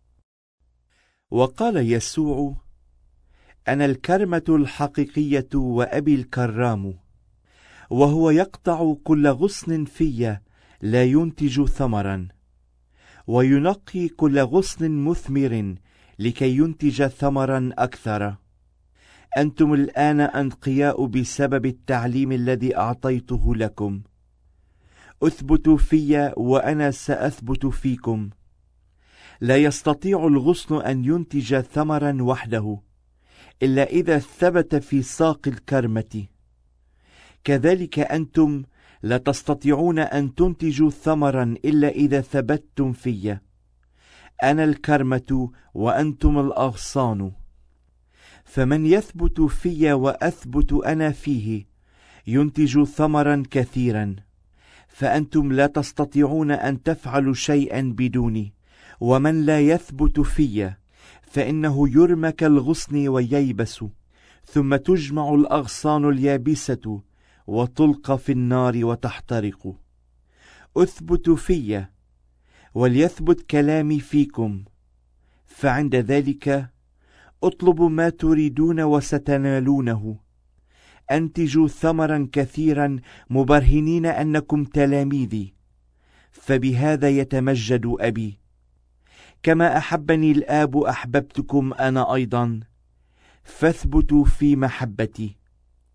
وقال يسوع: أنا الكرمة الحقيقية وأبي الكرام، وهو يقطع كل غصن في لا ينتج ثمرا، وينقي كل غصن مثمر لكي ينتج ثمرا أكثر. أنتم الآن أنقياء بسبب التعليم الذي أعطيته لكم. أثبتوا في وأنا سأثبت فيكم. لا يستطيع الغصن أن ينتج ثمرا وحده إلا إذا ثبت في ساق الكرمة. كذلك أنتم لا تستطيعون أن تنتجوا ثمرا إلا إذا ثبتتم في. أنا الكرمة وأنتم الأغصان. فمن يثبت في وأثبت أنا فيه ينتج ثمرا كثيرا، فأنتم لا تستطيعون أن تفعلوا شيئا بدوني. ومن لا يثبت في فإنه يرمى كالغصن وييبس، ثم تجمع الأغصان اليابسة وتلقى في النار وتحترق. أثبتوا في وليثبت كلامي فيكم، فعند ذلك اطلبوا ما تريدون وستنالونه. أنتجوا ثمرا كثيرا مبرهنين أنكم تلاميذي، فبهذا يتمجد أبي. كما أحبني الآب أحببتكم أنا أيضا، فاثبتوا في محبتي.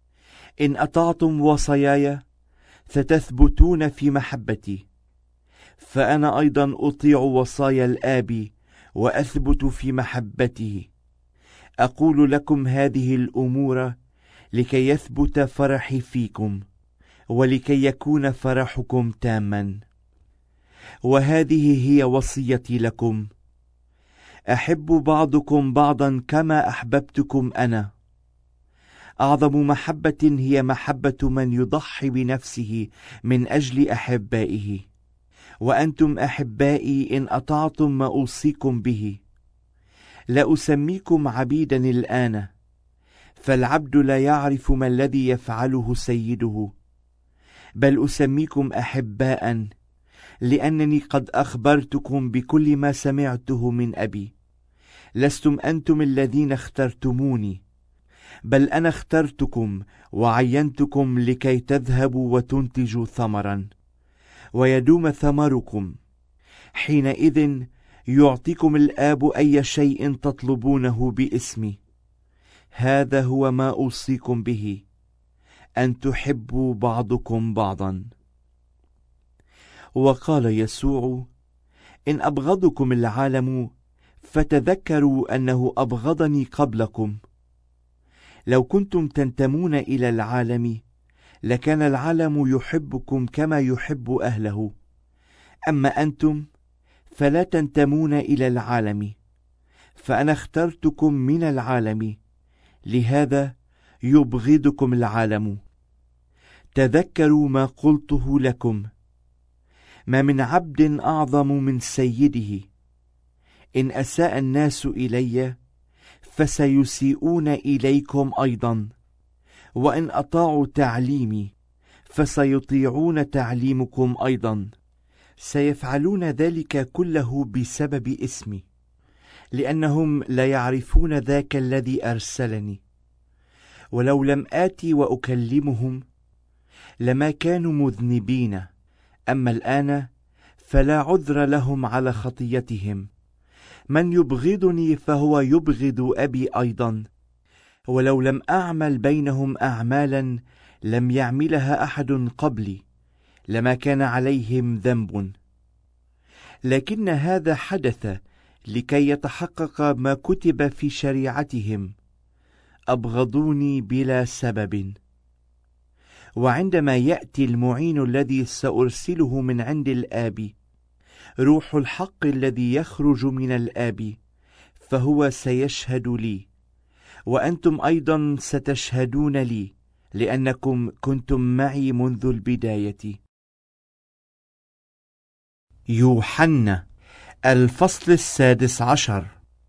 إن أطعتم وصاياي ستثبتون في محبتي، فأنا أيضا أطيع وصايا الآب وأثبت في محبته. أقول لكم هذه الأمور لكي يثبت فرحي فيكم، ولكي يكون فرحكم تاما. وهذه هي وصيتي لكم: أحبوا بعضكم بعضا كما أحببتكم أنا. أعظم محبة هي محبة من يضحي بنفسه من أجل أحبائه. وأنتم أحبائي إن أطعتم ما أوصيكم به. لا أسميكم عبيدا الآن، فالعبد لا يعرف ما الذي يفعله سيده، بل أسميكم أحباء، لأنني قد أخبرتكم بكل ما سمعته من أبي. لستم أنتم الذين اخترتموني، بل أنا اخترتكم وعينتكم لكي تذهبوا وتنتجوا ثمرا، ويدوم ثمركم. حينئذ يعطيكم الآب أي شيء تطلبونه باسمي. هذا هو ما أوصيكم به، أن تحبوا بعضكم بعضا. وقال يسوع: إن أبغضكم العالم فتذكروا أنه أبغضني قبلكم. لو كنتم تنتمون إلى العالم لكان العالم يحبكم كما يحب أهله. أما أنتم فلا تنتمون إلى العالم، فأنا اخترتكم من العالم، لهذا يبغضكم العالم. تذكروا ما قلته لكم: ما من عبد أعظم من سيده. إن أساء الناس إلي فسيسيئون إليكم أيضا، وإن أطاعوا تعليمي فسيطيعون تعليمكم أيضا. سيفعلون ذلك كله بسبب اسمي، لأنهم لا يعرفون ذاك الذي أرسلني. ولو لم آتي وأكلمهم لما كانوا مذنبين، أما الآن فلا عذر لهم على خطيتهم. من يبغضني فهو يبغض أبي أيضا. ولو لم أعمل بينهم أعمالا لم يعملها أحد قبلي لما كان عليهم ذنب. لكن هذا حدث لكي يتحقق ما كتب في شريعتهم: أبغضوني بلا سبب. وعندما يأتي المعين الذي سأرسله من عند الآب، روح الحق الذي يخرج من الآب، فهو سيشهد لي. وأنتم أيضا ستشهدون لي، لأنكم كنتم معي منذ البداية. يوحنا الفصل السادس عشر.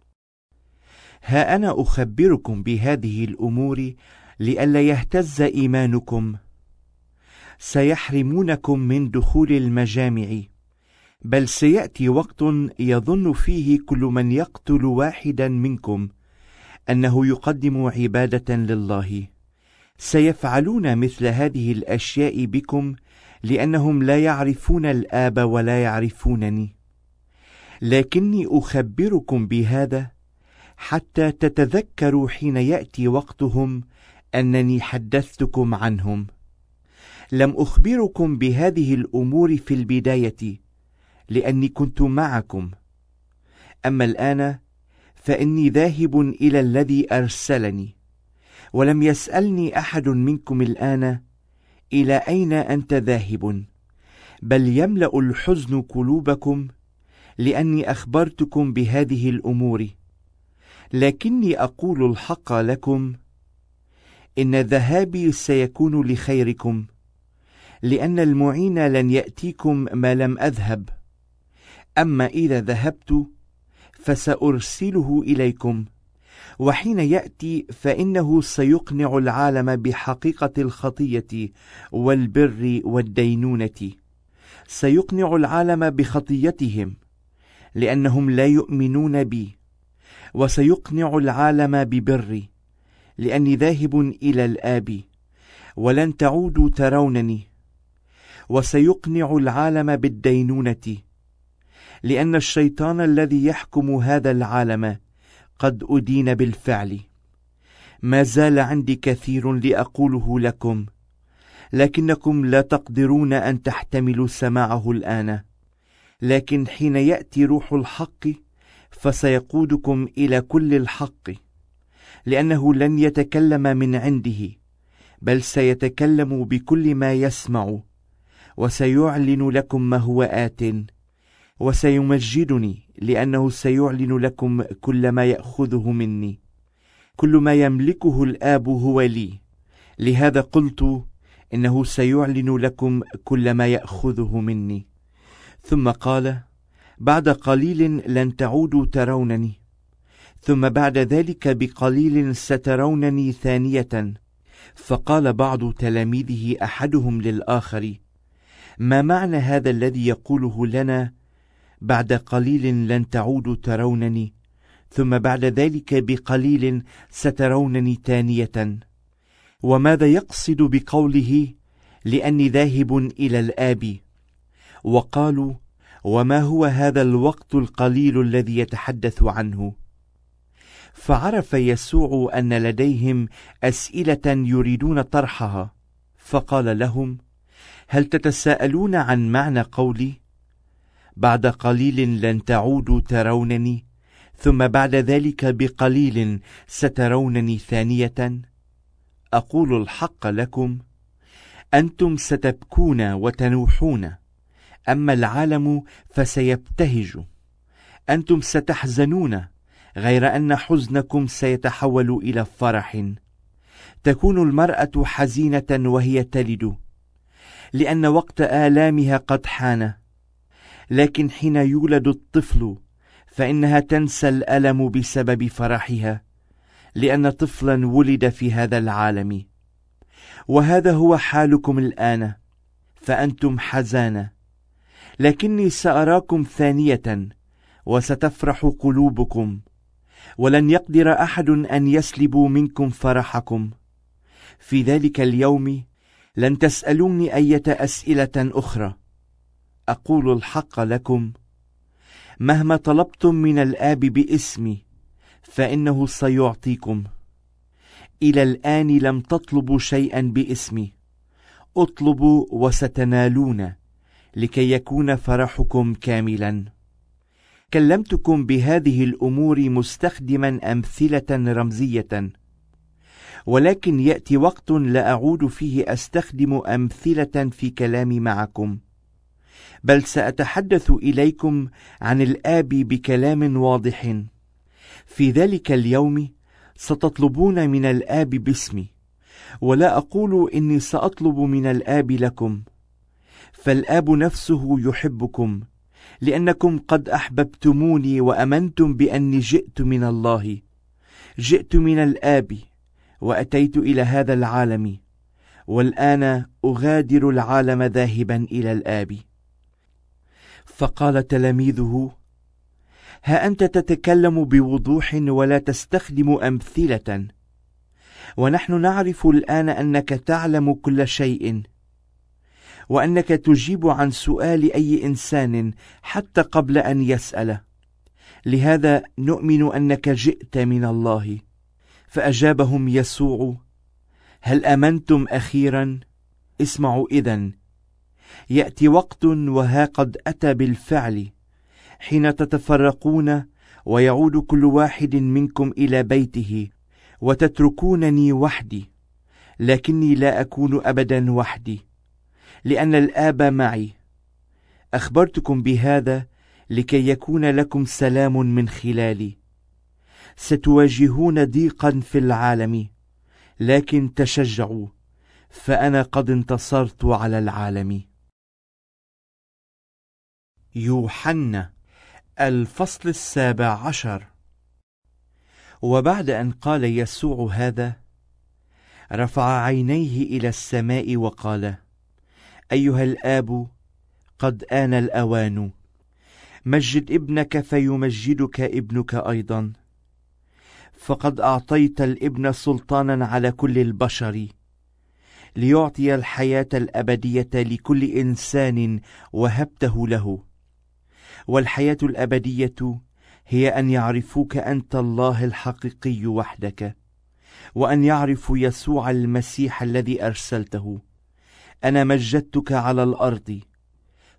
ها أنا أخبركم بهذه الأمور لئلا يهتز إيمانكم. سيحرمونكم من دخول المجامع، بل سيأتي وقت يظن فيه كل من يقتل واحدا منكم أنه يقدم عبادة لله. سيفعلون مثل هذه الأشياء بكم لأنهم لا يعرفون الآب ولا يعرفونني. لكني أخبركم بهذا حتى تتذكروا حين يأتي وقتهم أنني حدثتكم عنهم. لم أخبركم بهذه الأمور في البداية لأني كنت معكم. أما الآن فإني ذاهب إلى الذي أرسلني، ولم يسألني أحد منكم الآن: إلى أين أنت ذاهب؟ بل يملأ الحزن قلوبكم لأني أخبرتكم بهذه الأمور. لكني أقول الحق لكم: إن ذهابي سيكون لخيركم، لأن المعين لن يأتيكم ما لم أذهب. أما إذا ذهبت فسأرسله إليكم. وحين يأتي فإنه سيقنع العالم بحقيقة الخطية والبر والدينونة. سيقنع العالم بخطيتهم لأنهم لا يؤمنون بي، وسيقنع العالم ببري لأني ذاهب إلى الآب ولن تعودوا ترونني. وسيقنع العالم بالدينونة، لأن الشيطان الذي يحكم هذا العالم قد أدين بالفعل. ما زال عندي كثير لأقوله لكم، لكنكم لا تقدرون أن تحتملوا سماعه الآن. لكن حين يأتي روح الحق فسيقودكم إلى كل الحق، لأنه لن يتكلم من عنده، بل سيتكلم بكل ما يسمع، وسيعلن لكم ما هو آت، وسيمجدني، لأنه سيعلن لكم كل ما يأخذه مني. كل ما يملكه الآب هو لي، لهذا قلت إنه سيعلن لكم كل ما يأخذه مني. ثم قال: بعد قليل لن تعودوا ترونني، ثم بعد ذلك بقليل سترونني ثانية. فقال بعض تلاميذه أحدهم للآخر: ما معنى هذا الذي يقوله لنا بعد قليل لن تعودوا ترونني، ثم بعد ذلك بقليل سترونني ثانية؟ وماذا يقصد بقوله لأني ذاهب إلى الآب؟ وقالوا: وما هو هذا الوقت القليل الذي يتحدث عنه؟ فعرف يسوع أن لديهم أسئلة يريدون طرحها، فقال لهم: هل تتساءلون عن معنى قولي بعد قليل لن تعودوا ترونني، ثم بعد ذلك بقليل سترونني ثانية؟ أقول الحق لكم، أنتم ستبكون وتنوحون، أما العالم فسيبتهج. أنتم ستحزنون، غير أن حزنكم سيتحول إلى فرح. تكون المرأة حزينة وهي تلد، لأن وقت آلامها قد حان، لكن حين يولد الطفل فإنها تنسى الألم بسبب فرحها، لأن طفلا ولد في هذا العالم. وهذا هو حالكم الآن، فأنتم حزانة، لكني سأراكم ثانية وستفرح قلوبكم، ولن يقدر أحد أن يسلب منكم فرحكم. في ذلك اليوم لن تسألوني أية أسئلة أخرى. أقول الحق لكم، مهما طلبتم من الآب باسمي فإنه سيعطيكم. إلى الآن لم تطلبوا شيئا باسمي، اطلبوا وستنالون، لكي يكون فرحكم كاملا. كلمتكم بهذه الأمور مستخدما أمثلة رمزية، ولكن يأتي وقت لا أعود فيه أستخدم أمثلة في كلامي معكم، بل سأتحدث إليكم عن الآب بكلام واضح. في ذلك اليوم ستطلبون من الآب باسمي، ولا أقول إني سأطلب من الآب لكم، فالآب نفسه يحبكم، لأنكم قد أحببتموني وأمنتم بأني جئت من الله. جئت من الآب وأتيت إلى هذا العالم، والآن أغادر العالم ذاهبا إلى الآب. فقال تلاميذه: ها أنت تتكلم بوضوح ولا تستخدم أمثلة، ونحن نعرف الآن أنك تعلم كل شيء، وأنك تجيب عن سؤال أي إنسان حتى قبل أن يسأل، لهذا نؤمن أنك جئت من الله. فأجابهم يسوع: هل أمنتم أخيرا؟ اسمعوا إذن، يأتي وقت وها قد أتى بالفعل، حين تتفرقون ويعود كل واحد منكم إلى بيته، وتتركونني وحدي، لكني لا أكون أبدا وحدي، لأن الآب معي. أخبرتكم بهذا لكي يكون لكم سلام من خلالي. ستواجهون ضيقا في العالم، لكن تشجعوا، فأنا قد انتصرت على العالم. يوحنا الفصل السابع عشر. وبعد أن قال يسوع هذا، رفع عينيه إلى السماء وقال: أيها الآب، قد آن الأوان، مجد ابنك فيمجدك ابنك أيضا، فقد أعطيت الابن سلطانا على كل البشر، ليعطي الحياة الأبدية لكل إنسان وهبته له. والحياة الأبدية هي أن يعرفوك أنت الله الحقيقي وحدك، وأن يعرفوا يسوع المسيح الذي أرسلته. أنا مجدتك على الأرض،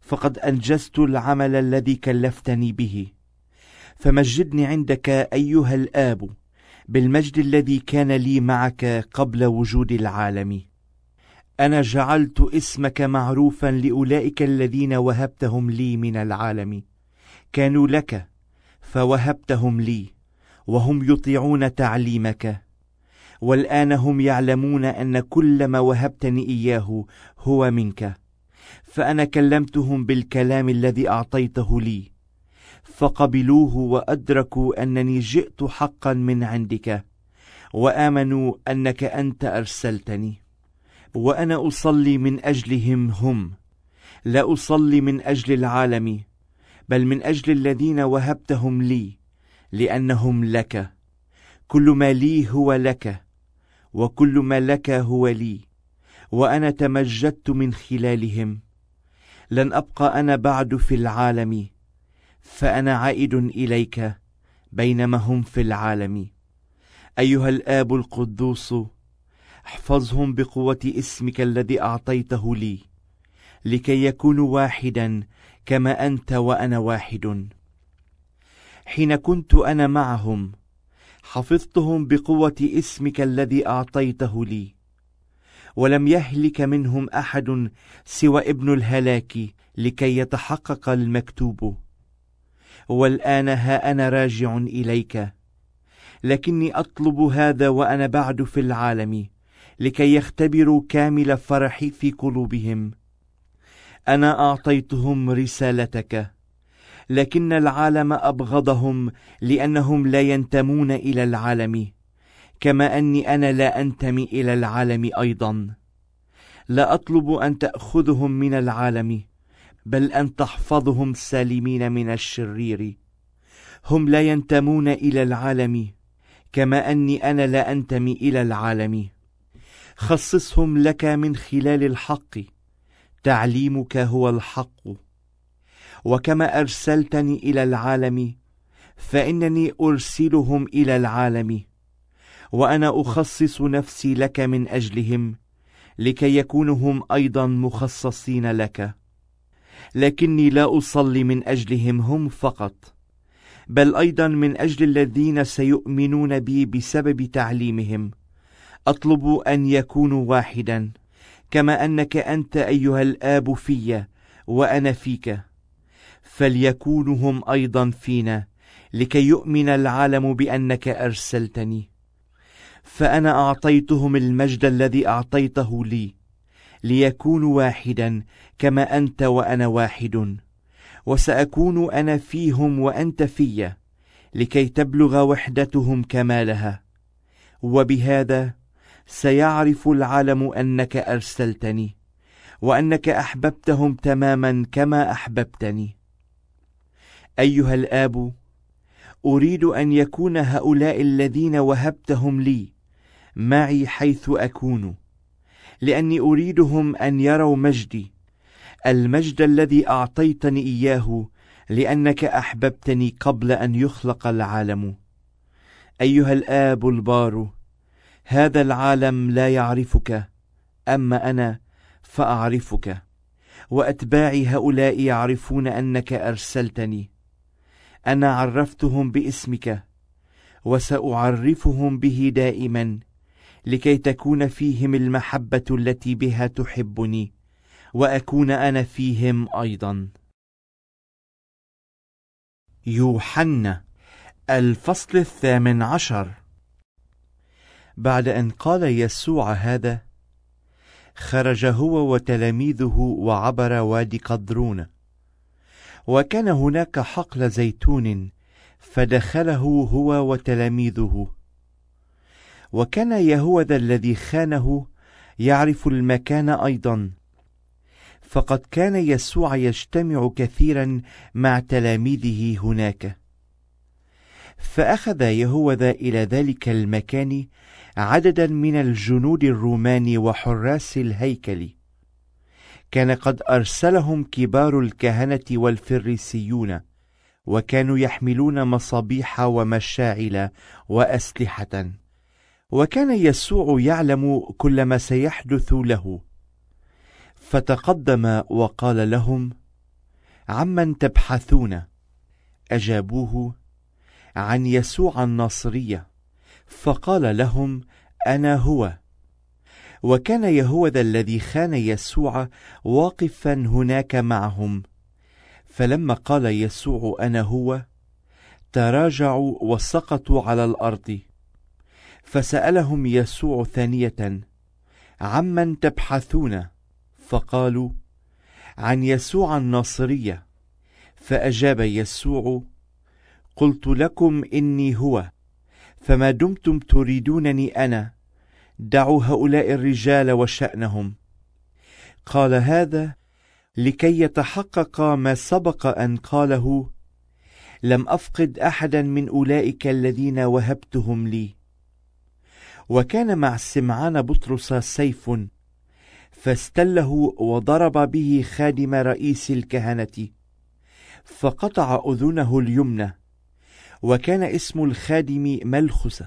فقد أنجزت العمل الذي كلفتني به. العمل الذي كلفتني به فمجدني عندك أيها الآب بالمجد الذي كان لي معك قبل وجود العالم. أنا جعلت اسمك معروفا لأولئك الذين وهبتهم لي من العالم، كانوا لك فوهبتهم لي، وهم يطيعون تعليمك، والآن هم يعلمون أن كل ما وهبتني إياه هو منك. فأنا كلمتهم بالكلام الذي أعطيته لي، فقبلوه وأدركوا أنني جئت حقا من عندك، وآمنوا أنك أنت أرسلتني. وأنا أصلي من أجلهم هم، لا أصلي من أجل العالم، بل من أجل الذين وهبتهم لي، لأنهم لك. كل ما لي هو لك، وكل ما لك هو لي، وأنا تمجدت من خلالهم. لن أبقى أنا بعد في العالم، فأنا عائد إليك بينما هم في العالم. أيها الآب القدوس، احفظهم بقوة اسمك الذي أعطيته لي، لكي يكونوا واحدا كما أنت وأنا واحد. حين كنت أنا معهم حفظتهم بقوة اسمك الذي أعطيته لي، ولم يهلك منهم أحد سوى ابن الهلاك، لكي يتحقق المكتوب. والآن ها أنا راجع إليك، لكني أطلب هذا وأنا بعد في العالم، لكي يختبروا كامل فرحي في قلوبهم. أنا أعطيتهم رسالتك، لكن العالم أبغضهم، لأنهم لا ينتمون إلى العالم، كما أني أنا لا أنتمي إلى العالم أيضا. لا أطلب أن تأخذهم من العالم، بل أن تحفظهم سالمين من الشرير. هم لا ينتمون إلى العالم، كما أني أنا لا أنتمي إلى العالم. خصصهم لك من خلال الحق، تعليمك هو الحق. وكما أرسلتني إلى العالم، فإنني أرسلهم إلى العالم، وأنا أخصص نفسي لك من أجلهم، لكي يكونوا هم أيضا مخصصين لك. لكني لا أصلي من أجلهم هم فقط، بل أيضا من أجل الذين سيؤمنون بي بسبب تعليمهم. أطلب أن يكونوا واحدا، كما أنك أنت أيها الآب في وأنا فيك، فليكونوا هم أيضا فينا، لكي يؤمن العالم بأنك أرسلتني. فأنا أعطيتهم المجد الذي أعطيته لي، ليكونوا واحدا كما أنت وأنا واحد، وسأكون أنا فيهم وأنت في، لكي تبلغ وحدتهم كمالها. وبهذا سيعرف العالم أنك أرسلتني، وأنك أحببتهم تماما كما أحببتني. أيها الآب، أريد أن يكون هؤلاء الذين وهبتهم لي معي حيث أكون، لأني أريدهم أن يروا مجدي، المجد الذي أعطيتني إياه، لأنك أحببتني قبل أن يخلق العالم. أيها الآب البار، هذا العالم لا يعرفك، أما أنا فأعرفك، وأتباعي هؤلاء يعرفون أنك أرسلتني. أنا عرفتهم باسمك، وسأعرفهم به دائما، لكي تكون فيهم المحبة التي بها تحبني، وأكون أنا فيهم أيضا. يوحنا الفصل الثامن عشر. بعد أن قال يسوع هذا، خرج هو وتلاميذه وعبر وادي قدرون، وكان هناك حقل زيتون، فدخله هو وتلاميذه. وكان يهوذا الذي خانه يعرف المكان أيضا، فقد كان يسوع يجتمع كثيرا مع تلاميذه هناك. فأخذ يهوذا إلى ذلك المكان عددا من الجنود الرومان وحراس الهيكل، كان قد أرسلهم كبار الكهنة والفريسيون، وكانوا يحملون مصابيح ومشاعل وأسلحة. وكان يسوع يعلم كل ما سيحدث له، فتقدم وقال لهم: عمن تبحثون؟ أجابوه: عن يسوع الناصري. فقال لهم: أنا هو. وكان يهوذا الذي خان يسوع واقفا هناك معهم. فلما قال يسوع: أنا هو، تراجعوا وسقطوا على الأرض. فسألهم يسوع ثانية: عمن تبحثون؟ فقالوا: عن يسوع الناصري. فأجاب يسوع: قلت لكم إني هو، فما دمتم تريدونني أنا، دعوا هؤلاء الرجال وشأنهم. قال هذا لكي يتحقق ما سبق أن قاله: لم أفقد أحدا من أولئك الذين وهبتهم لي. وكان مع سمعان بطرس سيف، فاستله وضرب به خادم رئيس الكهنة، فقطع أذنه اليمنى، وكان اسم الخادم ملخس.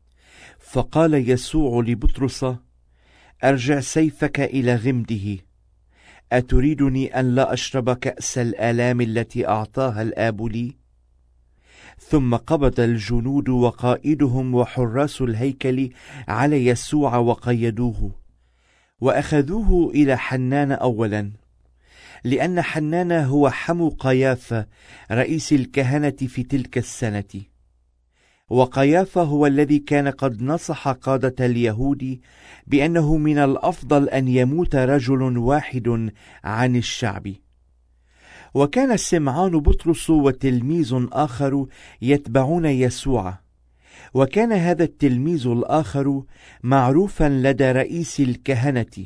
فقال يسوع لبطرس: أرجع سيفك إلى غمده. أتريدني أن لا أشرب كأس الآلام التي أعطاها الآب لي؟ ثم قبض الجنود وقائدهم وحراس الهيكل على يسوع وقيدوه، وأخذوه إلى حنان أولا، لأن حنان هو حمو قيافة رئيس الكهنة في تلك السنة. وقيافة هو الذي كان قد نصح قادة اليهود بأنه من الأفضل أن يموت رجل واحد عن الشعب. وكان سمعان بطرس وتلميذ آخر يتبعون يسوع، وكان هذا التلميذ الآخر معروفا لدى رئيس الكهنة.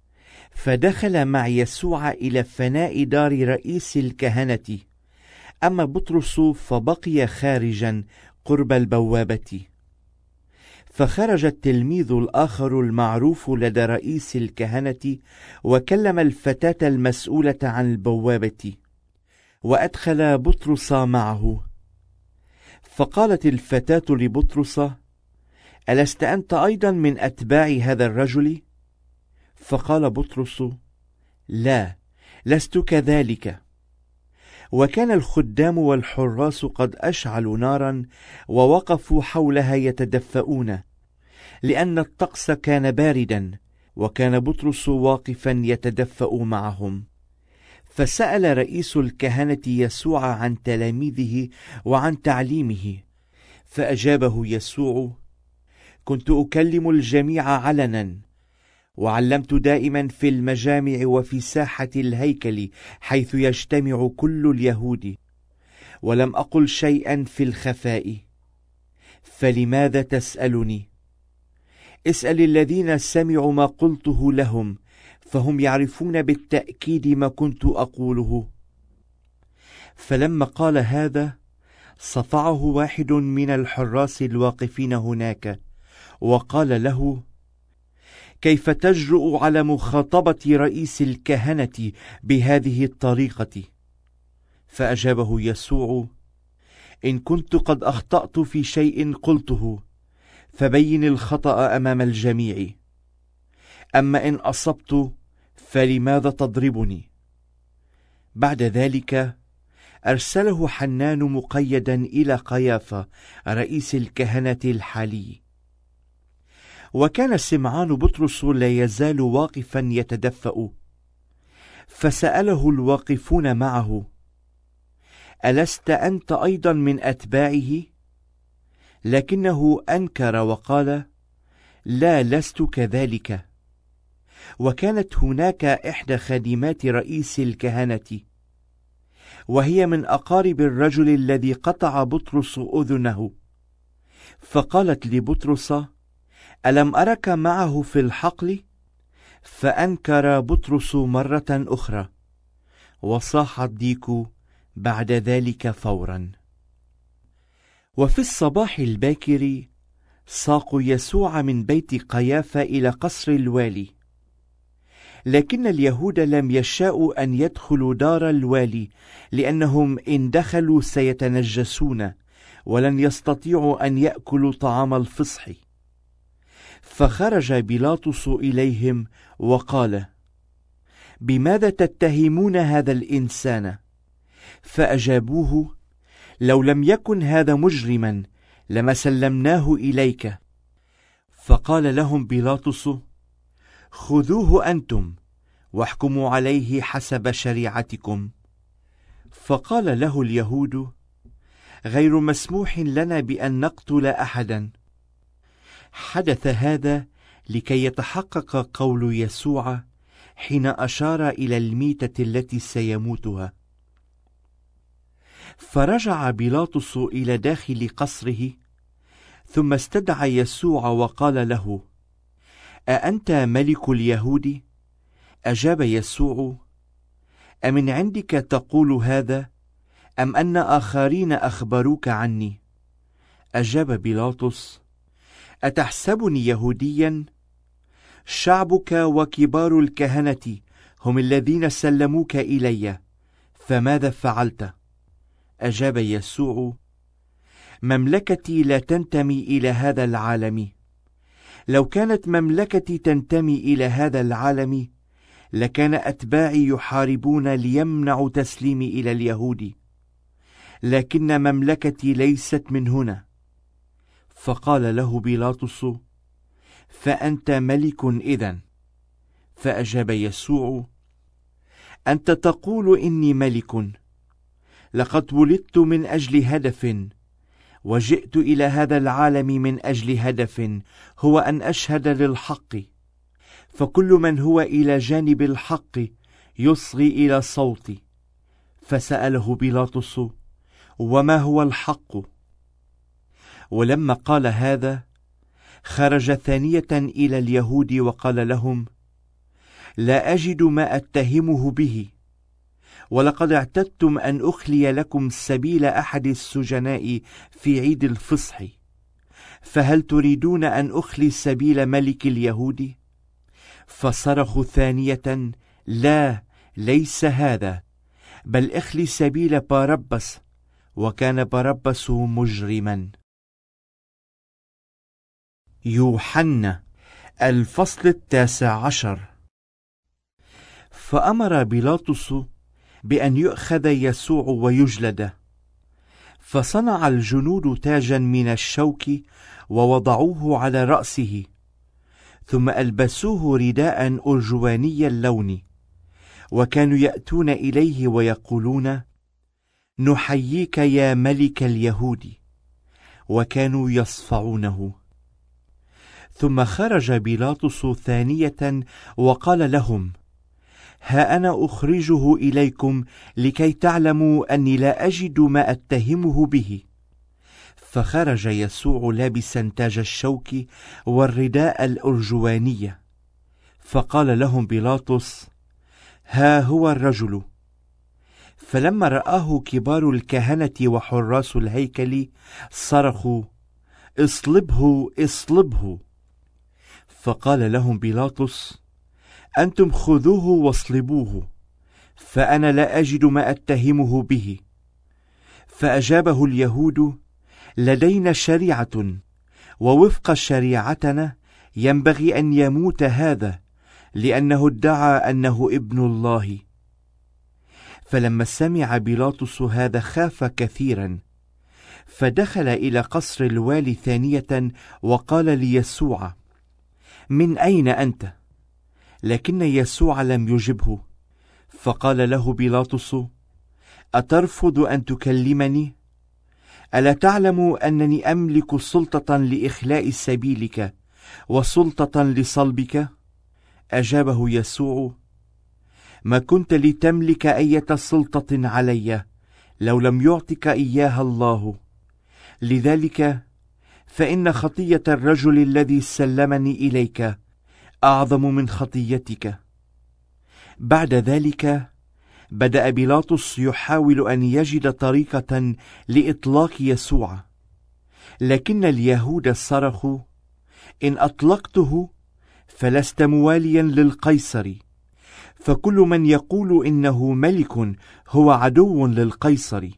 فدخل مع يسوع إلى فناء دار رئيس الكهنة، أما بطرس فبقي خارجا قرب البوابة. فخرج التلميذ الآخر المعروف لدى رئيس الكهنة وكلم الفتاة المسؤولة عن البوابة، وأدخل بطرس معه. فقالت الفتاة لبطرس: ألست أنت أيضا من أتباع هذا الرجل؟ فقال بطرس: لا، لست كذلك. وكان الخدام والحراس قد أشعلوا نارا ووقفوا حولها يتدفؤون، لأن الطقس كان باردا، وكان بطرس واقفا يتدفأ معهم. فسأل رئيس الكهنة يسوع عن تلاميذه وعن تعليمه، فأجابه يسوع: كنت أكلم الجميع علنا، وعلمت دائما في المجامع وفي ساحة الهيكل حيث يجتمع كل اليهود، ولم أقل شيئا في الخفاء. فلماذا تسألني؟ اسأل الذين سمعوا ما قلته لهم، فهم يعرفون بالتأكيد ما كنت أقوله. فلما قال هذا صفعه واحد من الحراس الواقفين هناك، وقال له: كيف تجرؤ على مخاطبة رئيس الكهنة بهذه الطريقة؟ فأجابه يسوع: إن كنت قد أخطأت في شيء قلته فبين الخطأ أمام الجميع، أما إن أصبت فلماذا تضربني؟ بعد ذلك أرسله حنان مقيدا إلى قيافة رئيس الكهنة الحالي. وكان سمعان بطرس لا يزال واقفا يتدفأ، فسأله الواقفون معه: ألست أنت أيضا من أتباعه؟ لكنه أنكر وقال: لا، لست كذلك. وكانت هناك إحدى خادمات رئيس الكهنة، وهي من أقارب الرجل الذي قطع بطرس أذنه، فقالت لبطرس: ألم أرك معه في الحقل؟ فأنكر بطرس مرة أخرى، وصاح الديك بعد ذلك فورا. وفي الصباح الباكر ساقوا يسوع من بيت قيافة إلى قصر الوالي، لكن اليهود لم يشاءوا أن يدخلوا دار الوالي، لأنهم إن دخلوا سيتنجسون ولن يستطيعوا أن يأكلوا طعام الفصح. فخرج بيلاطس إليهم وقال: بماذا تتهمون هذا الإنسان؟ فأجابوه: لو لم يكن هذا مجرما لما سلمناه إليك. فقال لهم بيلاطس: خذوه أنتم واحكموا عليه حسب شريعتكم. فقال له اليهود: غير مسموح لنا بأن نقتل أحدا. حدث هذا لكي يتحقق قول يسوع حين أشار إلى الميتة التي سيموتها. فرجع بيلاطس إلى داخل قصره، ثم استدعى يسوع وقال له: أأنت ملك اليهود؟ أجاب يسوع: أمن عندك تقول هذا، أم أن آخرين أخبروك عني؟ أجاب بيلاطس: أتحسبني يهوديا؟ شعبك وكبار الكهنة هم الذين سلموك إلي، فماذا فعلت؟ أجاب يسوع: مملكتي لا تنتمي إلى هذا العالم. لو كانت مملكتي تنتمي إلى هذا العالم لكان أتباعي يحاربون ليمنعوا تسليمي إلى اليهود، لكن مملكتي ليست من هنا. فقال له بيلاطس: فأنت ملك إذن؟ فأجاب يسوع: أنت تقول إني ملك. لقد ولدت من أجل هدف، وجئت إلى هذا العالم من أجل هدف، هو أن أشهد للحق. فكل من هو إلى جانب الحق يصغي إلى صوتي. فسأله بيلاطس: وما هو الحق؟ ولما قال هذا خرج ثانية إلى اليهود وقال لهم: لا أجد ما أتهمه به، ولقد اعتدتم أن أخلي لكم سبيل أحد السجناء في عيد الفصح، فهل تريدون أن أخلي سبيل ملك اليهود؟ فصرخوا ثانية: لا، ليس هذا، بل اخلي سبيل باربس. وكان باربس مجرما. يوحنا الفصل التاسع عشر. فأمر بيلاطس بأن يؤخذ يسوع ويجلد، فصنع الجنود تاجا من الشوك ووضعوه على رأسه، ثم ألبسوه رداء أرجواني اللون، وكانوا يأتون إليه ويقولون: نحييك يا ملك اليهود، وكانوا يصفعونه. ثم خرج بيلاطس ثانية وقال لهم: ها أنا أخرجه إليكم لكي تعلموا أني لا أجد ما أتهمه به. فخرج يسوع لابسا تاج الشوك والرداء الأرجوانية. فقال لهم بيلاطس: ها هو الرجل. فلما رآه كبار الكهنة وحراس الهيكل صرخوا: اصلبه اصلبه. فقال لهم بيلاطس: أنتم خذوه واصلبوه، فأنا لا أجد ما أتهمه به. فأجابه اليهود: لدينا شريعة، ووفق شريعتنا ينبغي أن يموت هذا، لأنه ادعى أنه ابن الله. فلما سمع بيلاطس هذا خاف كثيرا، فدخل إلى قصر الوالي ثانية وقال ليسوع: من أين أنت؟ لكن يسوع لم يجبه. فقال له بيلاطس: أترفض أن تكلمني؟ ألا تعلم أنني أملك سلطة لإخلاء سبيلك وسلطة لصلبك؟ أجابه يسوع: ما كنت لتملك أية سلطة علي لو لم يعطك إياها الله. لذلك فإن خطية الرجل الذي سلمني إليك أعظم من خطيتك. بعد ذلك بدأ بيلاطس يحاول أن يجد طريقة لإطلاق يسوع، لكن اليهود صرخوا: إن أطلقته فلست مواليا للقيصر، فكل من يقول إنه ملك هو عدو للقيصر.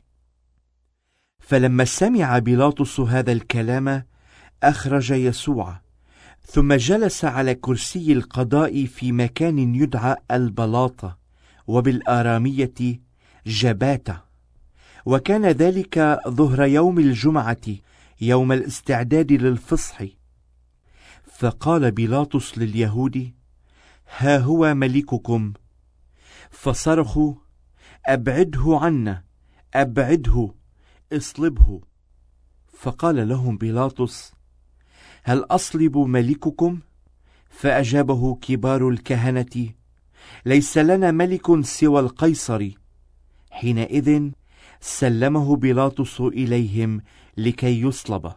فلما سمع بيلاطس هذا الكلام أخرج يسوع، ثم جلس على كرسي القضاء في مكان يدعى البلاطة، وبالآرامية جباتة. وكان ذلك ظهر يوم الجمعة يوم الاستعداد للفصح. فقال بيلاطس لليهود: ها هو ملككم. فصرخوا: أبعده عنا، أبعده، اصلبه. فقال لهم بيلاطس: هل أصلب ملككم؟ فأجابه كبار الكهنة: ليس لنا ملك سوى القيصر. حينئذ سلمه بيلاطس إليهم لكي يصلب.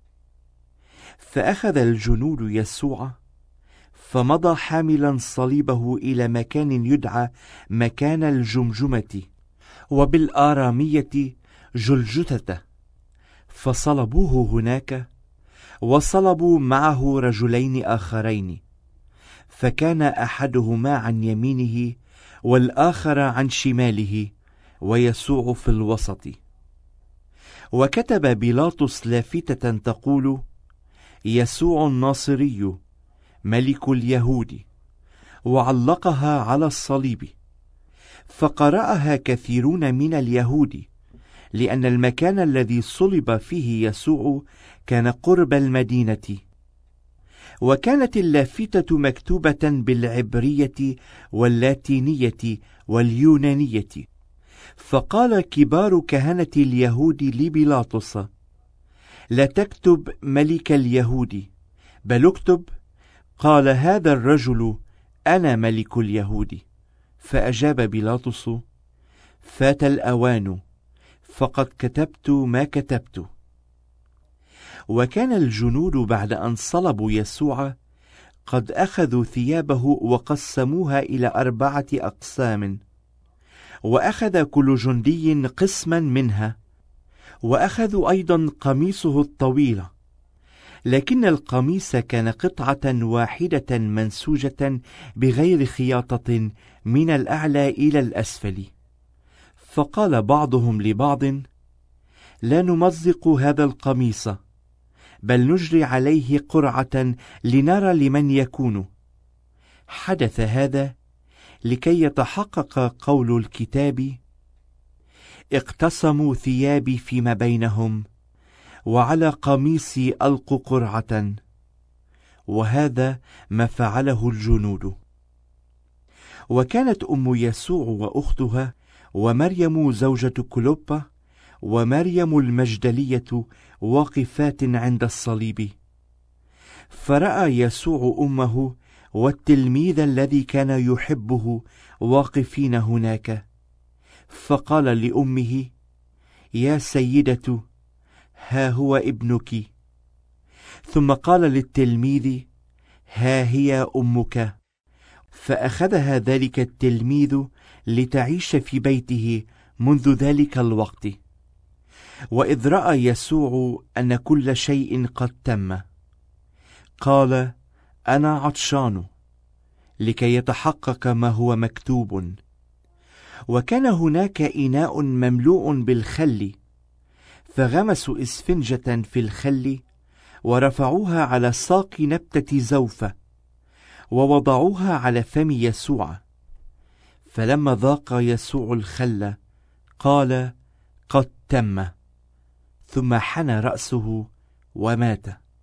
فأخذ الجنود يسوع فمضى حاملا صليبه إلى مكان يدعى مكان الجمجمة، وبالآرامية جلجثة، فصلبوه هناك، وصلبوا معه رجلين آخرين، فكان أحدهما عن يمينه والآخر عن شماله، ويسوع في الوسط. وكتب بيلاطس لافتة تقول: يسوع الناصري ملك اليهود، وعلقها على الصليب. فقرأها كثيرون من اليهود، لأن المكان الذي صلب فيه يسوع كان قرب المدينة. وكانت اللافتة مكتوبة بالعبرية واللاتينية واليونانية. فقال كبار كهنة اليهود لبيلاطس: لا تكتب ملك اليهود، بل اكتب: قال هذا الرجل أنا ملك اليهود. فأجاب بيلاطس: فات الأوان، فقد كتبت ما كتبت. وكان الجنود بعد أن صلبوا يسوع قد أخذوا ثيابه وقسموها إلى أربعة أقسام، وأخذ كل جندي قسما منها، وأخذوا أيضا قميصه الطويل، لكن القميص كان قطعة واحدة منسوجة بغير خياطة من الأعلى إلى الأسفل. فقال بعضهم لبعض: لا نمزق هذا القميص، بل نجري عليه قرعة لنرى لمن يكون. حدث هذا لكي يتحقق قول الكتاب: اقتسموا ثيابي فيما بينهم، وعلى قميصي ألقوا قرعة. وهذا ما فعله الجنود. وكانت أم يسوع وأختها ومريم زوجة كلوبا ومريم المجدلية واقفات عند الصليب. فرأى يسوع أمه والتلميذ الذي كان يحبه واقفين هناك، فقال لأمه: يا سيدة، ها هو ابنك. ثم قال للتلميذ: ها هي أمك. فأخذها ذلك التلميذ لتعيش في بيته منذ ذلك الوقت. وإذ رأى يسوع أن كل شيء قد تم، قال: أنا عطشان، لكي يتحقق ما هو مكتوب. وكان هناك إناء مملوء بالخل، فغمسوا إسفنجة في الخل ورفعوها على ساق نبتة زوفة، ووضعوها على فم يسوع. فلما ذاق يسوع الخل قال: قد تم، ثم حنى رأسه ومات.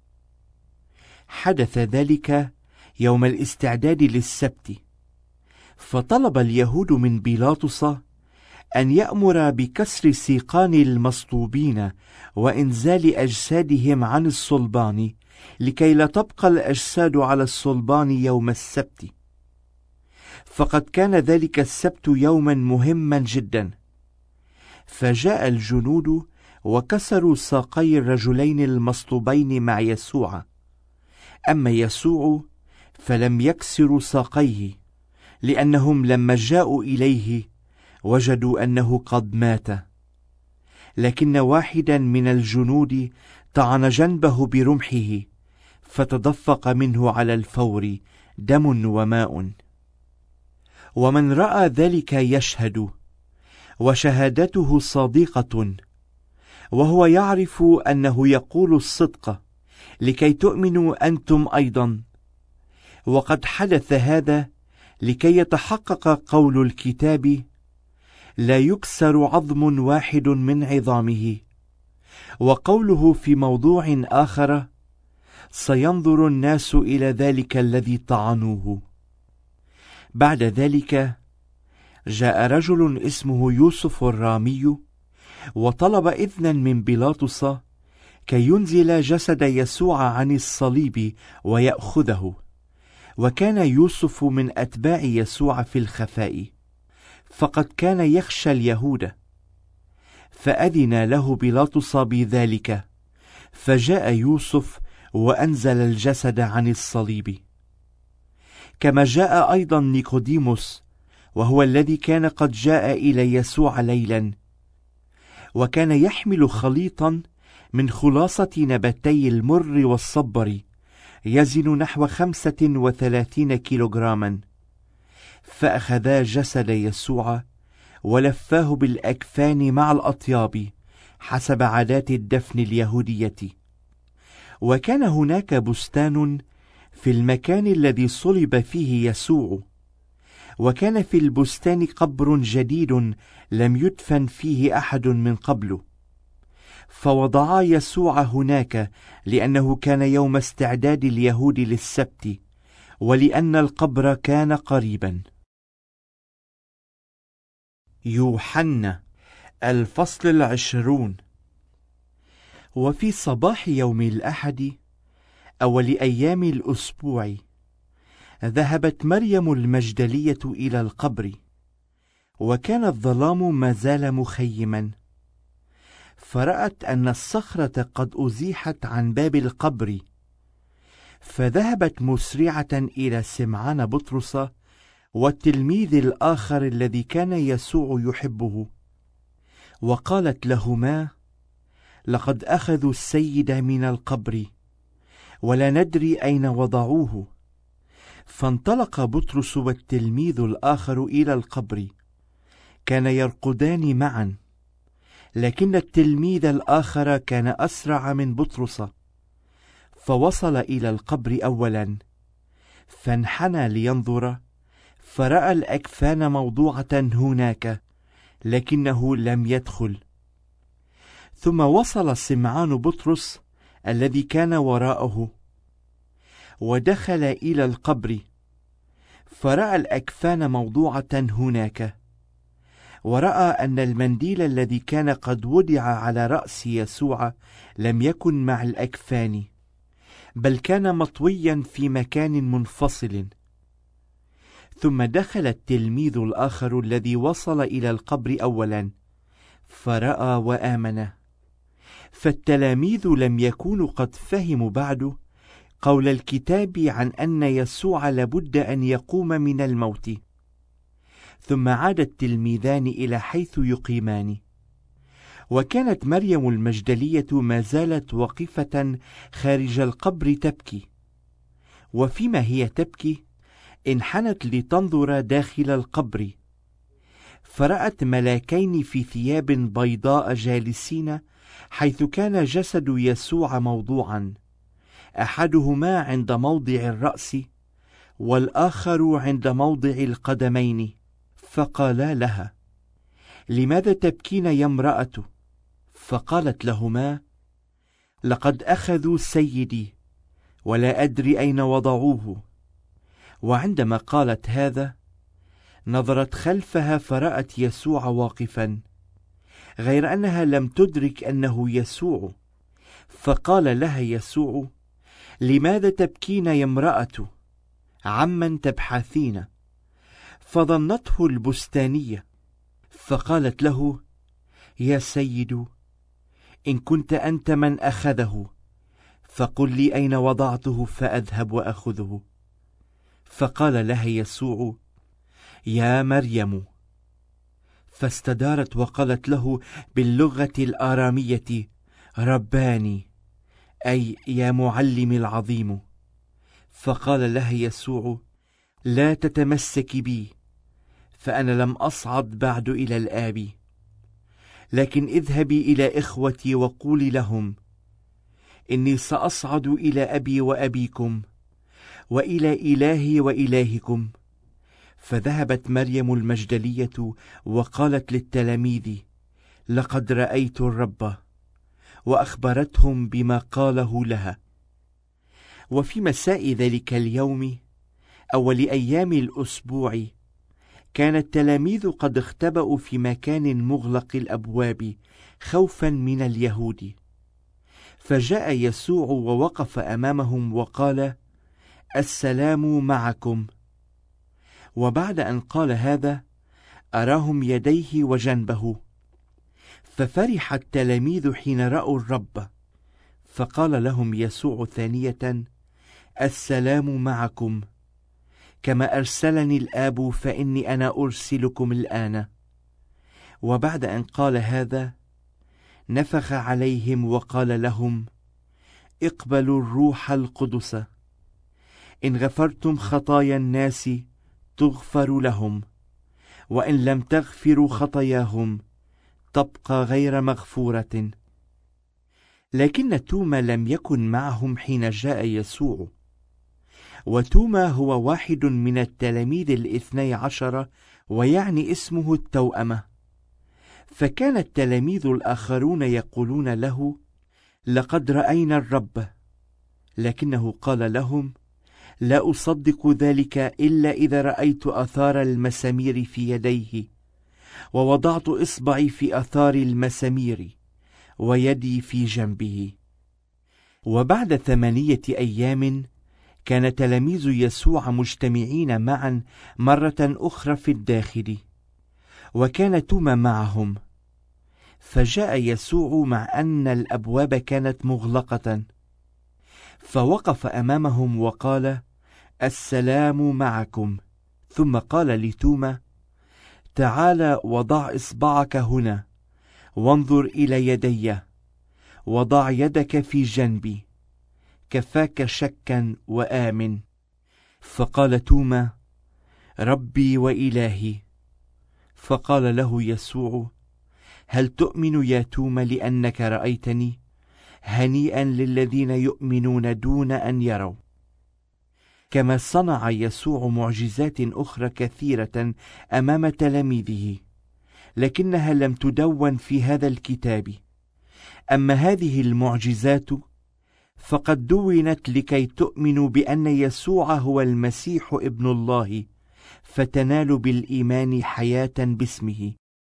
حدث ذلك يوم الاستعداد للسبت. فطلب اليهود من بيلاطس أن يأمر بكسر سيقان المصلوبين وإنزال أجسادهم عن الصلبان، لكي لا تبقى الأجساد على الصلبان يوم السبت. فقد كان ذلك السبت يوما مهما جدا. فجاء الجنود وكسروا ساقي الرجلين المصلوبين مع يسوع. أما يسوع فلم يكسروا ساقيه، لأنهم لما جاءوا إليه وجدوا أنه قد مات. لكن واحدا من الجنود طعن جنبه برمحه، فتدفق منه على الفور دم وماء. ومن رأى ذلك يشهد، وشهادته صادقة، وهو يعرف أنه يقول الصدق، لكي تؤمنوا أنتم أيضا. وقد حدث هذا لكي يتحقق قول الكتاب: لا يكسر عظم واحد من عظامه. وقوله في موضوع آخر: سينظر الناس إلى ذلك الذي طعنوه. بعد ذلك جاء رجل اسمه يوسف الرامي وطلب إذنا من بيلاطس كي ينزل جسد يسوع عن الصليب ويأخذه. وكان يوسف من أتباع يسوع في الخفاء، فقد كان يخشى اليهود، فأذن له بيلاطس بذلك، فجاء يوسف وأنزل الجسد عن الصليب. كما جاء أيضا نيقوديموس، وهو الذي كان قد جاء إلى يسوع ليلا، وكان يحمل خليطا من خلاصة نباتي المر والصبر يزن نحو خمسة وثلاثين كيلوغراما. فأخذا جسد يسوع ولفاه بالأكفان مع الأطياب حسب عادات الدفن اليهودية. وكان هناك بستان في المكان الذي صلب فيه يسوع، وكان في البستان قبر جديد لم يدفن فيه أحد من قبل، فوضعا يسوع هناك لأنه كان يوم استعداد اليهود للسبت، ولأن القبر كان قريبا. يوحنا الفصل العشرون. وفي صباح يوم الأحد أول أيام الأسبوع ذهبت مريم المجدلية إلى القبر، وكان الظلام ما زال مخيما، فرأت أن الصخرة قد أزيحت عن باب القبر، فذهبت مسرعة إلى سمعان بطرس والتلميذ الآخر الذي كان يسوع يحبه، وقالت لهما: لقد أخذوا السيد من القبر ولا ندري أين وضعوه. فانطلق بطرس والتلميذ الآخر إلى القبر، كان يرقدان معا، لكن التلميذ الآخر كان أسرع من بطرس، فوصل إلى القبر أولا، فانحنى لينظر، فرأى الأكفان موضوعة هناك، لكنه لم يدخل. ثم وصل سمعان بطرس الذي كان وراءه، ودخل إلى القبر، فرأى الأكفان موضوعة هناك، ورأى أن المنديل الذي كان قد وضع على رأس يسوع لم يكن مع الأكفان، بل كان مطويا في مكان منفصل. ثم دخل التلميذ الآخر الذي وصل إلى القبر أولا، فرأى وآمن. فالتلاميذ لم يكونوا قد فهموا بعد قول الكتاب عن أن يسوع لابد أن يقوم من الموت. ثم عاد التلميذان إلى حيث يقيمان، وكانت مريم المجدلية ما زالت واقفة خارج القبر تبكي. وفيما هي تبكي انحنت لتنظر داخل القبر، فرأت ملاكين في ثياب بيضاء جالسين حيث كان جسد يسوع موضوعا، أحدهما عند موضع الرأس والآخر عند موضع القدمين. فقالا لها: لماذا تبكين يا امرأة؟ فقالت لهما: لقد أخذوا سيدي ولا أدري أين وضعوه. وعندما قالت هذا نظرت خلفها فرأت يسوع واقفا، غير أنها لم تدرك أنه يسوع. فقال لها يسوع: لماذا تبكين يا امرأة؟ عمن تبحثين؟ فظنته البستانية، فقالت له: يا سيد، إن كنت أنت من أخذه فقل لي أين وضعته فأذهب وأخذه. فقال لها يسوع: يا مريم. فاستدارت وقالت له باللغة الآرامية: رباني، أي يا معلمي العظيم. فقال لها يسوع: لا تتمسك بي، فأنا لم أصعد بعد إلى الآب، لكن اذهبي إلى إخوتي وقولي لهم إني سأصعد إلى أبي وأبيكم وإلى إلهي وإلهكم. فذهبت مريم المجدلية وقالت للتلاميذ: لقد رأيت الرب، وأخبرتهم بما قاله لها. وفي مساء ذلك اليوم أول أيام الأسبوع كان التلاميذ قد اختبأوا في مكان مغلق الأبواب خوفا من اليهود. فجاء يسوع ووقف أمامهم وقال: السلام معكم. وبعد أن قال هذا أراهم يديه وجنبه. ففرح التلاميذ حين رأوا الرب. فقال لهم يسوع ثانية: السلام معكم، كما أرسلني الآب فإني أنا أرسلكم الآن. وبعد أن قال هذا نفخ عليهم وقال لهم: اقبلوا الروح القدس. إن غفرتم خطايا الناس تغفر لهم، وإن لم تغفروا خطاياهم تبقى غير مغفورة. لكن توما لم يكن معهم حين جاء يسوع. وتوما هو واحد من التلاميذ الاثني عشر، ويعني اسمه التوأمة. فكان التلاميذ الآخرون يقولون له: لقد رأينا الرب. لكنه قال لهم: لا أصدق ذلك إلا إذا رأيت آثار المسامير في يديه، ووضعت إصبعي في آثار المسامير، ويدي في جنبه. وبعد ثمانية أيام كان تلاميذ يسوع مجتمعين معا مرة أخرى في الداخل، وكان توما معهم. فجاء يسوع مع أن الأبواب كانت مغلقة، فوقف أمامهم وقال: السلام معكم. ثم قال لتوما: تعال وضع إصبعك هنا، وانظر إلى يدي، وضع يدك في جنبي، كفاك شكا وآمن. فقال توما: ربي وإلهي. فقال له يسوع: هل تؤمن يا توما لأنك رأيتني؟ هنيئا للذين يؤمنون دون أن يروا. كما صنع يسوع معجزات أخرى كثيرة أمام تلاميذه، لكنها لم تدون في هذا الكتاب. أما هذه المعجزات فقد دونت لكي تؤمنوا بأن يسوع هو المسيح ابن الله، فتنالوا بالإيمان حياة باسمه.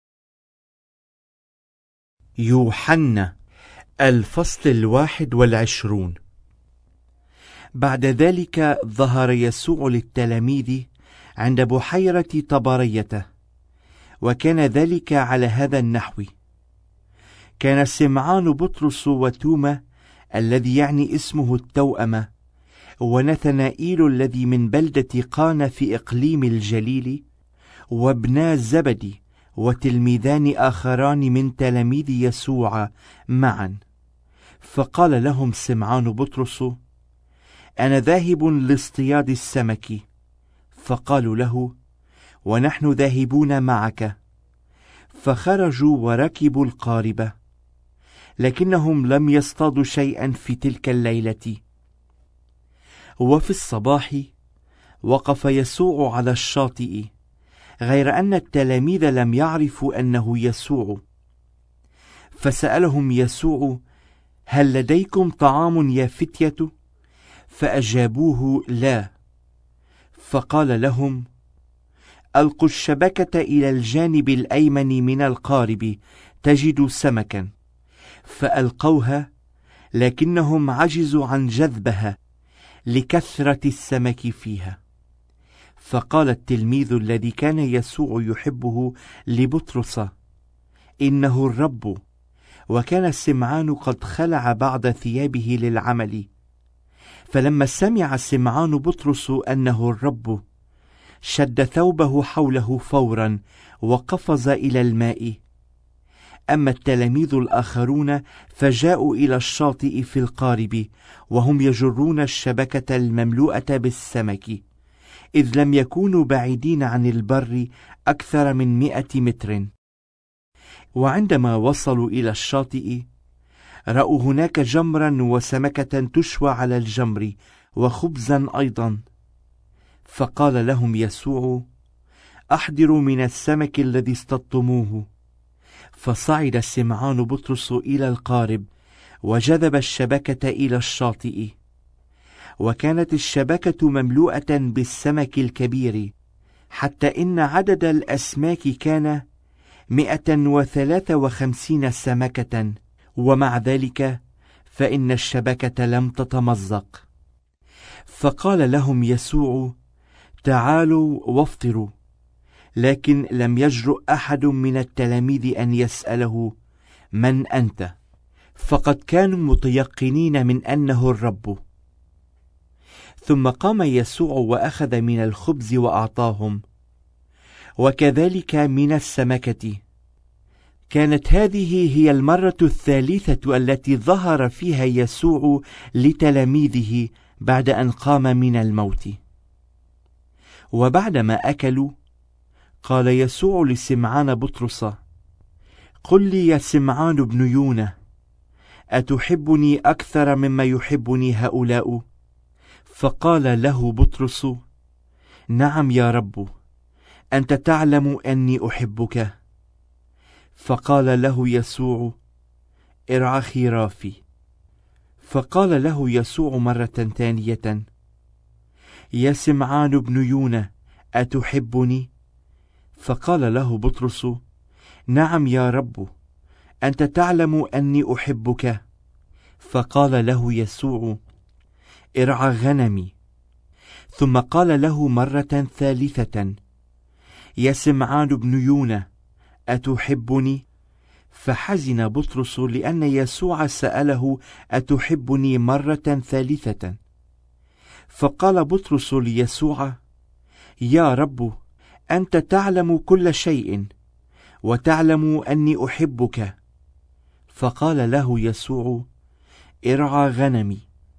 يوحنا الفصل الواحد والعشرون. بعد ذلك ظهر يسوع للتلاميذ عند بحيرة طبرية، وكان ذلك على هذا النحو: كان سمعان بطرس وتوما الذي يعني اسمه التوأمة، ونثنائيل الذي من بلدة قانا في إقليم الجليل، وابنا زبدي، وتلميذان آخران من تلاميذ يسوع معا. فقال لهم سمعان بطرس: أنا ذاهب لاصطياد السمك. فقالوا له: ونحن ذاهبون معك. فخرجوا وركبوا القاربة، لكنهم لم يصطادوا شيئا في تلك الليلة. وفي الصباح وقف يسوع على الشاطئ، غير أن التلاميذ لم يعرفوا أنه يسوع. فسألهم يسوع: هل لديكم طعام يا فتية؟ فأجابوه: لا. فقال لهم: ألقوا الشبكة إلى الجانب الأيمن من القارب تجدوا سمكا. فألقوها، لكنهم عجزوا عن جذبها لكثرة السمك فيها. فقال التلميذ الذي كان يسوع يحبه لبطرس: إنه الرب. وكان سمعان قد خلع بعض ثيابه للعمل. فلما سمع سمعان بطرس أنه الرب، شد ثوبه حوله فورا وقفز إلى الماء. أما التلاميذ الآخرون فجاءوا إلى الشاطئ في القارب، وهم يجرون الشبكة المملوءة بالسمك، إذ لم يكونوا بعيدين عن البر أكثر من مئة متر. وعندما وصلوا إلى الشاطئ رأوا هناك جمرا وسمكة تشوى على الجمر، وخبزا أيضا. فقال لهم يسوع: أحضروا من السمك الذي اصطدتموه. فصعد سمعان بطرس إلى القارب وجذب الشبكة إلى الشاطئ، وكانت الشبكة مملوءة بالسمك الكبير، حتى إن عدد الأسماك كان مئة وثلاثة وخمسين سمكة، ومع ذلك فإن الشبكة لم تتمزق. فقال لهم يسوع: تعالوا وافطروا. لكن لم يجرؤ أحد من التلاميذ أن يسأله: من أنت؟ فقد كانوا متيقنين من أنه الرب. ثم قام يسوع وأخذ من الخبز وأعطاهم، وكذلك من السمكة. كانت هذه هي المرة الثالثة التي ظهر فيها يسوع لتلاميذه بعد أن قام من الموت. وبعدما أكلوا قال يسوع لسمعان بطرس: قل لي يا سمعان بن يونا، أتحبني أكثر مما يحبني هؤلاء؟ فقال له بطرس: نعم يا رب، أنت تعلم أني أحبك. فقال له يسوع: ارعى خرافي. فقال له يسوع مرة ثانية: يا سمعان بن يونا، أتحبني؟ فقال له بطرس: نعم يا رب، أنت تعلم أني أحبك. فقال له يسوع: ارعى غنمي. ثم قال له مرة ثالثة: يا سمعان بن يونا، أتحبني؟ فحزن بطرس لأن يسوع سأله: أتحبني؟ مرة ثالثة. فقال بطرس ليسوع: يا رب، أنت تعلم كل شيء، وتعلم أني أحبك. فقال له يسوع: ارعى غنمي.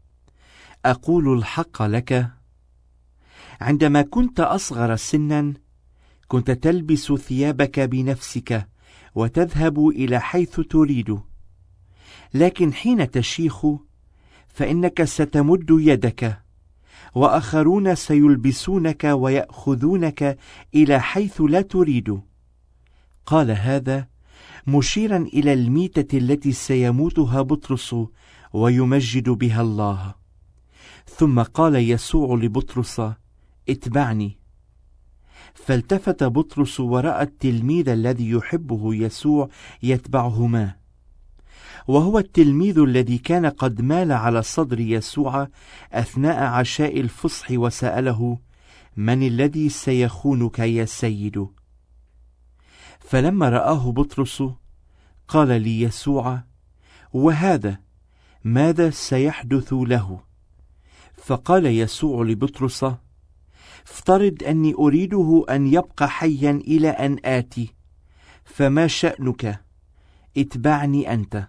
أقول الحق لك، عندما كنت أصغر سنا كنت تلبس ثيابك بنفسك وتذهب إلى حيث تريد، لكن حين تشيخ فإنك ستمد يدك، وآخرون سيلبسونك ويأخذونك إلى حيث لا تريد. قال هذا مشيرا إلى الميتة التي سيموتها بطرس ويمجد بها الله. ثم قال يسوع لبطرس: اتبعني. فالتفت بطرس ورأى التلميذ الذي يحبه يسوع يتبعهما، وهو التلميذ الذي كان قد مال على صدر يسوع أثناء عشاء الفصح وسأله: من الذي سيخونك يا سيد؟ فلما رآه بطرس قال ليسوع: وهذا ماذا سيحدث له؟ فقال يسوع لبطرس: افترض أني أريده أن يبقى حيا إلى أن آتي، فما شأنك؟ اتبعني أنت.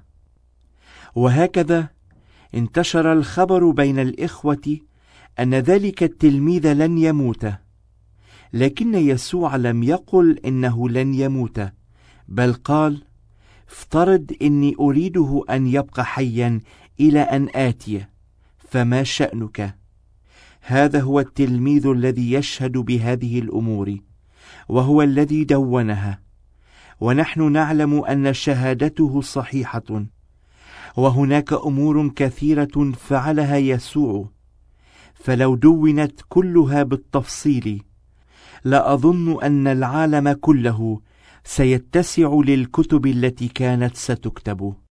وهكذا انتشر الخبر بين الإخوة أن ذلك التلميذ لن يموت، لكن يسوع لم يقل إنه لن يموت، بل قال: افترض إني أريده أن يبقى حيا إلى أن آتي، فما شأنك؟ هذا هو التلميذ الذي يشهد بهذه الأمور، وهو الذي دونها، ونحن نعلم أن شهادته صحيحة. وهناك أمور كثيرة فعلها يسوع، فلو دونت كلها بالتفصيل لأظن أن العالم كله سيتسع للكتب التي كانت ستكتب.